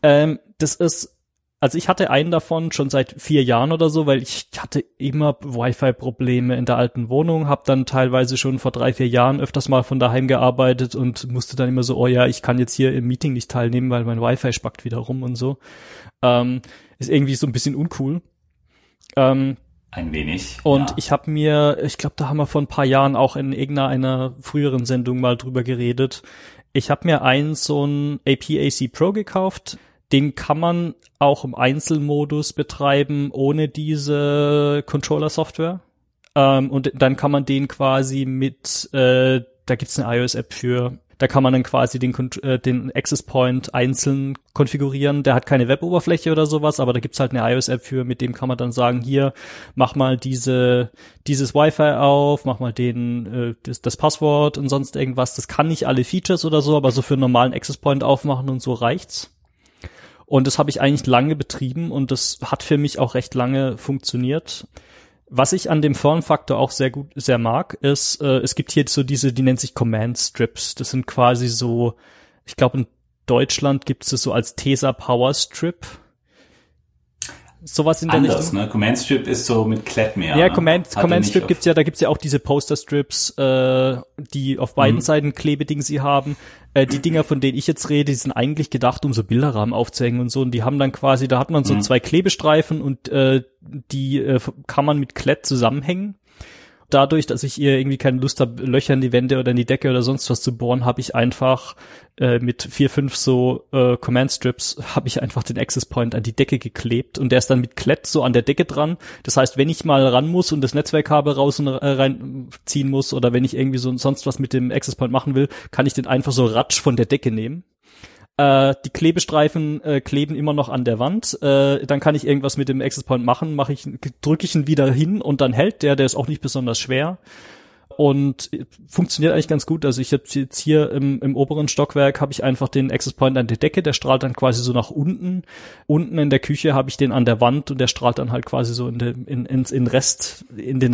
Also ich hatte einen davon schon seit 4 Jahren oder so, weil ich hatte immer Wi-Fi-Probleme in der alten Wohnung, habe dann teilweise schon vor 3-4 Jahren öfters mal von daheim gearbeitet und musste dann immer so, oh ja, ich kann jetzt hier im Meeting nicht teilnehmen, weil mein Wi-Fi spackt wieder rum und so. Ist irgendwie so ein bisschen uncool. Ein wenig. Und ich glaube, da haben wir vor ein paar Jahren auch in irgendeiner früheren Sendung mal drüber geredet. Ich habe mir so ein AP-AC Pro gekauft. Den kann man auch im Einzelmodus betreiben, ohne diese Controller-Software. Und dann kann man den quasi da gibt's eine iOS-App für, da kann man dann quasi den Access Point einzeln konfigurieren. Der hat keine Web-Oberfläche oder sowas, aber da gibt's halt eine iOS-App für, mit dem kann man dann sagen, hier, mach mal dieses Wi-Fi auf, mach mal das Passwort und sonst irgendwas. Das kann nicht alle Features oder so, aber so für einen normalen Access Point aufmachen und so reicht's. Und das habe ich eigentlich lange betrieben und das hat für mich auch recht lange funktioniert. Was ich an dem Formfaktor auch sehr mag, ist, es gibt hier so die nennt sich Command Strips. Das sind quasi so, ich glaube in Deutschland gibt es das so als Tesa Power Strip. Sowas in der Anders, Richtung. Ne? Command Strip ist so mit Klett mehr. Ja, ne? Command Strip gibt's ja, da gibt's ja auch diese Poster Strips, die auf beiden Seiten Klebeding sie haben. Die Dinger, von denen ich jetzt rede, die sind eigentlich gedacht, um so Bilderrahmen aufzuhängen und so. Und die haben dann quasi, da hat man so 2 Klebestreifen und die kann man mit Klett zusammenhängen. Dadurch, dass ich irgendwie keine Lust habe, Löcher in die Wände oder in die Decke oder sonst was zu bohren, habe ich einfach mit 4-5 so Command Strips habe ich einfach den Access Point an die Decke geklebt und der ist dann mit Klett so an der Decke dran. Das heißt, wenn ich mal ran muss und das Netzwerkkabel raus und reinziehen muss oder wenn ich irgendwie so sonst was mit dem Access Point machen will, kann ich den einfach so ratsch von der Decke nehmen. Die Klebestreifen kleben immer noch an der Wand. Dann kann ich irgendwas mit dem Access Point machen. Drücke ich ihn wieder hin und dann hält der ist auch nicht besonders schwer. Und funktioniert eigentlich ganz gut. Also ich habe jetzt hier im oberen Stockwerk habe ich einfach den Access Point an der Decke, der strahlt dann quasi so nach unten. Unten in der Küche habe ich den an der Wand und der strahlt dann halt quasi so in den Rest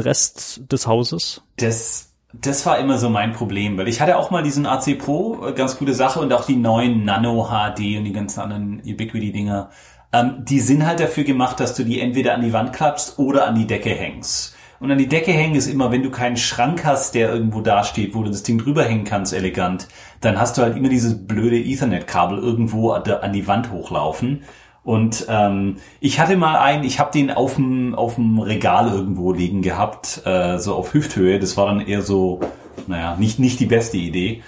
des Hauses. Das war immer so mein Problem, weil ich hatte auch mal diesen AC Pro, ganz gute Sache, und auch die neuen Nano HD und die ganzen anderen Ubiquiti-Dinger. Die sind halt dafür gemacht, dass du die entweder an die Wand klatschst oder an die Decke hängst. Und an die Decke hängen ist immer, wenn du keinen Schrank hast, der irgendwo dasteht, wo du das Ding drüber hängen kannst, elegant, dann hast du halt immer dieses blöde Ethernet-Kabel irgendwo an die Wand hochlaufen. Und ich hatte mal ich habe den auf dem Regal irgendwo liegen gehabt, so auf Hüfthöhe. Das war dann eher so, nicht die beste Idee.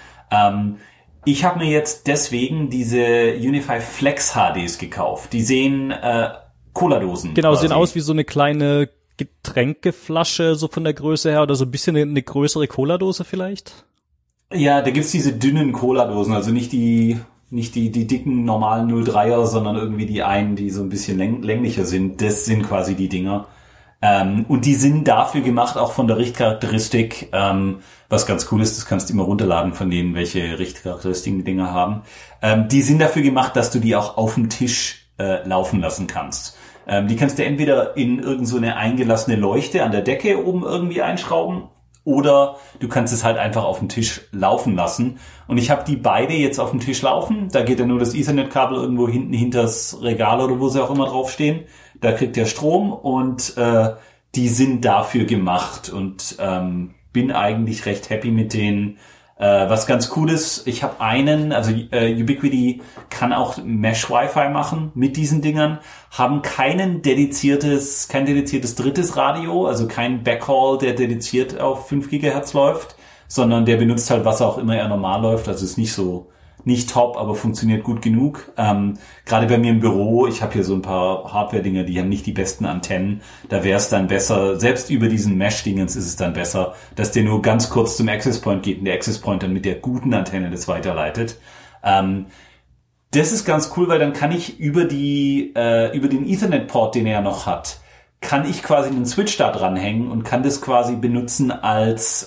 Ich habe mir jetzt deswegen diese Unify Flex HDs gekauft. Die sehen Cola-Dosen. Genau, quasi. Sehen aus wie so eine kleine Getränkeflasche, so von der Größe her, oder so ein bisschen eine größere Cola-Dose vielleicht? Ja, da gibt's diese dünnen Cola-Dosen, also nicht die dicken normalen 03er, sondern irgendwie die so ein bisschen länglicher sind. Das sind quasi die Dinger. Und die sind dafür gemacht, auch von der Richtcharakteristik, was ganz cool ist, das kannst du immer runterladen von denen, welche Richtcharakteristiken die Dinger haben. Die sind dafür gemacht, dass du die auch auf dem Tisch laufen lassen kannst. Die kannst du entweder in irgend so eine eingelassene Leuchte an der Decke oben irgendwie einschrauben, oder du kannst es halt einfach auf dem Tisch laufen lassen. Und ich habe die beide jetzt auf dem Tisch laufen. Da geht ja nur das Ethernet-Kabel irgendwo hinten hinters Regal oder wo sie auch immer draufstehen. Da kriegt der Strom und die sind dafür gemacht und bin eigentlich recht happy mit denen. Was ganz cool ist, ich habe Ubiquiti kann auch Mesh-Wi-Fi machen mit diesen Dingern, haben kein dediziertes drittes Radio, also kein Backhaul, der dediziert auf 5 Gigahertz läuft, sondern der benutzt halt, was auch immer er normal läuft, also ist nicht top, aber funktioniert gut genug. Gerade bei mir im Büro, ich habe hier so ein paar Hardware-Dinger, die haben nicht die besten Antennen. Da wäre es dann besser, selbst über diesen Mesh-Dingens ist es dann besser, dass der nur ganz kurz zum Access Point geht und der Access Point dann mit der guten Antenne das weiterleitet. Das ist ganz cool, weil dann kann ich über den Ethernet-Port, den er noch hat, kann ich quasi einen Switch da dranhängen und kann das quasi benutzen als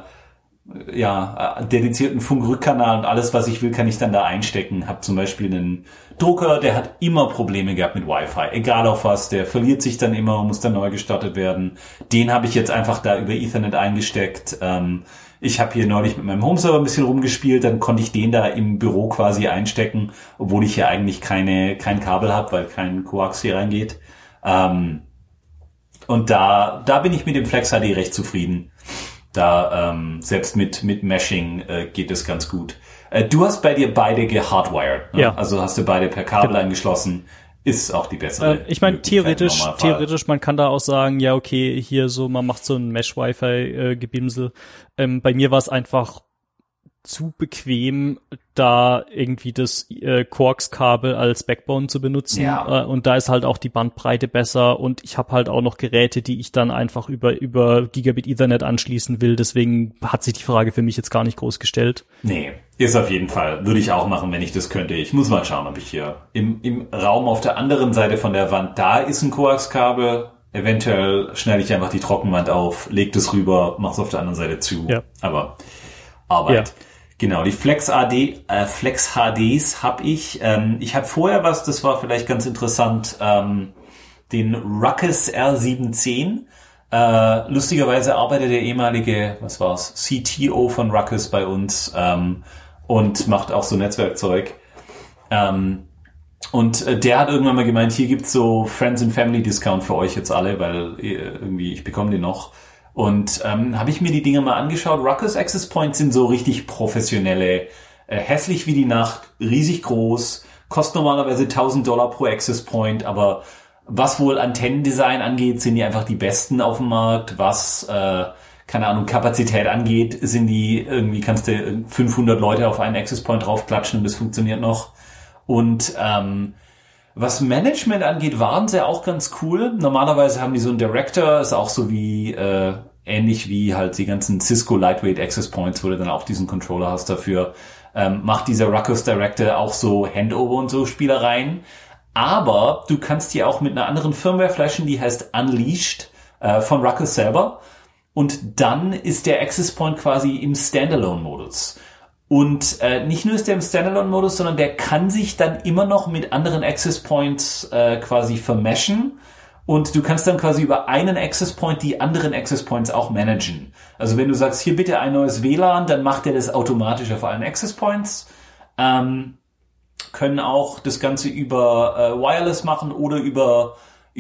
dedizierten Funkrückkanal und alles, was ich will, kann ich dann da einstecken. Hab zum Beispiel einen Drucker, der hat immer Probleme gehabt mit Wi-Fi. Egal auf was, der verliert sich dann immer und muss dann neu gestartet werden. Den habe ich jetzt einfach da über Ethernet eingesteckt. Ich habe hier neulich mit meinem Homeserver ein bisschen rumgespielt, dann konnte ich den da im Büro quasi einstecken, obwohl ich hier eigentlich kein Kabel habe, weil kein Coax hier reingeht. Und da bin ich mit dem Flex HD recht zufrieden. Da selbst mit Meshing geht es ganz gut. Du hast bei dir beide gehardwired, ne? Ja. Also hast du beide per Kabel eingeschlossen. Ist auch die bessere. Ich meine, theoretisch, man kann da auch sagen, ja, okay, hier so, man macht so ein Mesh-Wi-Fi-Gebimsel. Bei mir war es einfach zu bequem, da irgendwie das Coax-Kabel als Backbone zu benutzen. Ja. Und da ist halt auch die Bandbreite besser und ich habe halt auch noch Geräte, die ich dann einfach über Gigabit Ethernet anschließen will. Deswegen hat sich die Frage für mich jetzt gar nicht groß gestellt. Nee, ist auf jeden Fall. Würde ich auch machen, wenn ich das könnte. Ich muss mal schauen, ob ich hier im Raum auf der anderen Seite von der Wand, da ist ein Coax-Kabel. Eventuell schneide ich einfach die Trockenwand auf, leg das rüber, mach's auf der anderen Seite zu. Ja. Aber Arbeit. Ja. Genau, die Flex HDs habe ich. Ich habe vorher das war vielleicht ganz interessant, den Ruckus R710. Lustigerweise arbeitet der ehemalige, CTO von Ruckus bei uns und macht auch so Netzwerkzeug. Und der hat irgendwann mal gemeint, hier gibt's so Friends and Family Discount für euch jetzt alle, weil irgendwie ich bekomme den noch. Und habe ich mir die Dinge mal angeschaut. Ruckus Access Points sind so richtig professionelle, hässlich wie die Nacht, riesig groß, kostet normalerweise $1.000 pro Access Point, aber was wohl Antennendesign angeht, sind die einfach die besten auf dem Markt. Was, Kapazität angeht, sind die irgendwie, kannst du 500 Leute auf einen Access Point draufklatschen und das funktioniert noch. Und was Management angeht, waren sie auch ganz cool. Normalerweise haben die so einen Director, ist auch so wie ähnlich wie halt die ganzen Cisco Lightweight Access Points, wo du dann auch diesen Controller hast dafür. Macht dieser Ruckus Director auch so Handover und so Spielereien. Aber du kannst die auch mit einer anderen Firmware flashen, die heißt Unleashed von Ruckus selber. Und dann ist der Access Point quasi im Standalone-Modus. Und nicht nur ist der im Standalone-Modus, sondern der kann sich dann immer noch mit anderen Access Points quasi vermeshen. Und du kannst dann quasi über einen Access Point die anderen Access Points auch managen. Also wenn du sagst, hier bitte ein neues WLAN, dann macht er das automatisch auf allen Access Points. Können auch das Ganze über Wireless machen oder über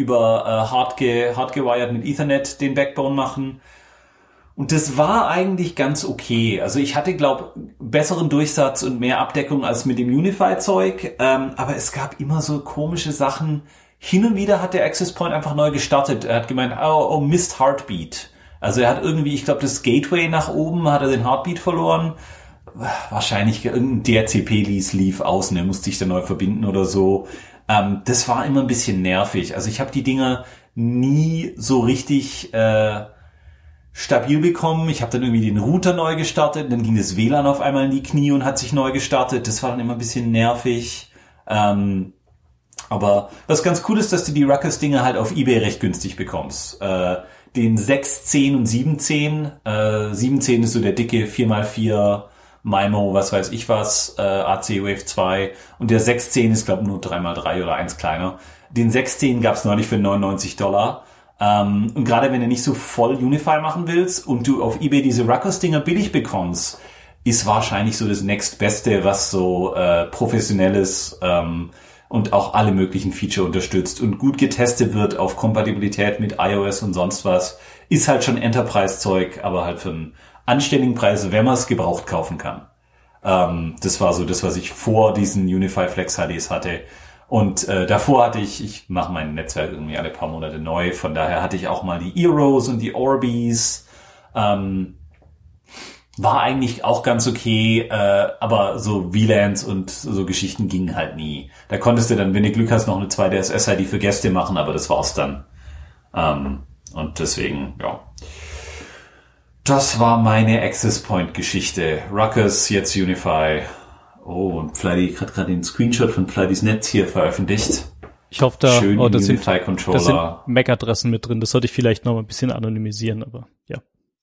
hardgewired mit Ethernet den Backbone machen. Und das war eigentlich ganz okay. Also ich hatte, besseren Durchsatz und mehr Abdeckung als mit dem Unify-Zeug. Aber es gab immer so komische Sachen. Hin und wieder hat der Access Point einfach neu gestartet. Er hat gemeint, oh Mist, Heartbeat. Also er hat irgendwie, ich glaube, das Gateway nach oben, hat er den Heartbeat verloren. Wahrscheinlich irgendein DHCP-Lease lief aus und er musste sich dann neu verbinden oder so. Das war immer ein bisschen nervig. Also ich habe die Dinger nie so richtig stabil bekommen. Ich habe dann irgendwie den Router neu gestartet, dann ging das WLAN auf einmal in die Knie und hat sich neu gestartet. Das war dann immer ein bisschen nervig. Aber was ganz cool ist, dass du die Ruckus-Dinger halt auf eBay recht günstig bekommst. Den 610 und 710. 710 ist so der dicke 4x4 MIMO, was weiß ich was, AC Wave 2. Und der 610 ist, glaube ich, nur 3x3 oder 1 kleiner. Den 610 gab's neulich für $99. Und gerade wenn du nicht so voll Unify machen willst und du auf eBay diese Ruckus-Dinger billig bekommst, ist wahrscheinlich so das Nächstbeste, was so professionelles und auch alle möglichen Feature unterstützt und gut getestet wird auf Kompatibilität mit iOS und sonst was, ist halt schon Enterprise-Zeug, aber halt für einen anständigen Preis, wenn man es gebraucht kaufen kann. Das war so das, was ich vor diesen Unify Flex HDs hatte. Und davor hatte ich mache mein Netzwerk irgendwie alle paar Monate neu, von daher hatte ich auch mal die Eeros und die Orbeez. War eigentlich auch ganz okay, aber so VLANs und so Geschichten gingen halt nie. Da konntest du dann, wenn du Glück hast, noch eine zweite SSID für Gäste machen, aber das war's dann. Und deswegen, ja. Das war meine Access Point Geschichte. Ruckus, jetzt Unify. Oh, und Flighty hat gerade den Screenshot von Flightys Netz hier veröffentlicht. Ich hoffe, da schön das sind Unify-Controller. MAC-Adressen mit drin. Das sollte ich vielleicht noch ein bisschen anonymisieren, aber ja.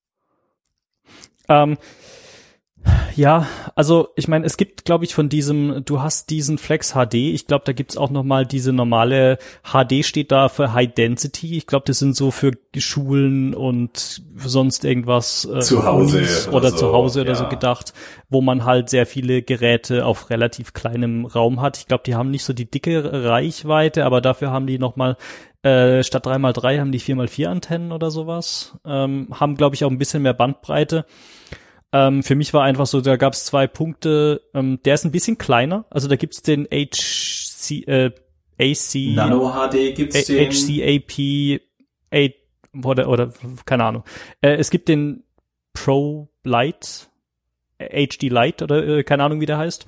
Ja, also ich meine, es gibt, glaube ich, du hast diesen Flex HD, ich glaube, da gibt's auch nochmal diese normale HD steht da für High Density. Ich glaube, das sind so für Schulen und sonst irgendwas zu Hause oder so, zu Hause oder so gedacht, wo man halt sehr viele Geräte auf relativ kleinem Raum hat. Ich glaube, die haben nicht so die dicke Reichweite, aber dafür haben die nochmal statt 3x3 haben die 4x4 Antennen oder sowas. Haben, glaube ich, auch ein bisschen mehr Bandbreite. Für mich war einfach so, da gab es 2 Punkte. Der ist ein bisschen kleiner. Also da gibt's den AC Nano HD gibt's den HCAP 8 oder keine Ahnung. Es gibt den Pro Lite, HD Lite oder keine Ahnung, wie der heißt.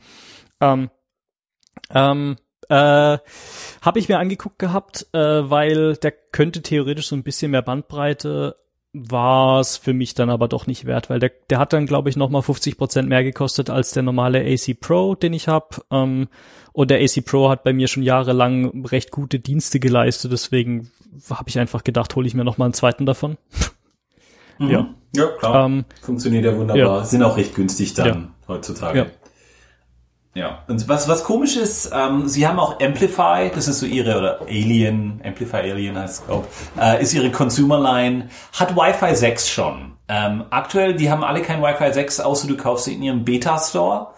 Habe ich mir angeguckt gehabt, weil der könnte theoretisch so ein bisschen mehr Bandbreite, war es für mich dann aber doch nicht wert, weil der hat dann, glaube ich, nochmal 50% mehr gekostet als der normale AC Pro, den ich habe. Und der AC Pro hat bei mir schon jahrelang recht gute Dienste geleistet, deswegen habe ich einfach gedacht, hole ich mir nochmal einen zweiten davon. Ja, klar. Funktioniert ja wunderbar. Ja. Sind auch recht günstig dann heutzutage. Ja. Ja, und was komisch ist, sie haben auch Amplify, das ist so ihre, oder Amplify Alien heißt es auch, ist ihre Consumer-Line, hat Wi-Fi 6 schon. Aktuell, die haben alle kein Wi-Fi 6, außer du kaufst sie in ihrem Beta-Store.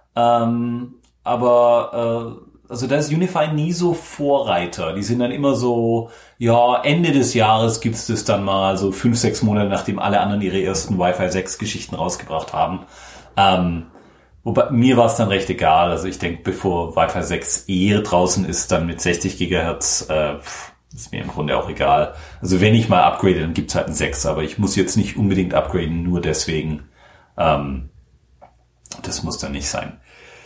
Aber also da ist Unify nie so Vorreiter. Die sind dann immer so, ja, Ende des Jahres gibt's das dann mal, so 5-6 Monate, nachdem alle anderen ihre ersten Wi-Fi 6 Geschichten rausgebracht haben. Wobei, mir war es dann recht egal. Also ich denke, bevor Wi-Fi 6 draußen ist, dann mit 60 Gigahertz, ist mir im Grunde auch egal. Also wenn ich mal upgrade, dann gibt's halt ein 6, aber ich muss jetzt nicht unbedingt upgraden, nur deswegen. Das muss dann nicht sein.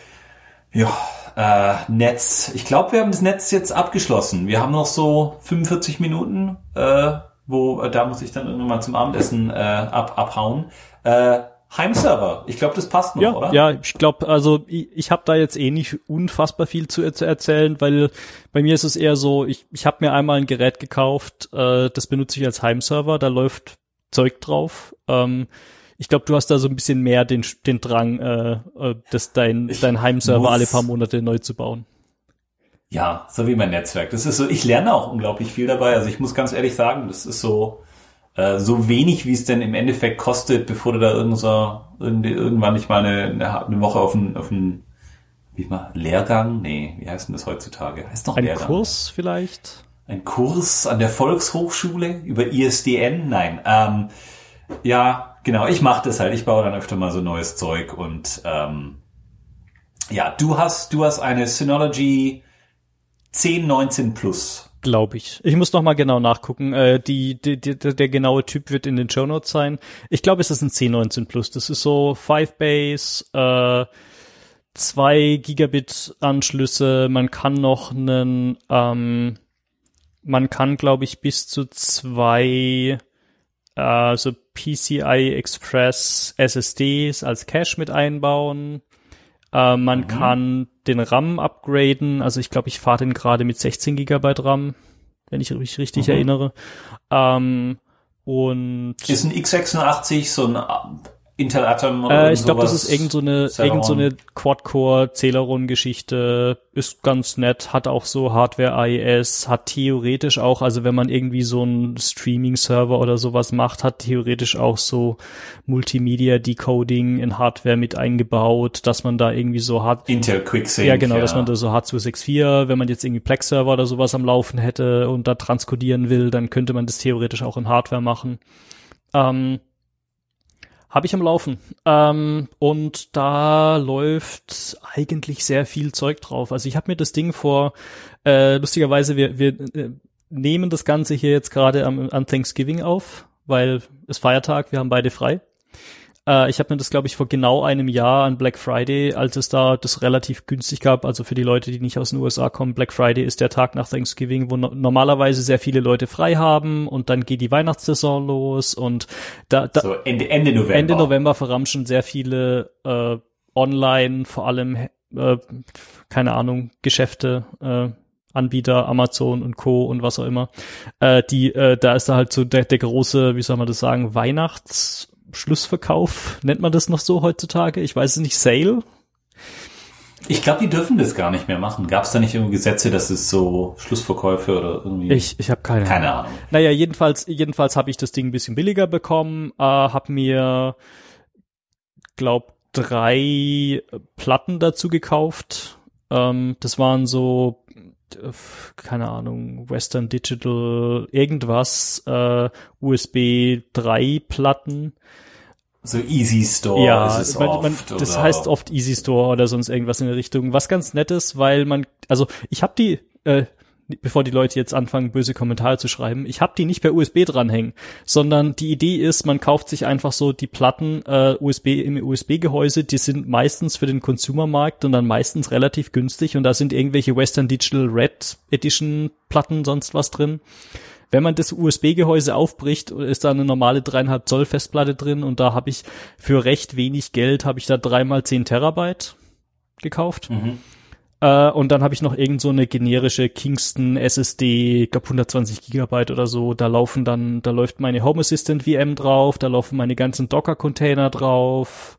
Ja, Netz. Ich glaube, wir haben das Netz jetzt abgeschlossen. Wir haben noch so 45 Minuten, da muss ich dann irgendwann mal zum Abendessen abhauen. Heimserver. Ich glaube, das passt noch, oder? Ja, ich glaube, also ich habe da jetzt nicht unfassbar viel zu erzählen, weil bei mir ist es eher so, ich habe mir einmal ein Gerät gekauft, das benutze ich als Heimserver, da läuft Zeug drauf. Ich glaube, du hast da so ein bisschen mehr den Drang, dein Heimserver alle paar Monate neu zu bauen. Ja, so wie mein Netzwerk. Das ist so, ich lerne auch unglaublich viel dabei. Also ich muss ganz ehrlich sagen, das ist so wenig, wie es denn im Endeffekt kostet, bevor du da irgendwann nicht mal eine Woche auf einen Lehrgang? Nee, wie heißt denn das heutzutage? Heißt noch Lehrgang? Ein Kurs vielleicht? Ein Kurs an der Volkshochschule über ISDN? Nein. Ja, genau, ich mache das halt. Ich baue dann öfter mal so neues Zeug und ja, du hast eine Synology 1019 Plus. Glaube ich. Ich muss noch mal genau nachgucken. Der genaue Typ wird in den Shownotes sein. Ich glaube, es ist ein 1019 Plus. Das ist so 5-Base, 2 Gigabit Anschlüsse. Man kann noch glaube ich, bis zu 2 so PCI Express SSDs als Cache mit einbauen. Man kann den RAM upgraden, also ich glaube, ich fahre den gerade mit 16 Gigabyte RAM, wenn ich mich richtig erinnere. Und ist ein x86 so ein Intel Atom oder ich glaube, das sowas? ist irgend so eine Quad-Core Celeron-Geschichte, ist ganz nett, hat auch so Hardware-IES, hat theoretisch auch, also wenn man irgendwie so einen Streaming-Server oder sowas macht, hat theoretisch auch so Multimedia-Decoding in Hardware mit eingebaut, dass man da irgendwie so Intel QuickSync. Ja, genau, dass man da so H264, wenn man jetzt irgendwie Plex-Server oder sowas am Laufen hätte und da transkodieren will, dann könnte man das theoretisch auch in Hardware machen. Habe ich am Laufen. Und da läuft eigentlich sehr viel Zeug drauf. Also ich habe mir das Ding lustigerweise, wir nehmen das Ganze hier jetzt gerade an Thanksgiving auf, weil es Feiertag, wir haben beide frei. Ich habe mir das, glaube ich, vor genau einem Jahr an Black Friday, als es da das relativ günstig gab, also für die Leute, die nicht aus den USA kommen, Black Friday ist der Tag nach Thanksgiving, wo normalerweise sehr viele Leute frei haben und dann geht die Weihnachtssaison los und so Ende November. Ende November verramschen sehr viele online, vor allem, keine Ahnung, Geschäfte, Anbieter, Amazon und Co. und was auch immer, da ist da halt so der große, wie soll man das sagen, Schlussverkauf, nennt man das noch so heutzutage? Ich weiß es nicht, Sale? Ich glaube, die dürfen das gar nicht mehr machen. Gab es da nicht irgendwie Gesetze, dass es so Schlussverkäufe oder irgendwie... Ich habe keine Ahnung. Naja, jedenfalls habe ich das Ding ein bisschen billiger bekommen, habe mir, glaub, 3 Platten dazu gekauft. Das waren so, keine Ahnung, Western Digital irgendwas, USB 3 Platten. So Easy Store ja, ist es oft. Das heißt oft Easy Store oder sonst irgendwas in der Richtung. Was ganz nett ist, weil ich habe die, bevor die Leute jetzt anfangen, böse Kommentare zu schreiben, ich habe die nicht per USB dranhängen, sondern die Idee ist, man kauft sich einfach so die Platten im USB-Gehäuse, die sind meistens für den Consumermarkt und dann meistens relativ günstig und da sind irgendwelche Western Digital Red Edition Platten, sonst was drin. Wenn man das USB-Gehäuse aufbricht, ist da eine normale 3,5 Zoll Festplatte drin und da habe ich für recht wenig Geld, habe ich da 3x10 Terabyte gekauft. Mhm. Und dann habe ich noch irgend so eine generische Kingston SSD, ich glaube 120 Gigabyte oder so. Da läuft meine Home Assistant VM drauf, da laufen meine ganzen Docker-Container drauf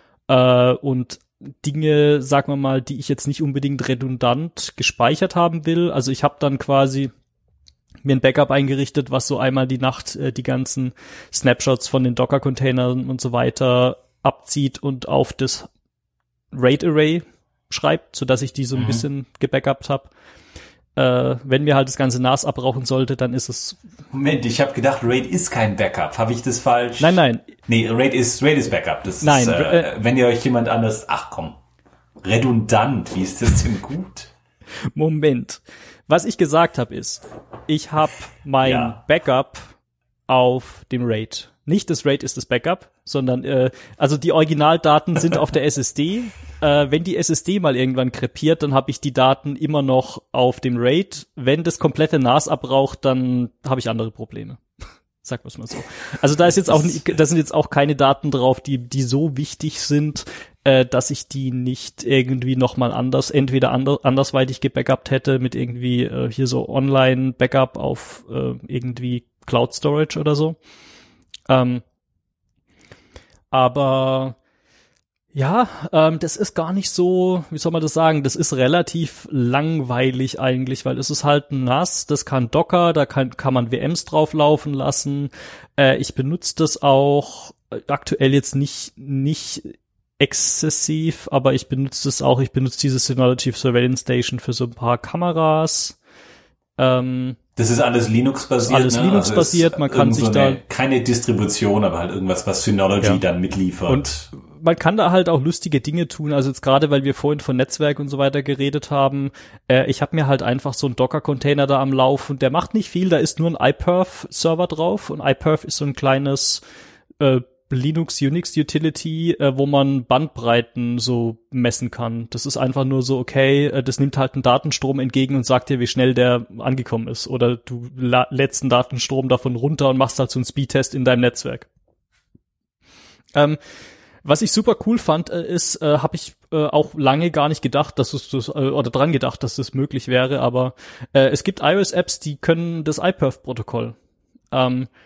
und Dinge, sagen wir mal, die ich jetzt nicht unbedingt redundant gespeichert haben will. Also ich habe dann quasi mir ein Backup eingerichtet, was so einmal die Nacht die ganzen Snapshots von den Docker-Containern und so weiter abzieht und auf das RAID-Array schreibt, sodass ich die so ein bisschen gebackupt habe. Wenn mir halt das ganze NAS abrauchen sollte, dann ist es... Moment, ich habe gedacht, RAID ist kein Backup. Habe ich das falsch? Nein. Nee, RAID ist Backup. Das nein. Ist, wenn ihr euch jemand anders... Ach komm, redundant, wie ist das denn gut? Moment. Was ich gesagt habe ist, ich habe mein Backup auf dem RAID. Nicht das RAID ist das Backup, sondern also die Originaldaten sind auf der SSD. Wenn die SSD mal irgendwann krepiert, dann habe ich die Daten immer noch auf dem RAID. Wenn das komplette NAS abraucht, dann habe ich andere Probleme. Sagen wir es mal so. Also da sind jetzt auch keine Daten drauf, die so wichtig sind, dass ich die nicht irgendwie nochmal andersweitig gebackupt hätte mit irgendwie hier so Online-Backup auf irgendwie Cloud Storage oder so. Aber ja, das ist gar nicht so, wie soll man das sagen, das ist relativ langweilig eigentlich, weil es ist halt ein NAS, das kann Docker, da kann man VMs drauflaufen lassen. Ich benutze das auch aktuell jetzt nicht exzessiv, aber ich benutze diese Synology Surveillance Station für so ein paar Kameras. Das ist alles Linux-basiert. Linux-basiert, man kann sich da... Keine Distribution, aber halt irgendwas, was Synology dann mitliefert. Und man kann da halt auch lustige Dinge tun, also jetzt gerade, weil wir vorhin von Netzwerk und so weiter geredet haben, ich habe mir halt einfach so einen Docker-Container da am Laufen, der macht nicht viel, da ist nur ein iPerf-Server drauf und iPerf ist so ein kleines Linux-Unix-Utility, wo man Bandbreiten so messen kann. Das ist einfach nur so, okay, das nimmt halt einen Datenstrom entgegen und sagt dir, wie schnell der angekommen ist. Oder du lädst einen Datenstrom davon runter und machst halt so einen Speedtest in deinem Netzwerk. Was ich super cool fand, ist, habe ich auch lange gar nicht gedacht, dass es das oder dran gedacht, dass das möglich wäre, aber es gibt iOS-Apps, die können das iPerf-Protokoll.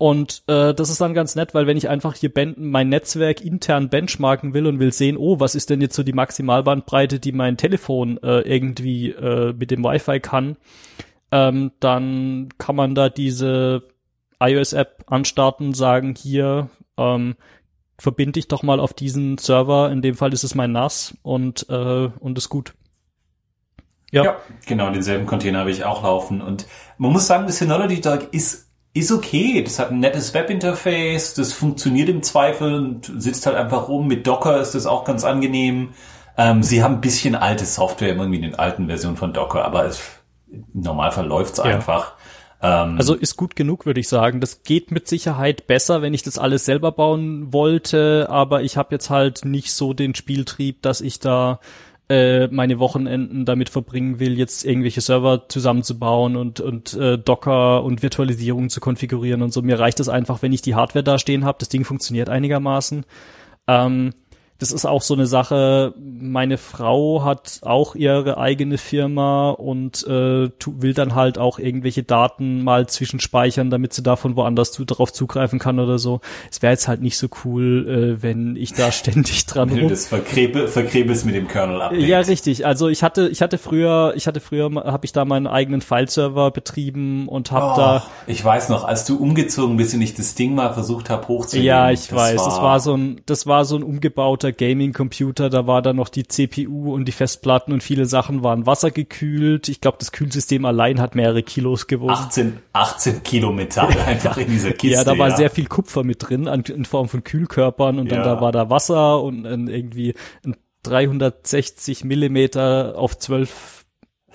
Und das ist dann ganz nett, weil wenn ich einfach hier mein Netzwerk intern benchmarken will und will sehen, oh, was ist denn jetzt so die Maximalbandbreite, die mein Telefon irgendwie mit dem Wi-Fi kann, dann kann man da diese iOS-App anstarten, sagen, hier, verbinde ich doch mal auf diesen Server, in dem Fall ist es mein NAS und ist gut. Ja, genau, denselben Container habe ich auch laufen. Und man muss sagen, das Synology Dock ist okay. Das hat ein nettes Webinterface, das funktioniert im Zweifel und sitzt halt einfach rum. Mit Docker ist das auch ganz angenehm. Sie haben ein bisschen alte Software, irgendwie in den alten Versionen von Docker, aber im Normalfall läuft's einfach. Also ist gut genug, würde ich sagen. Das geht mit Sicherheit besser, wenn ich das alles selber bauen wollte, aber ich habe jetzt halt nicht so den Spieltrieb, dass ich da meine Wochenenden damit verbringen will, jetzt irgendwelche Server zusammenzubauen und Docker und Virtualisierung zu konfigurieren und so. Mir reicht es einfach, wenn ich die Hardware da stehen habe. Das Ding funktioniert einigermaßen. Das ist auch so eine Sache, meine Frau hat auch ihre eigene Firma und will dann halt auch irgendwelche Daten mal zwischenspeichern, damit sie davon woanders drauf zugreifen kann oder so. Es wäre jetzt halt nicht so cool, wenn ich da ständig dran wenn du das verkrebelst mit dem Kernel-Update. Ja, richtig. Also ich hatte früher habe ich da meinen eigenen File-Server betrieben und habe da. Ich weiß noch, als du umgezogen bist und ich das Ding mal versucht habe hochzunehmen. Ja, ich weiß. Das war so ein umgebauter Gaming-Computer, da war dann noch die CPU und die Festplatten und viele Sachen waren wassergekühlt. Ich glaube, das Kühlsystem allein hat mehrere Kilos gewogen. 18 Kilo Metall einfach in dieser Kiste. Ja, da war sehr viel Kupfer mit drin in Form von Kühlkörpern und dann da war da Wasser und irgendwie ein 360 Millimeter auf 12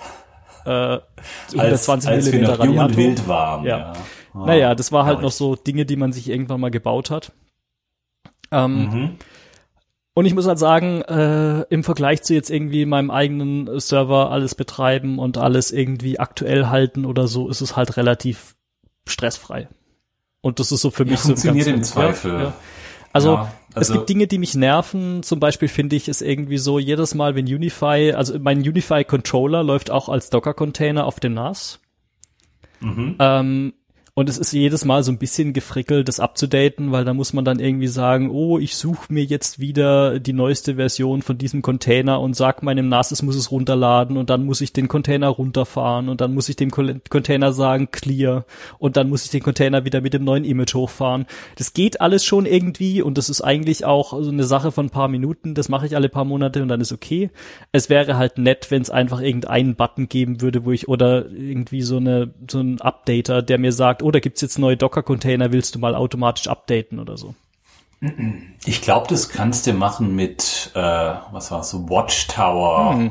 120 als Millimeter wir noch jung und Radiator. wild waren. Ja. Naja, das war halt noch so Dinge, die man sich irgendwann mal gebaut hat. Und ich muss halt sagen, im Vergleich zu jetzt irgendwie meinem eigenen Server alles betreiben und alles irgendwie aktuell halten oder so, ist es halt relativ stressfrei. Und das ist so für mich so funktioniert im Zweifel. Ja. Also es gibt Dinge, die mich nerven. Zum Beispiel finde ich es irgendwie so, jedes Mal, wenn mein Unify-Controller läuft auch als Docker-Container auf dem NAS. Und es ist jedes Mal so ein bisschen gefrickelt, das abzudaten, weil da muss man dann irgendwie sagen, oh, ich suche mir jetzt wieder die neueste Version von diesem Container und sag meinem NAS, es muss es runterladen und dann muss ich den Container runterfahren und dann muss ich dem Container sagen, clear und dann muss ich den Container wieder mit dem neuen Image hochfahren. Das geht alles schon irgendwie und das ist eigentlich auch so eine Sache von ein paar Minuten, das mache ich alle paar Monate und dann ist okay. Es wäre halt nett, wenn es einfach irgendeinen Button geben würde, oder irgendwie so ein Updater, der mir sagt, oh, da gibt's jetzt neue Docker-Container, willst du mal automatisch updaten oder so? Ich glaube, das kannst du machen mit, Watchtower.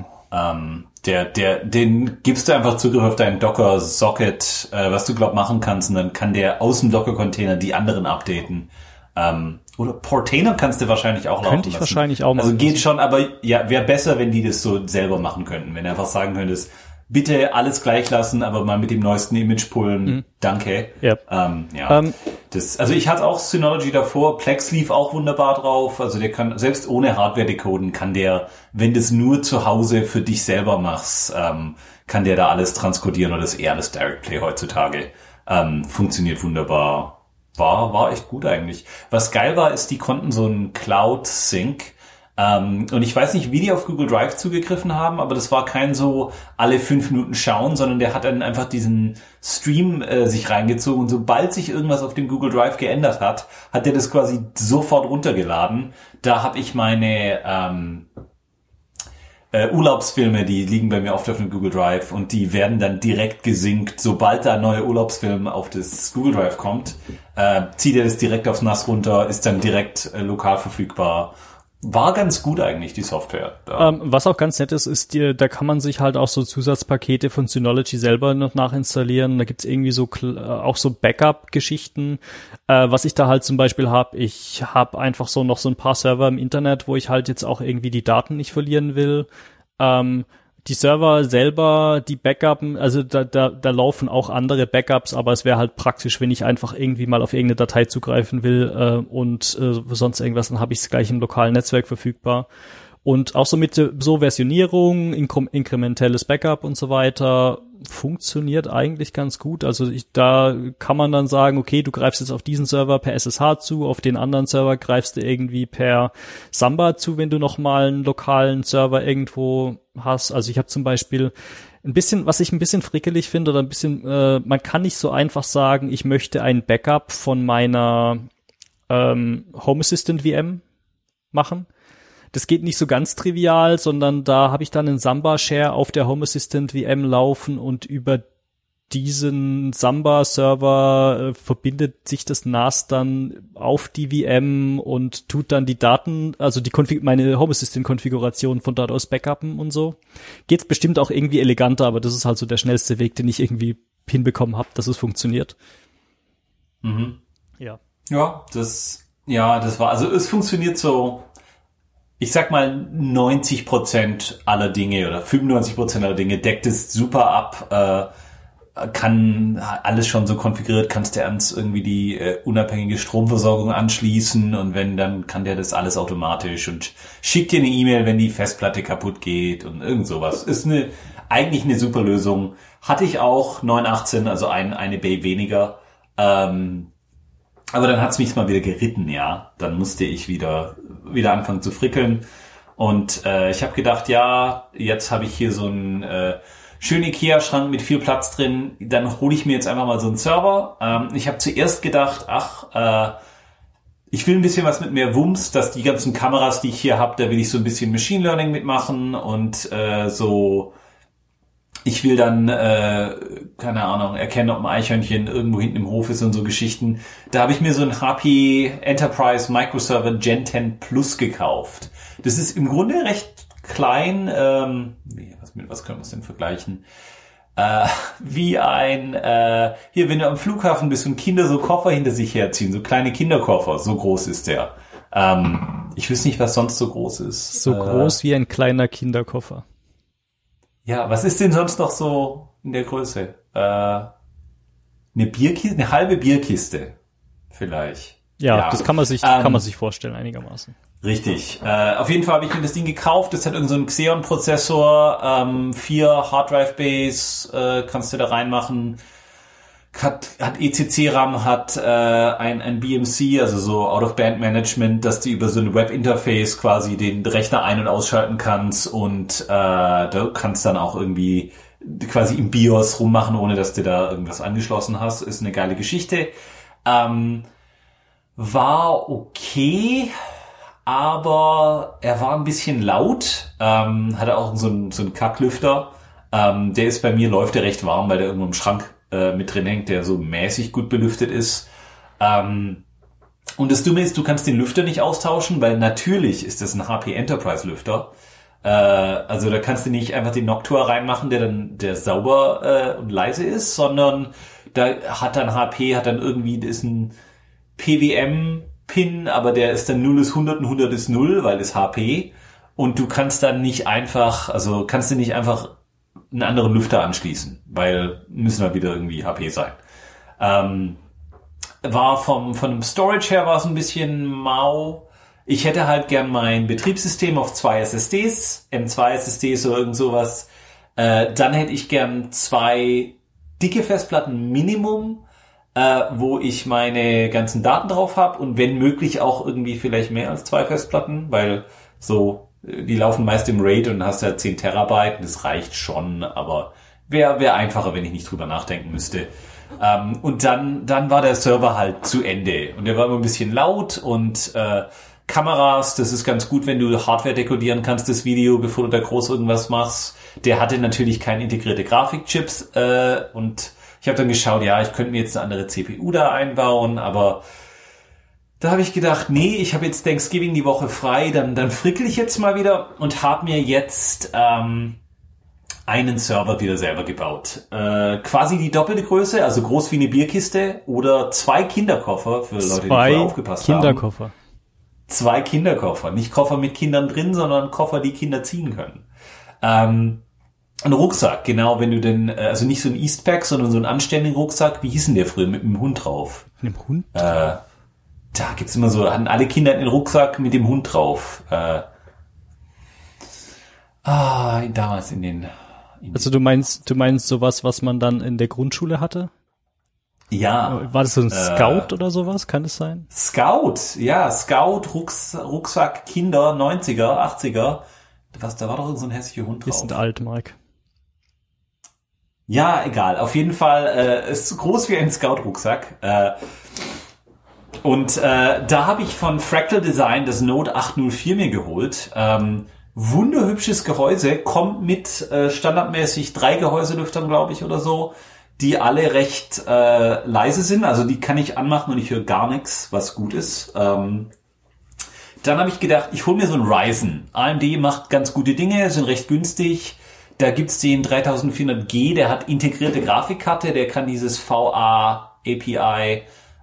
Den gibst du einfach Zugriff auf deinen Docker-Socket, was du machen kannst, und dann kann der aus dem Docker-Container die anderen updaten. Oder Portainer kannst du wahrscheinlich auch laufen Könnte ich lassen. Wahrscheinlich auch machen. Also geht schon, aber ja, wäre besser, wenn die das so selber machen könnten. Wenn du einfach sagen könntest, bitte alles gleich lassen, aber mal mit dem neuesten Image pullen. Danke. Yep. Also ich hatte auch Synology davor. Plex lief auch wunderbar drauf. Also der kann, selbst ohne Hardware decoden, kann der, wenn du es nur zu Hause für dich selber machst, kann der da alles transkodieren, oder das ist eher alles Direct Play heutzutage. Funktioniert wunderbar. War echt gut eigentlich. Was geil war, ist, die konnten so einen Cloud Sync. Und ich weiß nicht, wie die auf Google Drive zugegriffen haben, aber das war kein so alle 5 Minuten schauen, sondern der hat dann einfach diesen Stream sich reingezogen und sobald sich irgendwas auf dem Google Drive geändert hat, hat der das quasi sofort runtergeladen. Da habe ich meine Urlaubsfilme, die liegen bei mir oft auf dem Google Drive und die werden dann direkt gesynkt. Sobald da ein neuer Urlaubsfilm auf das Google Drive kommt, zieht er das direkt aufs NAS runter, ist dann direkt lokal verfügbar. War ganz gut eigentlich, die Software. Was auch ganz nett ist, da kann man sich halt auch so Zusatzpakete von Synology selber noch nachinstallieren. Da gibt's irgendwie so auch so Backup-Geschichten. Was ich da halt zum Beispiel habe, ich habe einfach so noch so ein paar Server im Internet, wo ich halt jetzt auch irgendwie die Daten nicht verlieren will. Die Server selber, die Backuppen, also da laufen auch andere Backups, aber es wäre halt praktisch, wenn ich einfach irgendwie mal auf irgendeine Datei zugreifen will und sonst irgendwas, dann habe ich es gleich im lokalen Netzwerk verfügbar. Und auch so mit so Versionierung, inkrementelles Backup und so weiter funktioniert eigentlich ganz gut. Also da kann man dann sagen, okay, du greifst jetzt auf diesen Server per SSH zu, auf den anderen Server greifst du irgendwie per Samba zu, wenn du nochmal einen lokalen Server irgendwo hast. Also ich habe zum Beispiel ein bisschen, was ich ein bisschen frickelig finde oder ein bisschen, man kann nicht so einfach sagen, ich möchte ein Backup von meiner Home Assistant VM machen. Das geht nicht so ganz trivial, sondern da habe ich dann einen Samba-Share auf der Home Assistant VM laufen und über diesen Samba-Server verbindet sich das NAS dann auf die VM und tut dann die Daten, also meine Home Assistant-Konfiguration von dort aus backuppen und so. Geht bestimmt auch irgendwie eleganter, aber das ist halt so der schnellste Weg, den ich irgendwie hinbekommen habe, dass es funktioniert. Mhm. Ja. Ja, das war, also es funktioniert so, ich sag mal 90% aller Dinge oder 95% aller Dinge deckt es super ab, kann alles schon so konfiguriert, kannst du ans irgendwie die unabhängige Stromversorgung anschließen und wenn, dann kann der das alles automatisch und schickt dir eine E-Mail, wenn die Festplatte kaputt geht und irgend sowas. Ist eigentlich eine super Lösung. Hatte ich auch 918, also eine Bay weniger, aber dann hat's mich mal wieder geritten, ja. Dann musste ich wieder anfangen zu frickeln. Und ich habe gedacht, ja, jetzt habe ich hier so einen schönen Ikea-Schrank mit viel Platz drin. Dann hole ich mir jetzt einfach mal so einen Server. Ich habe zuerst gedacht, ich will ein bisschen was mit mehr Wumms, dass die ganzen Kameras, die ich hier habe, da will ich so ein bisschen Machine Learning mitmachen und ich will dann, keine Ahnung, erkennen, ob ein Eichhörnchen irgendwo hinten im Hof ist und so Geschichten. Da habe ich mir so ein HP Enterprise Microserver Gen 10 Plus gekauft. Das ist im Grunde recht klein. Was können wir es denn vergleichen? Wie hier, wenn du am Flughafen bist und Kinder so Koffer hinter sich herziehen, so kleine Kinderkoffer, so groß ist der. Ich weiß nicht, was sonst so groß ist. So groß wie ein kleiner Kinderkoffer. Ja, was ist denn sonst noch so in der Größe? Eine Bierkiste, eine halbe Bierkiste vielleicht. Ja, das kann man sich vorstellen einigermaßen. Richtig. Auf jeden Fall habe ich mir das Ding gekauft. Das hat irgend so einen Xeon-Prozessor, 4 Hard-Drive-Bays kannst du da reinmachen. Hat ECC-RAM, hat ein BMC, also so Out-of-Band-Management, dass du über so ein Web-Interface quasi den Rechner ein- und ausschalten kannst und du kannst dann auch irgendwie quasi im BIOS rummachen, ohne dass du da irgendwas angeschlossen hast. Ist eine geile Geschichte. War okay, aber er war ein bisschen laut. Hatte auch so einen Kacklüfter. Der ist bei mir, läuft der recht warm, weil der irgendwo im Schrank mit drin hängt, der so mäßig gut belüftet ist. Und das Dumme ist, du kannst den Lüfter nicht austauschen, weil natürlich ist das ein HP Enterprise Lüfter. Also da kannst du nicht einfach den Noctua reinmachen, der sauber und leise ist, sondern da hat dann HP, das ist ein PWM-Pin, aber der ist dann 0 ist 100 und 100 ist 0, weil es HP. Und du kannst dann nicht einfach, einen anderen Lüfter anschließen, weil müssen wir wieder irgendwie HP sein. War von dem Storage her war es ein bisschen mau. Ich hätte halt gern mein Betriebssystem auf 2 SSDs, M2 SSDs oder irgend sowas. Dann hätte ich gern 2 dicke Festplatten Minimum, wo ich meine ganzen Daten drauf habe und wenn möglich auch irgendwie vielleicht mehr als 2 Festplatten, weil so die laufen meist im RAID und hast ja 10 Terabyte, das reicht schon, aber wäre einfacher, wenn ich nicht drüber nachdenken müsste. Und dann war der Server halt zu Ende und der war immer ein bisschen laut und Kameras, das ist ganz gut, wenn du Hardware dekodieren kannst, das Video, bevor du da groß irgendwas machst. Der hatte natürlich keine integrierte Grafikchips und ich habe dann geschaut, ja, ich könnte mir jetzt eine andere CPU da einbauen, aber da habe ich gedacht, nee, ich habe jetzt Thanksgiving die Woche frei, dann frickel ich jetzt mal wieder und habe mir jetzt einen Server wieder selber gebaut. Quasi die doppelte Größe, also groß wie eine Bierkiste oder 2 Kinderkoffer für Leute, die vorher aufgepasst haben. 2 Kinderkoffer, nicht Koffer mit Kindern drin, sondern Koffer, die Kinder ziehen können. Ein Rucksack, genau, wenn du denn, also nicht so ein Eastpack, sondern so einen anständigen Rucksack, wie hieß denn der früher, mit einem Hund drauf? Mit einem Hund? Da gibt's immer so, hatten alle Kinder einen Rucksack mit dem Hund drauf. Damals Also du meinst sowas, was man dann in der Grundschule hatte? Ja. War das so ein Scout oder sowas? Kann es sein? Scout, ja, Scout, Rucksack, Kinder, 90er, 80er. Da war doch so ein hässlicher Hund drauf. Wir sind alt, Mike. Ja, egal. Auf jeden Fall ist so groß wie ein Scout-Rucksack. Und da habe ich von Fractal Design das Note 804 mir geholt. Wunderhübsches Gehäuse, kommt mit standardmäßig 3 Gehäuselüftern, glaube ich, oder so, die alle recht leise sind. Also die kann ich anmachen und ich höre gar nichts, was gut ist. Dann habe ich gedacht, ich hole mir so einen Ryzen. AMD macht ganz gute Dinge, sind recht günstig. Da gibt's den 3400G, der hat integrierte Grafikkarte, der kann dieses VA API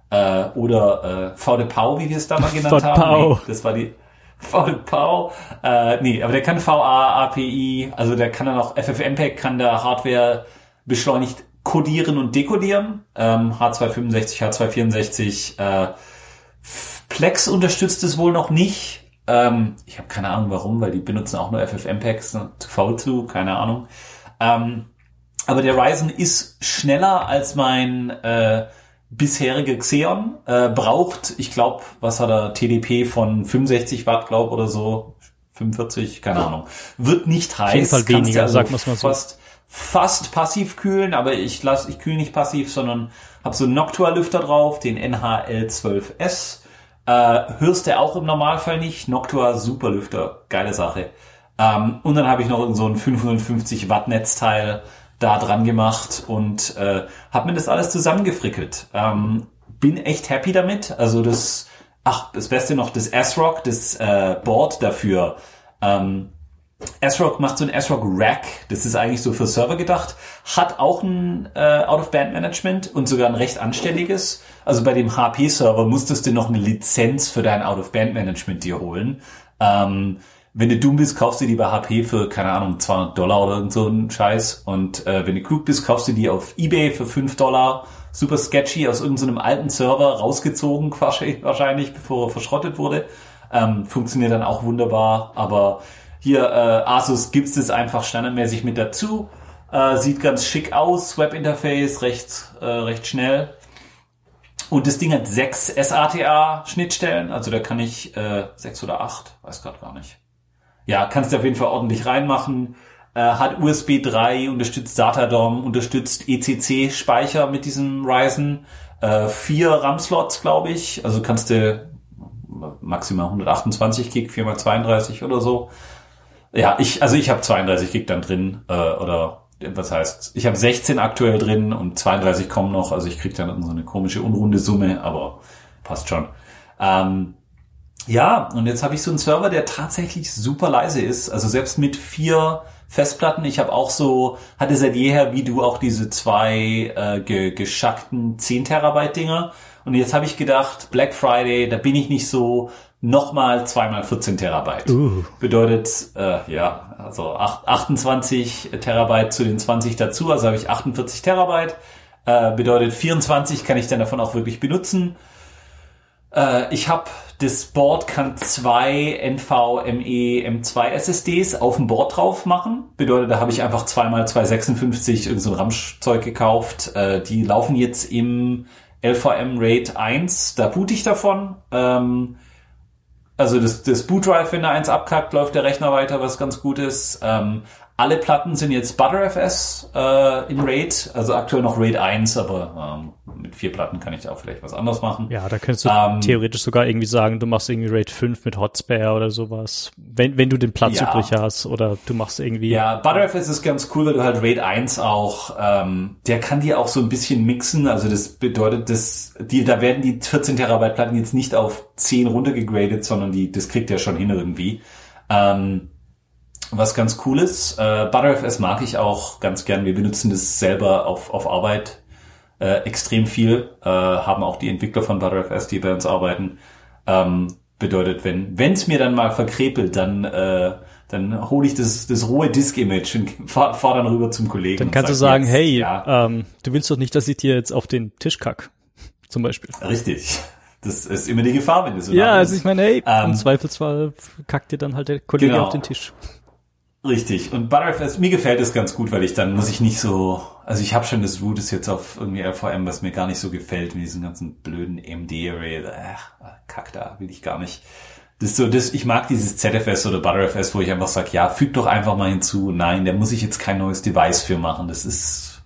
oder VDPAU, wie wir es da mal genannt haben. Nee, das war die VDPAU. Nee, aber der kann VA, API, also der kann dann auch FFmpeg, kann da Hardware beschleunigt codieren und dekodieren. H265, H264, Plex unterstützt es wohl noch nicht. Ich habe keine Ahnung warum, weil die benutzen auch nur FFmpeg, zu faul zu, keine Ahnung. Aber der Ryzen ist schneller als mein bisheriger Xeon. Braucht, ich glaube, was hat er, TDP von 65 Watt, glaube oder so, 45, keine Ahnung. Wird nicht heiß. Auf jeden Fall weniger, also sagen wir es mal so. Fast passiv kühlen, aber ich kühle nicht passiv, sondern habe so einen Noctua-Lüfter drauf, den NHL12S. Hörst du auch im Normalfall nicht. Noctua, super Lüfter, geile Sache. Und dann habe ich noch so ein 550 Watt Netzteil da dran gemacht und habe mir das alles zusammengefrickelt. Bin echt happy damit. Also das Beste noch, das ASRock, das Board dafür. ASRock macht so ein ASRock Rack, das ist eigentlich so für Server gedacht, hat auch ein Out-of-Band-Management und sogar ein recht anständiges. Also bei dem HP-Server musstest du noch eine Lizenz für dein Out-of-Band-Management dir holen. Wenn du dumm bist, kaufst du die bei HP für, keine Ahnung, $200 oder irgend so einen Scheiß. Und wenn du klug bist, kaufst du die auf eBay für $5. Super sketchy, aus irgendeinem alten Server rausgezogen, wahrscheinlich, bevor er verschrottet wurde. Funktioniert dann auch wunderbar, aber hier, Asus gibt's das einfach standardmäßig mit dazu. Sieht ganz schick aus, Webinterface, recht schnell. Und das Ding hat 6 SATA-Schnittstellen, also da kann ich 6 oder 8, weiß gerade gar nicht. Ja, kannst du auf jeden Fall ordentlich reinmachen. Hat USB 3, unterstützt SATA-DOM, unterstützt ECC-Speicher mit diesem Ryzen. 4 RAM-Slots, glaube ich, also kannst du maximal 128 Gig, 4x32 oder so. Ja, ich habe 32 Gig dann drin, oder was heißt, ich habe 16 aktuell drin und 32 kommen noch, also ich krieg dann so eine komische unrunde Summe, aber passt schon. Ja, und jetzt habe ich so einen Server, der tatsächlich super leise ist, also selbst mit 4 Festplatten, ich habe auch hatte seit jeher wie du auch diese 2 geschackten 10 Terabyte Dinger und jetzt habe ich gedacht, Black Friday, da bin ich nicht so, nochmal 2x14 Terabyte. Bedeutet, also 28 Terabyte zu den 20 dazu, also habe ich 48 Terabyte. Bedeutet 24 kann ich dann davon auch wirklich benutzen. Ich habe das Board kann 2 NVMe M2 SSDs auf dem Board drauf machen. Bedeutet, da habe ich einfach 2x256 irgend so ein RAM-Zeug gekauft. Die laufen jetzt im LVM RAID 1. Da boot ich davon. Also das Boot-Drive, wenn da eins abkackt, läuft der Rechner weiter, was ganz gut ist. Alle Platten sind jetzt ButterFS in RAID, also aktuell noch RAID 1, aber mit 4 Platten kann ich da auch vielleicht was anderes machen. Ja, da könntest du theoretisch sogar irgendwie sagen, du machst irgendwie RAID 5 mit Hotspare oder sowas, wenn du den Platz übrig hast, oder du machst irgendwie... Ja, ButterFS ist ganz cool, weil du halt RAID 1 auch, der kann dir auch so ein bisschen mixen, also das bedeutet, da werden die 14 Terabyte Platten jetzt nicht auf 10 runtergegradet, sondern das kriegt der schon hin irgendwie. Was ganz cool ist, ButterFS mag ich auch ganz gern. Wir benutzen das selber auf Arbeit extrem viel, haben auch die Entwickler von ButterFS, die bei uns arbeiten. Bedeutet, wenn es mir dann mal verkrepelt, dann hole ich das rohe Disk-Image und fahr dann rüber zum Kollegen. Dann kannst du sagen, hey, du willst doch nicht, dass ich dir jetzt auf den Tisch kack, zum Beispiel. Richtig. Das ist immer die Gefahr, wenn du so also ich meine, hey, im Zweifelsfall kackt dir dann halt der Kollege auf den Tisch. Richtig. Und ButterFS, mir gefällt es ganz gut, weil dann muss ich nicht so, also ich habe schon das Root ist jetzt auf irgendwie LVM, was mir gar nicht so gefällt, mit diesen ganzen blöden AMD-Array. Kack, da will ich gar nicht. Ich mag dieses ZFS oder ButterFS, wo ich einfach sage, ja, füg doch einfach mal hinzu. Nein, da muss ich jetzt kein neues Device für machen. Das ist,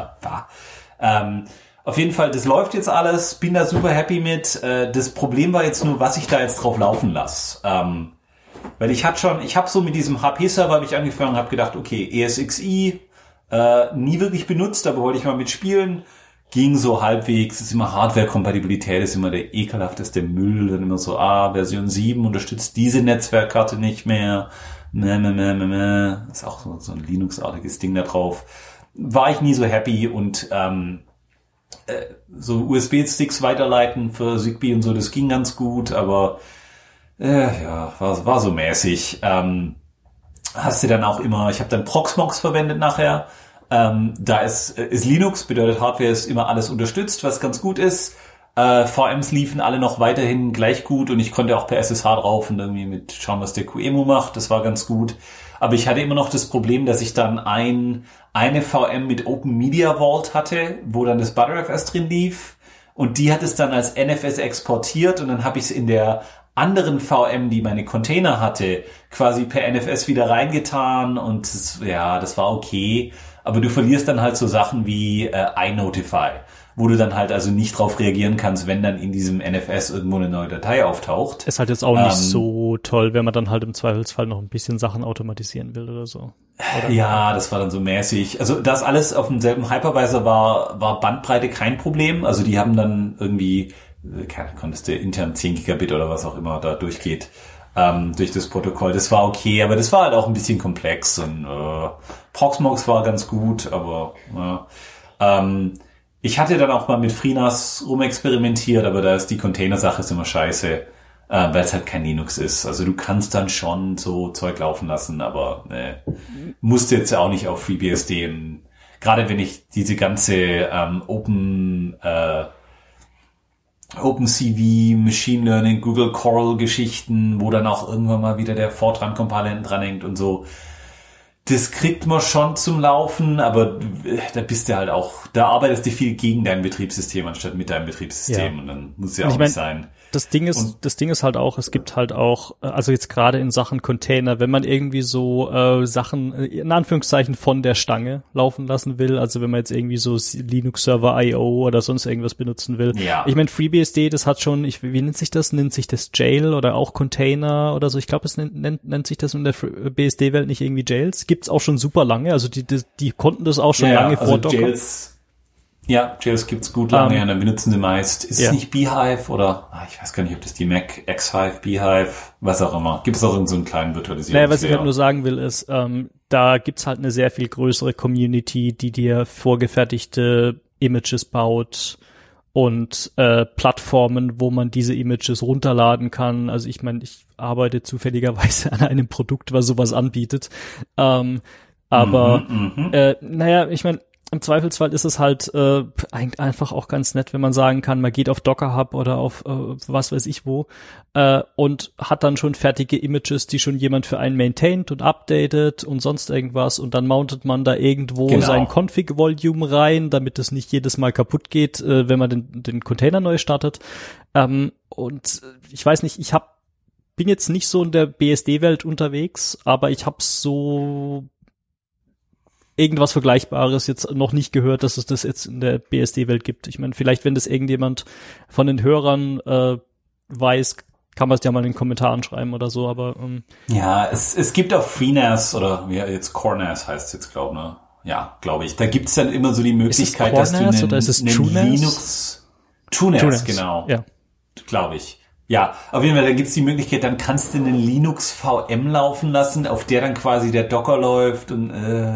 auf jeden Fall, das läuft jetzt alles, bin da super happy mit. Das Problem war jetzt nur, was ich da jetzt drauf laufen lasse. Weil ich habe so mit diesem HP-Server habe ich angefangen, habe gedacht, okay, ESXi, nie wirklich benutzt, aber wollte ich mal mitspielen. Ging so halbwegs, ist immer Hardware-Kompatibilität, ist immer der ekelhafteste Müll, dann immer so, Version 7 unterstützt diese Netzwerkkarte nicht mehr, ist auch so ein Linux-artiges Ding da drauf. War ich nie so happy und so USB-Sticks weiterleiten für Zigbee und so, das ging ganz gut, aber war so mäßig. Hast du dann auch immer, ich habe dann Proxmox verwendet nachher. Da ist Linux, bedeutet Hardware ist immer alles unterstützt, was ganz gut ist. VMs liefen alle noch weiterhin gleich gut und ich konnte auch per SSH drauf und irgendwie mit schauen, was der QEMU macht. Das war ganz gut. Aber ich hatte immer noch das Problem, dass ich dann eine VM mit Open Media Vault hatte, wo dann das ButterFS drin lief und die hat es dann als NFS exportiert und dann habe ich es in der anderen VM, die meine Container hatte, quasi per NFS wieder reingetan und das war okay. Aber du verlierst dann halt so Sachen wie iNotify, wo du dann halt also nicht drauf reagieren kannst, wenn dann in diesem NFS irgendwo eine neue Datei auftaucht. Ist halt jetzt auch nicht so toll, wenn man dann halt im Zweifelsfall noch ein bisschen Sachen automatisieren will oder so. Oder? Ja, das war dann so mäßig. Also das alles auf demselben Hypervisor war Bandbreite kein Problem. Also die haben dann irgendwie, konntest du intern 10 Gigabit oder was auch immer da durchgeht, durch das Protokoll. Das war okay, aber das war halt auch ein bisschen komplex und Proxmox war ganz gut, aber ich hatte dann auch mal mit FreeNAS rumexperimentiert, aber da ist die Container-Sache ist immer scheiße, weil es halt kein Linux ist. Also du kannst dann schon so Zeug laufen lassen, aber musst jetzt auch nicht auf FreeBSD. Gerade wenn ich diese ganze OpenCV, Machine Learning, Google Coral Geschichten, wo dann auch irgendwann mal wieder der Fortran-Compiler dranhängt und so. Das kriegt man schon zum Laufen, aber da bist du halt auch, da arbeitest du viel gegen dein Betriebssystem anstatt mit deinem Betriebssystem und dann muss es ja auch nicht sein. Das Ding ist halt auch, es gibt halt auch, also jetzt gerade in Sachen Container, wenn man irgendwie so Sachen in Anführungszeichen von der Stange laufen lassen will, also wenn man jetzt irgendwie so Linux Server IO oder sonst irgendwas benutzen will. Ja. Ich meine, FreeBSD, das hat schon, wie nennt sich das? Nennt sich das Jail oder auch Container oder so? Ich glaube, es nennt sich das in der BSD-Welt nicht irgendwie Jails. Gibt's auch schon super lange, also die konnten das auch schon lange vor Docker. Jails gibt's gut lange, und dann benutzen sie meist. Ist es nicht Beehive oder, ich weiß gar nicht, ob das die Mac X-Hive, Beehive, was auch immer. Gibt es auch in so einen kleinen Virtualisierungslayer. Naja, was ich halt nur sagen will, ist, da gibt's halt eine sehr viel größere Community, die dir vorgefertigte Images baut und Plattformen, wo man diese Images runterladen kann. Also ich meine, ich arbeite zufälligerweise an einem Produkt, was sowas anbietet. Naja, ich meine, im Zweifelsfall ist es halt einfach auch ganz nett, wenn man sagen kann, man geht auf Docker Hub oder auf was weiß ich wo und hat dann schon fertige Images, die schon jemand für einen maintaint und updatet und sonst irgendwas und dann mountet man da irgendwo sein Config-Volume rein, damit es nicht jedes Mal kaputt geht, wenn man den Container neu startet. Und ich weiß nicht, bin jetzt nicht so in der BSD-Welt unterwegs, aber ich habe so irgendwas Vergleichbares jetzt noch nicht gehört, dass es das jetzt in der BSD-Welt gibt. Ich meine, vielleicht, wenn das irgendjemand von den Hörern weiß, kann man es ja mal in den Kommentaren schreiben oder so, aber ja, es gibt auch FreeNAS oder wie jetzt CoreNAS heißt es jetzt, glaube ich. Da gibt's dann immer so die Möglichkeit, dass du einen Linux TrueNAS, genau. Ja. Glaube ich. Ja, auf jeden Fall, da gibt's die Möglichkeit, dann kannst du einen Linux VM laufen lassen, auf der dann quasi der Docker läuft und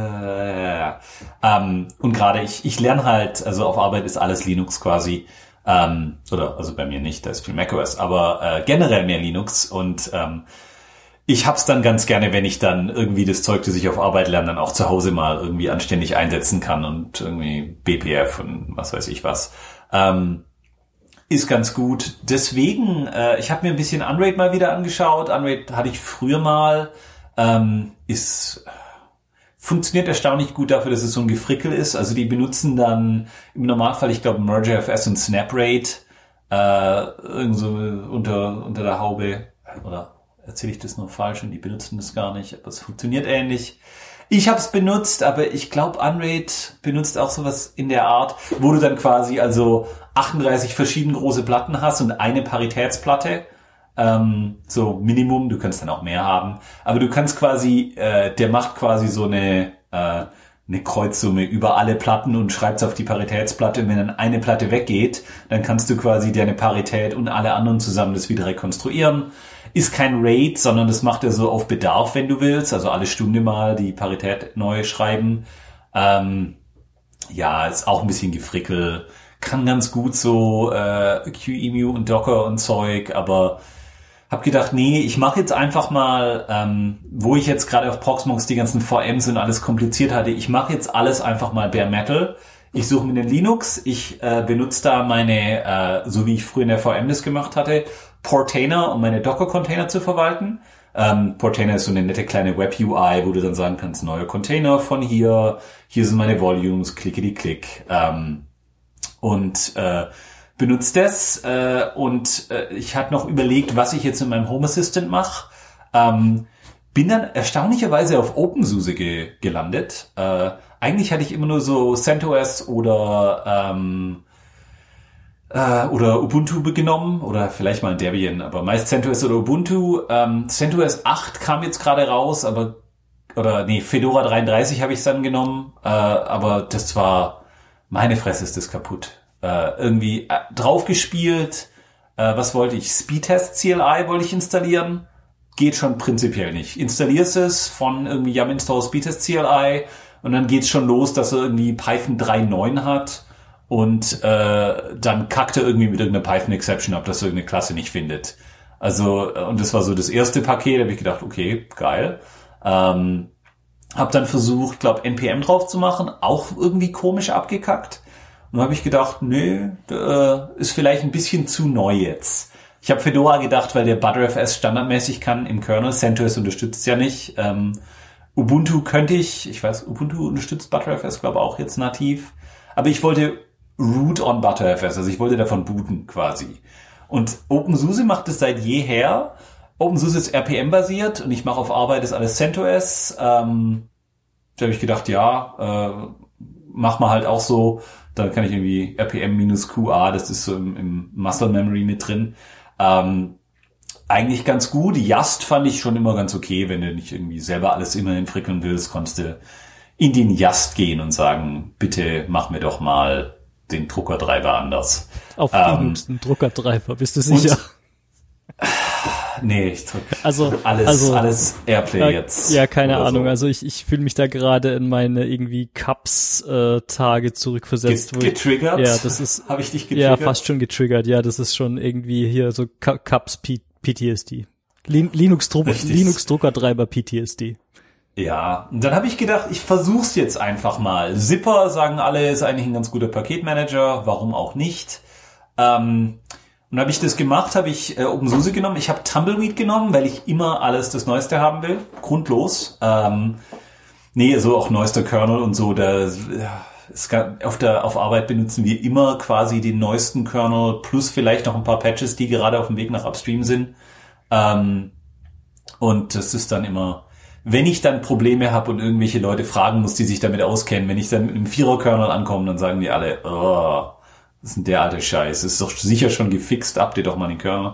gerade ich lerne halt, also auf Arbeit ist alles Linux quasi, also bei mir nicht, da ist viel macOS, aber generell mehr Linux und ich hab's dann ganz gerne, wenn ich dann irgendwie das Zeug, das ich auf Arbeit lerne, dann auch zu Hause mal irgendwie anständig einsetzen kann und irgendwie BPF und was weiß ich was. Ist ganz gut. Deswegen, ich habe mir ein bisschen Unraid mal wieder angeschaut. Unraid hatte ich früher mal Funktioniert erstaunlich gut dafür, dass es so ein Gefrickel ist. Also die benutzen dann im Normalfall, ich glaube, Merge.fs und SnapRate irgend so unter der Haube. Oder erzähle ich das nur falsch und die benutzen das gar nicht, aber es funktioniert ähnlich. Ich habe es benutzt, aber ich glaube, Unraid benutzt auch sowas in der Art, wo du dann quasi also 38 verschieden große Platten hast und eine Paritätsplatte. So Minimum, du kannst dann auch mehr haben. Aber du kannst quasi, der macht quasi so eine Kreuzsumme über alle Platten und schreibt's auf die Paritätsplatte. Und wenn dann eine Platte weggeht, dann kannst du quasi deine Parität und alle anderen zusammen das wieder rekonstruieren. Ist kein RAID, sondern das macht er so auf Bedarf, wenn du willst. Also alle Stunde mal die Parität neu schreiben. Ja, ist auch ein bisschen Gefrickel. Kann ganz gut so QEMU und Docker und Zeug, aber hab gedacht, nee, ich mache jetzt einfach mal, wo ich jetzt gerade auf Proxmox die ganzen VMs und alles kompliziert hatte, ich mache jetzt alles einfach mal Bare Metal. Ich suche mir den Linux, ich benutze da meine, so wie ich früher in der VM das gemacht hatte, Portainer, um meine Docker-Container zu verwalten. Portainer ist so eine nette kleine Web-UI, wo du dann sagen kannst, neuer Container von hier sind meine Volumes, klickety-klick. Und benutzt das und ich hatte noch überlegt, was ich jetzt mit meinem Home Assistant mache. Bin dann erstaunlicherweise auf OpenSUSE gelandet. Eigentlich hatte ich immer nur so CentOS oder Ubuntu genommen oder vielleicht mal ein Debian, aber meist CentOS oder Ubuntu. CentOS 8 kam jetzt gerade raus, Fedora 33 habe ich dann genommen, aber das war, meine Fresse ist das kaputt. Irgendwie draufgespielt, was wollte ich? Speedtest CLI wollte ich installieren. Geht schon prinzipiell nicht. Installierst es von irgendwie yum install Speedtest CLI und dann geht's schon los, dass er irgendwie Python 3.9 hat und dann kackt er irgendwie mit irgendeiner Python Exception ab, dass er irgendeine Klasse nicht findet. Also, und das war so das erste Paket, da habe ich gedacht, okay, geil. Hab dann versucht, glaube NPM drauf zu machen, auch irgendwie komisch abgekackt. Und dann habe ich gedacht, nö, ist vielleicht ein bisschen zu neu jetzt. Ich habe Fedora gedacht, weil der ButterFS standardmäßig kann im Kernel. CentOS unterstützt es ja nicht. Ubuntu könnte ich weiß, Ubuntu unterstützt ButterFS, glaube auch jetzt nativ. Aber ich wollte root on ButterFS, also ich wollte davon booten quasi. Und OpenSUSE macht es seit jeher. OpenSUSE ist RPM-basiert und ich mache auf Arbeit das alles CentOS. Da habe ich gedacht, ja, mach mal halt auch so. Dann kann ich irgendwie RPM-QA, das ist so im Muscle Memory mit drin. Eigentlich ganz gut. Yast fand ich schon immer ganz okay, wenn du nicht irgendwie selber alles immer hinfrickeln willst, konntest du in den Yast gehen und sagen, bitte mach mir doch mal den Druckertreiber anders. Auf Linux den Druckertreiber, bist du sicher? Nee, ich drück also alles Airplay jetzt. Ja, keine So. Ahnung. Also ich fühle mich da gerade in meine irgendwie Cups-Tage zurückversetzt. Getriggert? Ja, das ist. Habe ich dich getriggert? Ja, fast schon getriggert. Ja, das ist schon irgendwie hier so Cups PTSD. Linux-Druckertreiber PTSD. Ja, und dann habe ich gedacht, ich versuch's jetzt einfach mal. Zipper, sagen alle, ist eigentlich ein ganz guter Paketmanager, warum auch nicht. Und habe ich das gemacht, habe ich OpenSUSE genommen. Ich habe Tumbleweed genommen, weil ich immer alles das Neueste haben will. Grundlos. So auch neuester Kernel und so. Auf Arbeit benutzen wir immer quasi den neuesten Kernel plus vielleicht noch ein paar Patches, die gerade auf dem Weg nach Upstream sind. Und das ist dann immer, wenn ich dann Probleme habe und irgendwelche Leute fragen muss, die sich damit auskennen, wenn ich dann mit einem Vierer-Kernel ankomme, dann sagen die alle, oh, was ist denn der alte Scheiß? Das ist doch sicher schon gefixt, update doch mal den Kernel.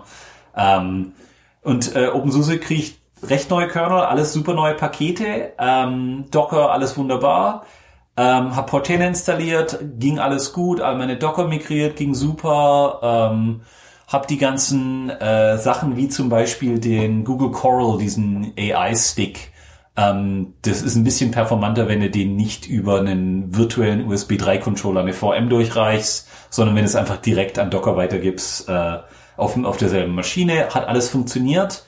OpenSUSE kriegt recht neue Kernel, alles super neue Pakete, Docker, alles wunderbar. Hab Portainer installiert, ging alles gut, all meine Docker migriert, ging super. Hab die ganzen Sachen wie zum Beispiel den Google Coral, diesen AI-Stick. Das ist ein bisschen performanter, wenn du den nicht über einen virtuellen USB 3-Controller eine VM durchreichst, sondern wenn du es einfach direkt an Docker weitergibst auf derselben Maschine. Hat alles funktioniert.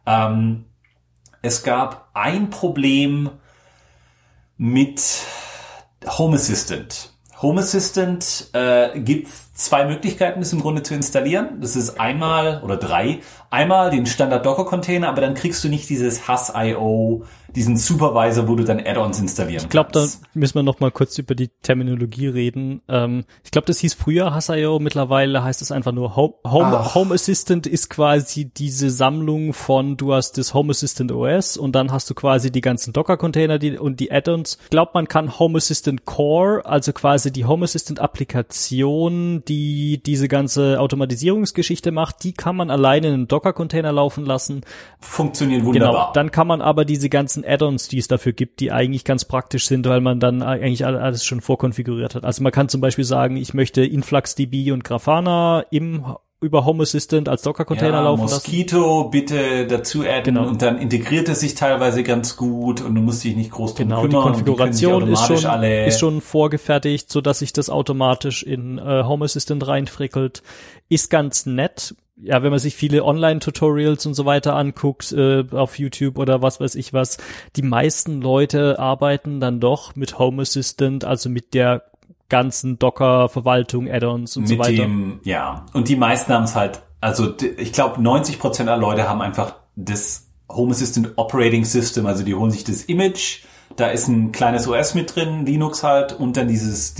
Es gab ein Problem mit Home Assistant. Home Assistant gibt zwei Möglichkeiten, das im Grunde zu installieren. Das ist einmal oder drei. einmal den Standard Docker-Container, aber dann kriegst du nicht dieses Hus.io, diesen Supervisor, wo du dann Add-ons installieren kannst. Ich glaube, da müssen wir noch mal kurz über die Terminologie reden. Ich glaube, das hieß früher Hus.io, mittlerweile heißt es einfach nur Home Assistant ist quasi diese Sammlung von, du hast das Home Assistant OS und dann hast du quasi die ganzen Docker-Container und die Add-ons. Ich glaube, man kann Home Assistant Core, also quasi die Home Assistant Applikation, die diese ganze Automatisierungsgeschichte macht, die kann man alleine in einem Docker-Container laufen lassen. Funktioniert wunderbar. Genau, dann kann man aber diese ganzen Add-ons, die es dafür gibt, die eigentlich ganz praktisch sind, weil man dann eigentlich alles schon vorkonfiguriert hat. Also man kann zum Beispiel sagen, ich möchte InfluxDB und Grafana über Home Assistant als Docker-Container laufen lassen. Mosquito bitte dazu adden und dann integriert es sich teilweise ganz gut und du musst dich nicht groß drum kümmern. Die Konfiguration ist schon vorgefertigt, so dass sich das automatisch in Home Assistant reinfrickelt. Ist ganz nett. Ja, wenn man sich viele Online-Tutorials und so weiter anguckt, auf YouTube oder was weiß ich was, die meisten Leute arbeiten dann doch mit Home Assistant, also mit der ganzen Docker-Verwaltung, Add-ons und so weiter. Und die meisten haben es halt, also ich glaube 90% aller Leute haben einfach das Home Assistant Operating System, also die holen sich das Image, da ist ein kleines OS mit drin, Linux halt, und dann dieses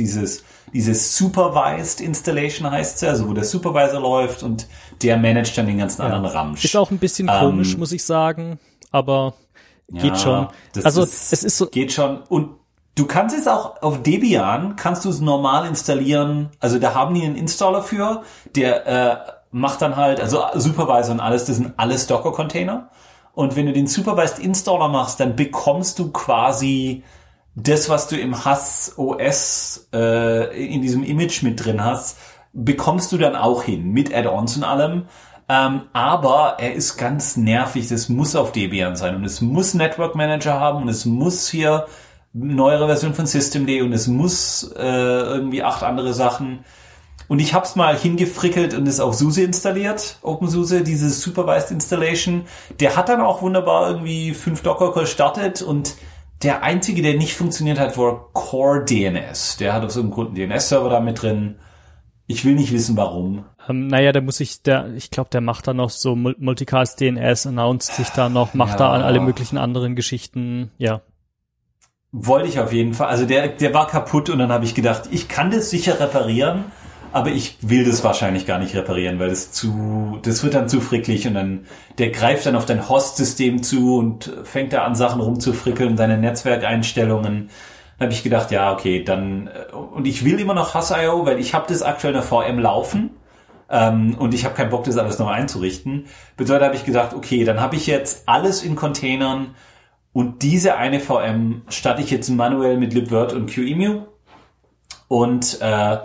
Supervised Installation heißt es, also wo der Supervisor läuft und der managt dann den ganzen anderen Ramsch. Ist auch ein bisschen komisch, muss ich sagen, aber geht schon. Geht schon. Und du kannst es auch auf Debian, kannst du es normal installieren, also da haben die einen Installer für, der macht dann halt, also Supervisor und alles, das sind alles Docker-Container. Und wenn du den Supervised Installer machst, dann bekommst du quasi das, was du im Hus OS in diesem Image mit drin hast, bekommst du dann auch hin, mit Add-ons und allem. Aber er ist ganz nervig, das muss auf Debian sein und es muss Network Manager haben und es muss hier neuere Version von Systemd und es muss irgendwie 8 andere Sachen. Und ich hab's mal hingefrickelt und es auf SUSE installiert, OpenSUSE, diese Supervised Installation. Der hat dann auch wunderbar irgendwie 5 Docker gestartet und der einzige, der nicht funktioniert hat, war Core DNS. Der hat aus irgendeinem Grund einen DNS-Server da mit drin. Ich will nicht wissen, warum. Ich glaube, der macht dann noch so Multicast DNS, announced sich da noch, macht da alle möglichen anderen Geschichten, ja. Wollte ich auf jeden Fall. Also der war kaputt und dann habe ich gedacht, ich kann das sicher reparieren, aber ich will das wahrscheinlich gar nicht reparieren, weil das wird dann zu fricklig und dann, der greift dann auf dein Host-System zu und fängt da an, Sachen rumzufrickeln, deine Netzwerkeinstellungen. Dann habe ich gedacht, ja, okay, dann, und ich will immer noch Hus.io, weil ich habe das aktuell in der VM laufen, und ich habe keinen Bock, das alles noch einzurichten. Bedeutet, habe ich gedacht, okay, dann habe ich jetzt alles in Containern und diese eine VM starte ich jetzt manuell mit libvirt und QEMU und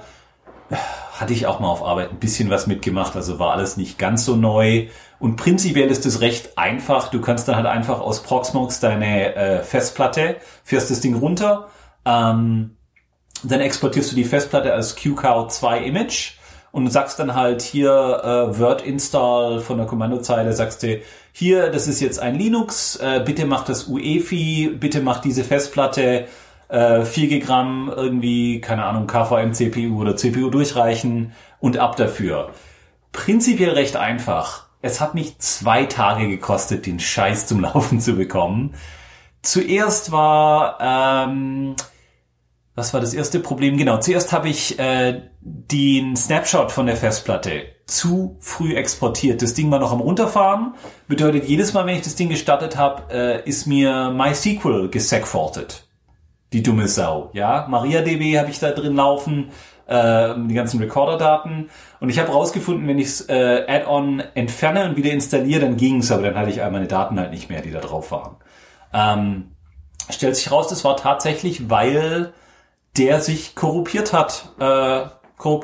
hatte ich auch mal auf Arbeit ein bisschen was mitgemacht, also war alles nicht ganz so neu. Und prinzipiell ist es recht einfach. Du kannst dann halt einfach aus Proxmox deine Festplatte, fährst das Ding runter, dann exportierst du die Festplatte als QCOW2 Image und sagst dann halt hier Word Install von der Kommandozeile, sagst du, hier, das ist jetzt ein Linux, bitte mach das UEFI, bitte mach diese Festplatte 4 Gramm irgendwie, keine Ahnung, KVM, CPU oder CPU durchreichen und ab dafür. Prinzipiell recht einfach. Es hat mich 2 Tage gekostet, den Scheiß zum Laufen zu bekommen. Zuerst war, was war das erste Problem? Genau, zuerst habe ich den Snapshot von der Festplatte zu früh exportiert. Das Ding war noch am Runterfahren. Bedeutet, jedes Mal, wenn ich das Ding gestartet habe, ist mir MySQL gesegfaultet. Die dumme Sau, ja. MariaDB habe ich da drin laufen, die ganzen Recorder-Daten. Und ich habe rausgefunden, wenn ich das Add-on entferne und wieder installiere, dann ging's, aber dann hatte ich all meine Daten halt nicht mehr, die da drauf waren. Stellt sich raus, das war tatsächlich, weil der sich korruptiert hat. Er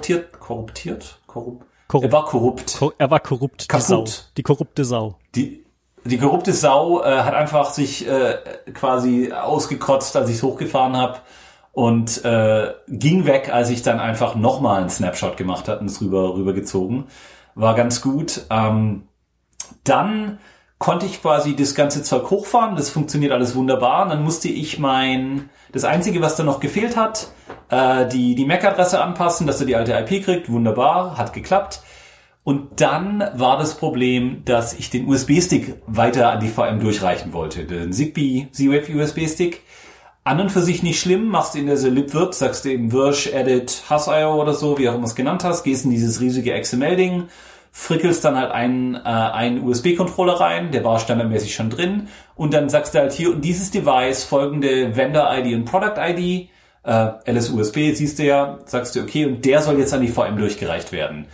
war korrupt. Er war korrupt, die Sau. Die korrupte Sau. Die korrupte Sau hat einfach sich quasi ausgekotzt, als ich es hochgefahren habe und ging weg, als ich dann einfach nochmal einen Snapshot gemacht habe und es rübergezogen. War ganz gut. Dann konnte ich quasi das ganze Zeug hochfahren, das funktioniert alles wunderbar. Und dann musste ich das Einzige, was da noch gefehlt hat, die MAC-Adresse anpassen, dass er die alte IP kriegt. Wunderbar, hat geklappt. Und dann war das Problem, dass ich den USB-Stick weiter an die VM durchreichen wollte. Den Zigbee Z-Wave USB-Stick. An und für sich nicht schlimm, machst du in der libvirt, sagst du eben Wirsch, Edit, Hass.io oder so, wie auch immer es genannt hast, gehst in dieses riesige XML-Ding, frickelst dann halt einen USB-Controller rein, der war standardmäßig schon drin, und dann sagst du halt hier, und dieses Device, folgende Vendor-ID und Product-ID, LS-USB, siehst du ja, sagst du, okay, und der soll jetzt an die VM durchgereicht werden.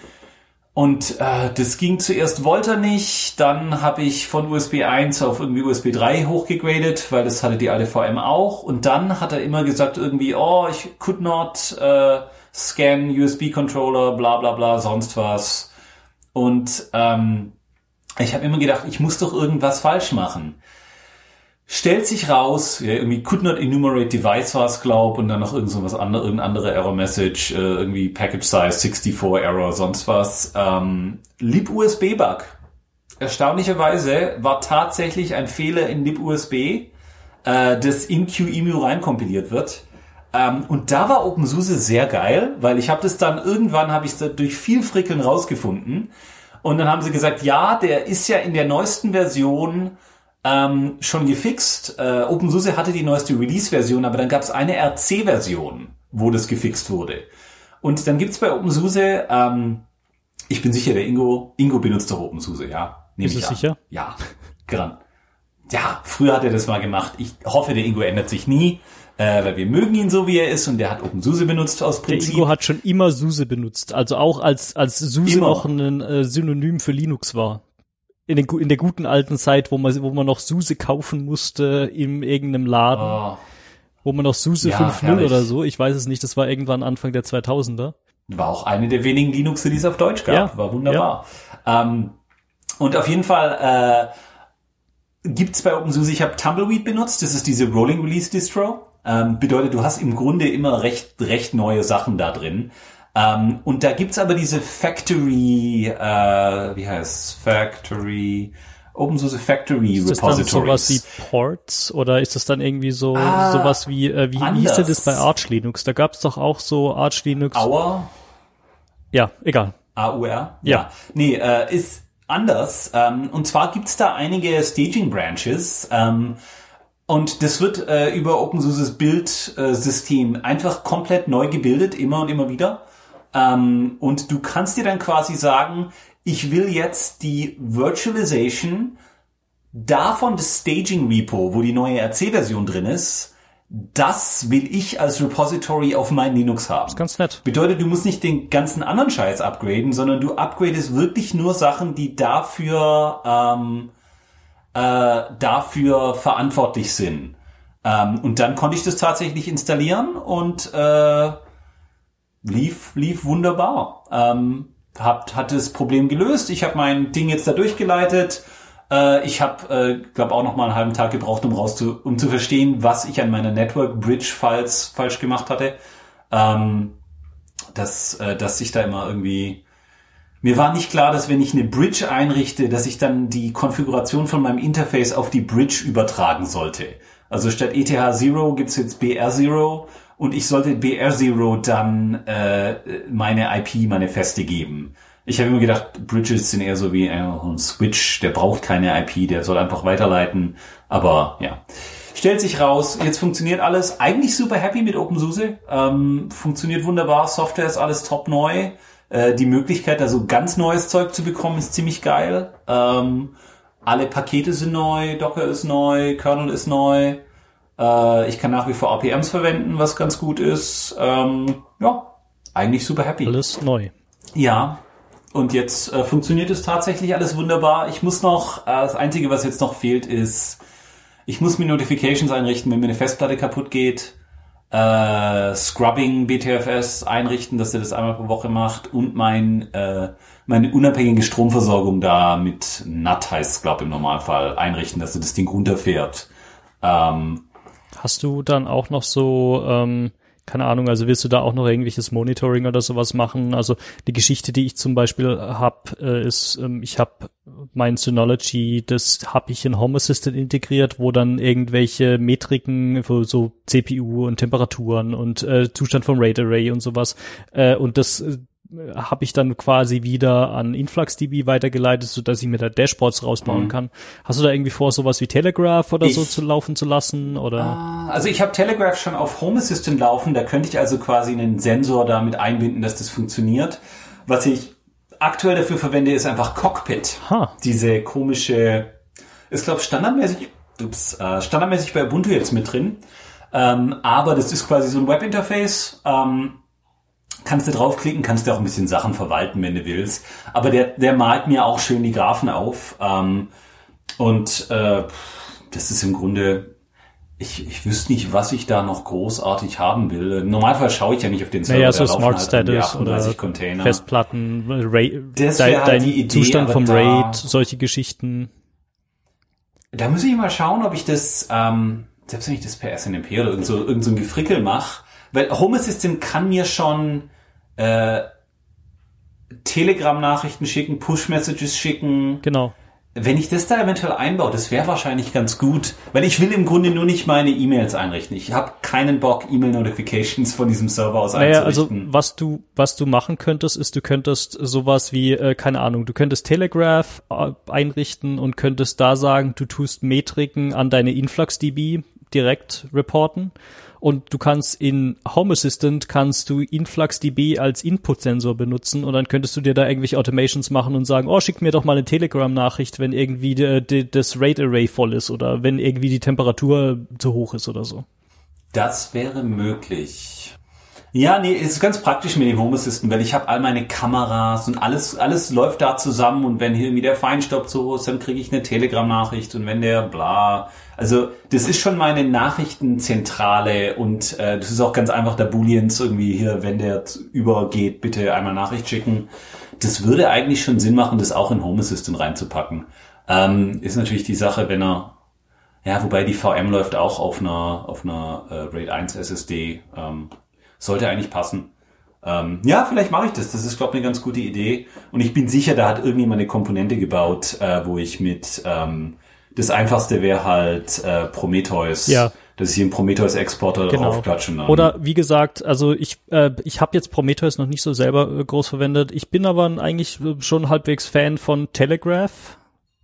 Und das ging zuerst Volta nicht, dann habe ich von USB 1 auf irgendwie USB 3 hochgegradet, weil das hatte die alte VM auch. Und dann hat er immer gesagt irgendwie, ich could not scan USB-Controller, bla bla bla, sonst was. Und ich habe immer gedacht, ich muss doch irgendwas falsch machen. Stellt sich raus, ja, irgendwie could not enumerate device war es, glaub, und dann noch irgendeine andere Error-Message, irgendwie Package Size 64 Error, sonst was. LibUSB-Bug. Erstaunlicherweise war tatsächlich ein Fehler in LibUSB, das in QEMU reinkompiliert wird. Und da war OpenSUSE sehr geil, weil ich habe das dann, irgendwann habe ich es durch viel Frickeln rausgefunden. Und dann haben sie gesagt, ja, der ist ja in der neuesten Version schon gefixt. OpenSUSE hatte die neueste Release-Version, aber dann gab es eine RC-Version, wo das gefixt wurde. Und dann gibt's bei OpenSUSE, ich bin sicher, der Ingo benutzt doch OpenSUSE, ja? Ist es sicher? Ja, dran. Ja, früher hat er das mal gemacht. Ich hoffe, der Ingo ändert sich nie, weil wir mögen ihn so, wie er ist, und der hat OpenSUSE benutzt aus Prinzip. Der Ingo hat schon immer SUSE benutzt, also auch als SUSE immer noch ein Synonym für Linux war. In der guten alten Zeit, wo man noch SUSE kaufen musste in irgendeinem Laden, wo man noch SUSE 5.0 oder so, ich weiß es nicht, das war irgendwann Anfang der 2000er. War auch eine der wenigen Linuxe, die es auf Deutsch gab, war wunderbar. Ja. Und auf jeden Fall gibt's bei OpenSUSE, ich habe Tumbleweed benutzt, das ist diese Rolling Release Distro, bedeutet, du hast im Grunde immer recht neue Sachen da drin. Und da gibt's aber diese Factory, OpenSUSE Factory Repositories. Ist das dann sowas wie Ports oder ist das dann irgendwie sowas wie hieß denn das bei Arch Linux? Da gab's doch auch so Arch Linux. Aur? Ja, egal. AUR? Ja. Nee, ist anders. Und zwar gibt's da einige Staging Branches, und das wird über OpenSUSEs Build-System einfach komplett neu gebildet, immer und immer wieder. Und du kannst dir dann quasi sagen, ich will jetzt die Virtualization davon des Staging Repo, wo die neue RC-Version drin ist, das will ich als Repository auf mein Linux haben. Das ist ganz nett. Bedeutet, du musst nicht den ganzen anderen Scheiß upgraden, sondern du upgradest wirklich nur Sachen, die dafür verantwortlich sind. Und dann konnte ich das tatsächlich installieren und lief wunderbar. Hat das Problem gelöst. Ich habe mein Ding jetzt da durchgeleitet. Ich habe, glaube auch noch mal einen halben Tag gebraucht, um zu verstehen, was ich an meiner Network Bridge Files falsch gemacht hatte. Dass ich da immer irgendwie, mir war nicht klar, dass wenn ich eine Bridge einrichte, dass ich dann die Konfiguration von meinem Interface auf die Bridge übertragen sollte. Also statt ETH0 gibt's jetzt BR0. Und ich sollte BR0 dann meine feste geben. Ich habe immer gedacht, Bridges sind eher so wie ein Switch, der braucht keine IP, der soll einfach weiterleiten. Aber ja, stellt sich raus, jetzt funktioniert alles. Eigentlich super happy mit OpenSUSE. Funktioniert wunderbar, Software ist alles top neu. Die Möglichkeit, da so ganz neues Zeug zu bekommen, ist ziemlich geil. Alle Pakete sind neu, Docker ist neu, Kernel ist neu. Ich kann nach wie vor RPMs verwenden, was ganz gut ist. Ja, eigentlich super happy. Alles neu. Ja, und jetzt funktioniert es tatsächlich alles wunderbar. Ich muss noch, das Einzige, was jetzt noch fehlt, ist, ich muss mir Notifications einrichten, wenn mir eine Festplatte kaputt geht. Scrubbing BTFS einrichten, dass er das einmal pro Woche macht. Und meine unabhängige Stromversorgung da mit NAT heißt es, glaube ich, im Normalfall, einrichten, dass er das Ding runterfährt. Hast du dann auch noch so, keine Ahnung, also willst du da auch noch irgendwelches Monitoring oder sowas machen? Also die Geschichte, die ich zum Beispiel habe, ist, ich habe mein Synology, das habe ich in Home Assistant integriert, wo dann irgendwelche Metriken für so CPU und Temperaturen und Zustand vom RAID Array und sowas und das habe ich dann quasi wieder an InfluxDB weitergeleitet, sodass ich mir da Dashboards rausbauen kann. Hast du da irgendwie vor, sowas wie Telegraph oder so zu laufen zu lassen? Oder? Also ich habe Telegraph schon auf Home Assistant laufen, da könnte ich also quasi einen Sensor damit einbinden, dass das funktioniert. Was ich aktuell dafür verwende, ist einfach Cockpit. Diese komische, ist glaube standardmäßig bei Ubuntu jetzt mit drin. Aber das ist quasi so ein Webinterface. Kannst du draufklicken, kannst du auch ein bisschen Sachen verwalten, wenn du willst. Aber der malt mir auch schön die Graphen auf. Das ist im Grunde, ich wüsste nicht, was ich da noch großartig haben will. Im Normalfall schaue ich ja nicht auf den Server. Naja, so Smart Status oder Container. Festplatten, das wäre halt die Idee, Zustand vom RAID, solche Geschichten. Da muss ich mal schauen, ob ich das, selbst wenn ich das per SNMP oder irgend so ein Gefrickel mache, weil Home Assistant kann mir schon Telegram-Nachrichten schicken, Push-Messages schicken. Genau. Wenn ich das da eventuell einbaue, das wäre wahrscheinlich ganz gut, weil ich will im Grunde nur nicht meine E-Mails einrichten. Ich habe keinen Bock, E-Mail-Notifications von diesem Server aus einzurichten. Also was du machen könntest, ist, du könntest sowas wie, keine Ahnung, du könntest Telegraph einrichten und könntest da sagen, du tust Metriken an deine InfluxDB direkt reporten. Und du kannst in Home Assistant InfluxDB als Input-Sensor benutzen und dann könntest du dir da irgendwelche Automations machen und sagen, schick mir doch mal eine Telegram-Nachricht, wenn irgendwie das RAID-Array voll ist oder wenn irgendwie die Temperatur zu hoch ist oder so. Das wäre möglich. Ja, nee, es ist ganz praktisch mit dem Home Assistant, weil ich habe all meine Kameras und alles läuft da zusammen und wenn hier irgendwie der Feinstaub zu hoch ist, dann kriege ich eine Telegram-Nachricht und wenn der bla. Also das ist schon meine Nachrichtenzentrale und das ist auch ganz einfach der Booleans irgendwie hier, wenn der übergeht, bitte einmal Nachricht schicken. Das würde eigentlich schon Sinn machen, das auch in Home Assistant reinzupacken. Ist natürlich die Sache, wenn wobei die VM läuft auch auf einer RAID 1 SSD, sollte eigentlich passen. Vielleicht mache ich das. Das ist, glaube ich, eine ganz gute Idee. Und ich bin sicher, da hat irgendjemand eine Komponente gebaut, wo ich mit das Einfachste wäre halt Prometheus. Ja. Dass ich hier einen Prometheus-Exporter draufklatsche. Oder wie gesagt, also ich habe jetzt Prometheus noch nicht so selber groß verwendet. Ich bin aber eigentlich schon halbwegs Fan von Telegraph.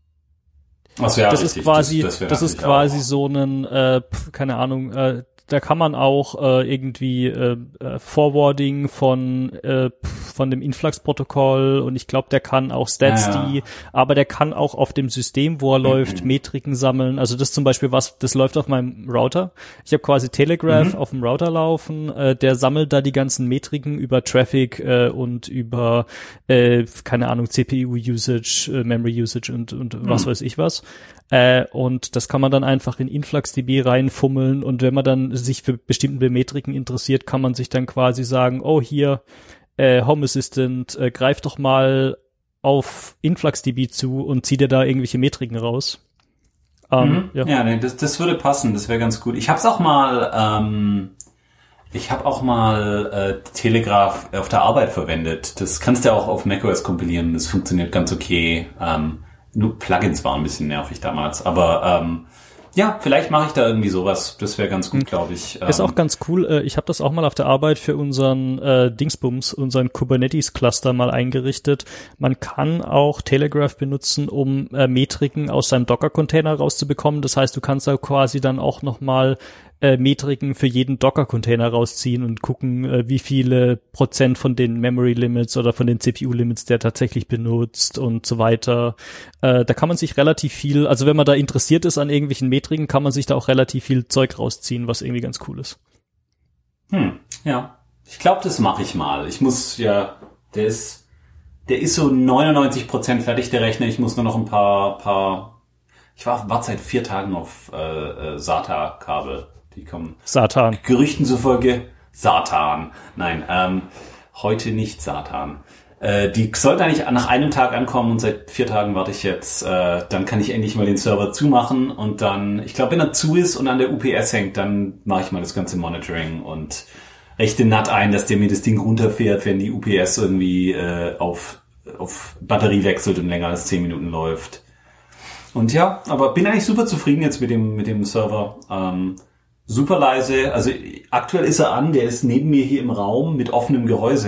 Ach so, ja, das richtig. Das ist quasi so ein, keine Ahnung, da kann man auch irgendwie Forwarding von dem Influx-Protokoll und ich glaube, der kann auch StatsD, aber der kann auch auf dem System, wo er läuft, Metriken sammeln. Also das zum Beispiel das läuft auf meinem Router. Ich habe quasi Telegraph auf dem Router laufen, der sammelt da die ganzen Metriken über Traffic und über, keine Ahnung, CPU-Usage, Memory-Usage und was weiß ich was. Und das kann man dann einfach in InfluxDB reinfummeln und wenn man dann sich für bestimmte Metriken interessiert, kann man sich dann quasi sagen, hier, Home Assistant, greif doch mal auf InfluxDB zu und zieh dir da irgendwelche Metriken raus. Das würde passen, das wäre ganz gut. Ich habe auch mal Telegraph auf der Arbeit verwendet. Das kannst du auch auf macOS kompilieren, das funktioniert ganz okay. Nur Plugins waren ein bisschen nervig damals, aber vielleicht mache ich da irgendwie sowas. Das wäre ganz gut, glaube ich. Ist auch ganz cool. Ich habe das auch mal auf der Arbeit für unseren unseren Kubernetes-Cluster mal eingerichtet. Man kann auch Telegraph benutzen, um Metriken aus seinem Docker-Container rauszubekommen. Das heißt, du kannst da quasi dann auch nochmal Metriken für jeden Docker-Container rausziehen und gucken, wie viele Prozent von den Memory-Limits oder von den CPU-Limits der tatsächlich benutzt und so weiter. Da kann man sich relativ viel, also wenn man da interessiert ist an irgendwelchen Metriken, kann man sich da auch relativ viel Zeug rausziehen, was irgendwie ganz cool ist. Ja. Ich glaube, das mache ich mal. Ich muss der ist so 99% fertig, der Rechner. Ich muss nur noch ein paar ich war seit 4 Tagen auf SATA-Kabel. Die kommen. Satan. Gerüchten zufolge Satan. Nein, heute nicht Satan. Die sollten eigentlich nach einem Tag ankommen und seit 4 Tagen warte ich jetzt. Dann kann ich endlich mal den Server zumachen und dann, ich glaube, wenn er zu ist und an der UPS hängt, dann mache ich mal das ganze Monitoring und rechte NAT ein, dass der mir das Ding runterfährt, wenn die UPS irgendwie auf Batterie wechselt und länger als 10 Minuten läuft. Und ja, aber bin eigentlich super zufrieden jetzt mit dem Server. Super leise, also aktuell ist er an, der ist neben mir hier im Raum mit offenem Gehäuse,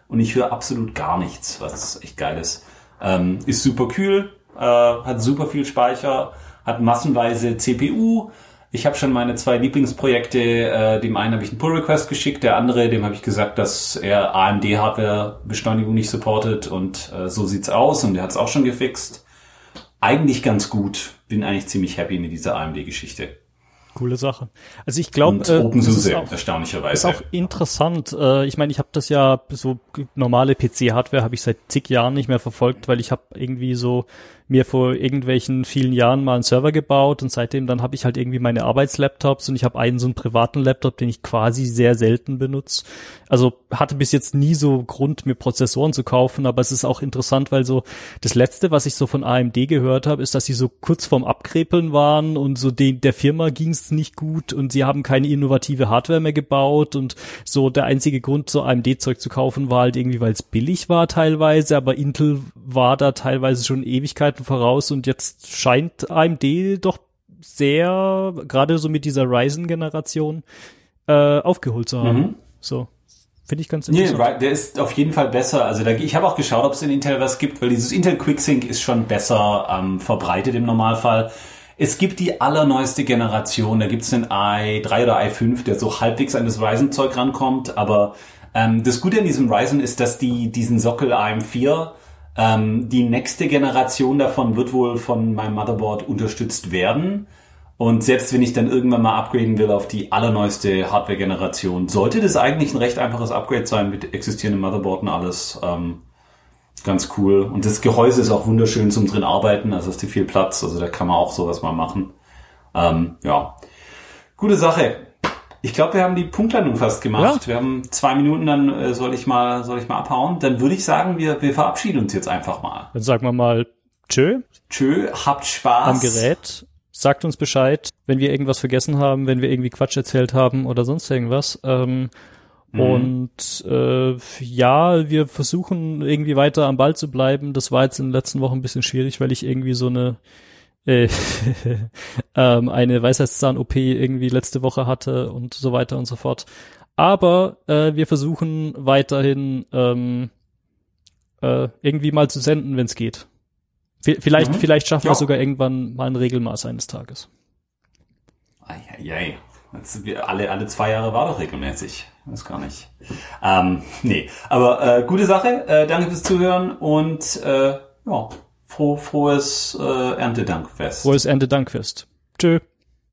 und ich höre absolut gar nichts, was echt geil ist. Ist super kühl, hat super viel Speicher, hat massenweise CPU. Ich habe schon meine 2 Lieblingsprojekte, dem einen habe ich einen Pull-Request geschickt, der andere, dem habe ich gesagt, dass er AMD-Hardware-Beschleunigung nicht supportet und so sieht's aus und der hat's auch schon gefixt. Eigentlich ganz gut, bin eigentlich ziemlich happy mit dieser AMD-Geschichte. Coole Sache. Also ich glaube, OpenSUSE, erstaunlicherweise. Ist auch interessant. Ich meine, ich habe das ja, so normale PC-Hardware habe ich seit zig Jahren nicht mehr verfolgt, weil ich habe irgendwie so mir vor irgendwelchen vielen Jahren mal einen Server gebaut und seitdem dann habe ich halt irgendwie meine Arbeitslaptops und ich habe einen so einen privaten Laptop, den ich quasi sehr selten benutze. Also hatte bis jetzt nie so Grund, mir Prozessoren zu kaufen, aber es ist auch interessant, weil so das Letzte, was ich so von AMD gehört habe, ist, dass sie so kurz vorm Abkrepeln waren und so der Firma ging es nicht gut und sie haben keine innovative Hardware mehr gebaut und so der einzige Grund, so AMD-Zeug zu kaufen, war halt irgendwie, weil es billig war teilweise, aber Intel war da teilweise schon Ewigkeiten voraus und jetzt scheint AMD doch sehr, gerade so mit dieser Ryzen-Generation, aufgeholt zu haben. Mhm. So. Finde ich ganz interessant. Nee, der ist auf jeden Fall besser. Also ich habe auch geschaut, ob es in Intel was gibt, weil dieses Intel QuickSync ist schon besser verbreitet im Normalfall. Es gibt die allerneueste Generation, da gibt es den i3 oder i5, der so halbwegs an das Ryzen-Zeug rankommt, aber das Gute an diesem Ryzen ist, dass diesen Sockel AM4, die nächste Generation davon wird wohl von meinem Motherboard unterstützt werden. Und selbst wenn ich dann irgendwann mal upgraden will auf die allerneueste Hardware-Generation, sollte das eigentlich ein recht einfaches Upgrade sein mit existierendem Motherboard und alles. Ganz cool. Und das Gehäuse ist auch wunderschön zum drin arbeiten, also hast du viel Platz, also da kann man auch sowas mal machen. Ja, gute Sache. Ich glaube, wir haben die Punktlandung fast gemacht. Ja. Wir haben 2 Minuten, dann soll ich mal abhauen. Dann würde ich sagen, wir verabschieden uns jetzt einfach mal. Dann sagen wir mal tschö. Tschö, habt Spaß. Am Gerät. Sagt uns Bescheid, wenn wir irgendwas vergessen haben, wenn wir irgendwie Quatsch erzählt haben oder sonst irgendwas. Und ja, wir versuchen irgendwie weiter am Ball zu bleiben. Das war jetzt in den letzten Wochen ein bisschen schwierig, weil ich irgendwie so eine Weisheitszahn-OP irgendwie letzte Woche hatte und so weiter und so fort. Aber wir versuchen weiterhin irgendwie mal zu senden, wenn es geht. Vielleicht schaffen wir sogar irgendwann mal ein Regelmaß eines Tages. Eieiei. Alle 2 Jahre war doch regelmäßig. Weiß gar nicht. Nee, aber gute Sache. Danke fürs Zuhören und ja, frohes Erntedankfest. Frohes Erntedankfest. Tschö.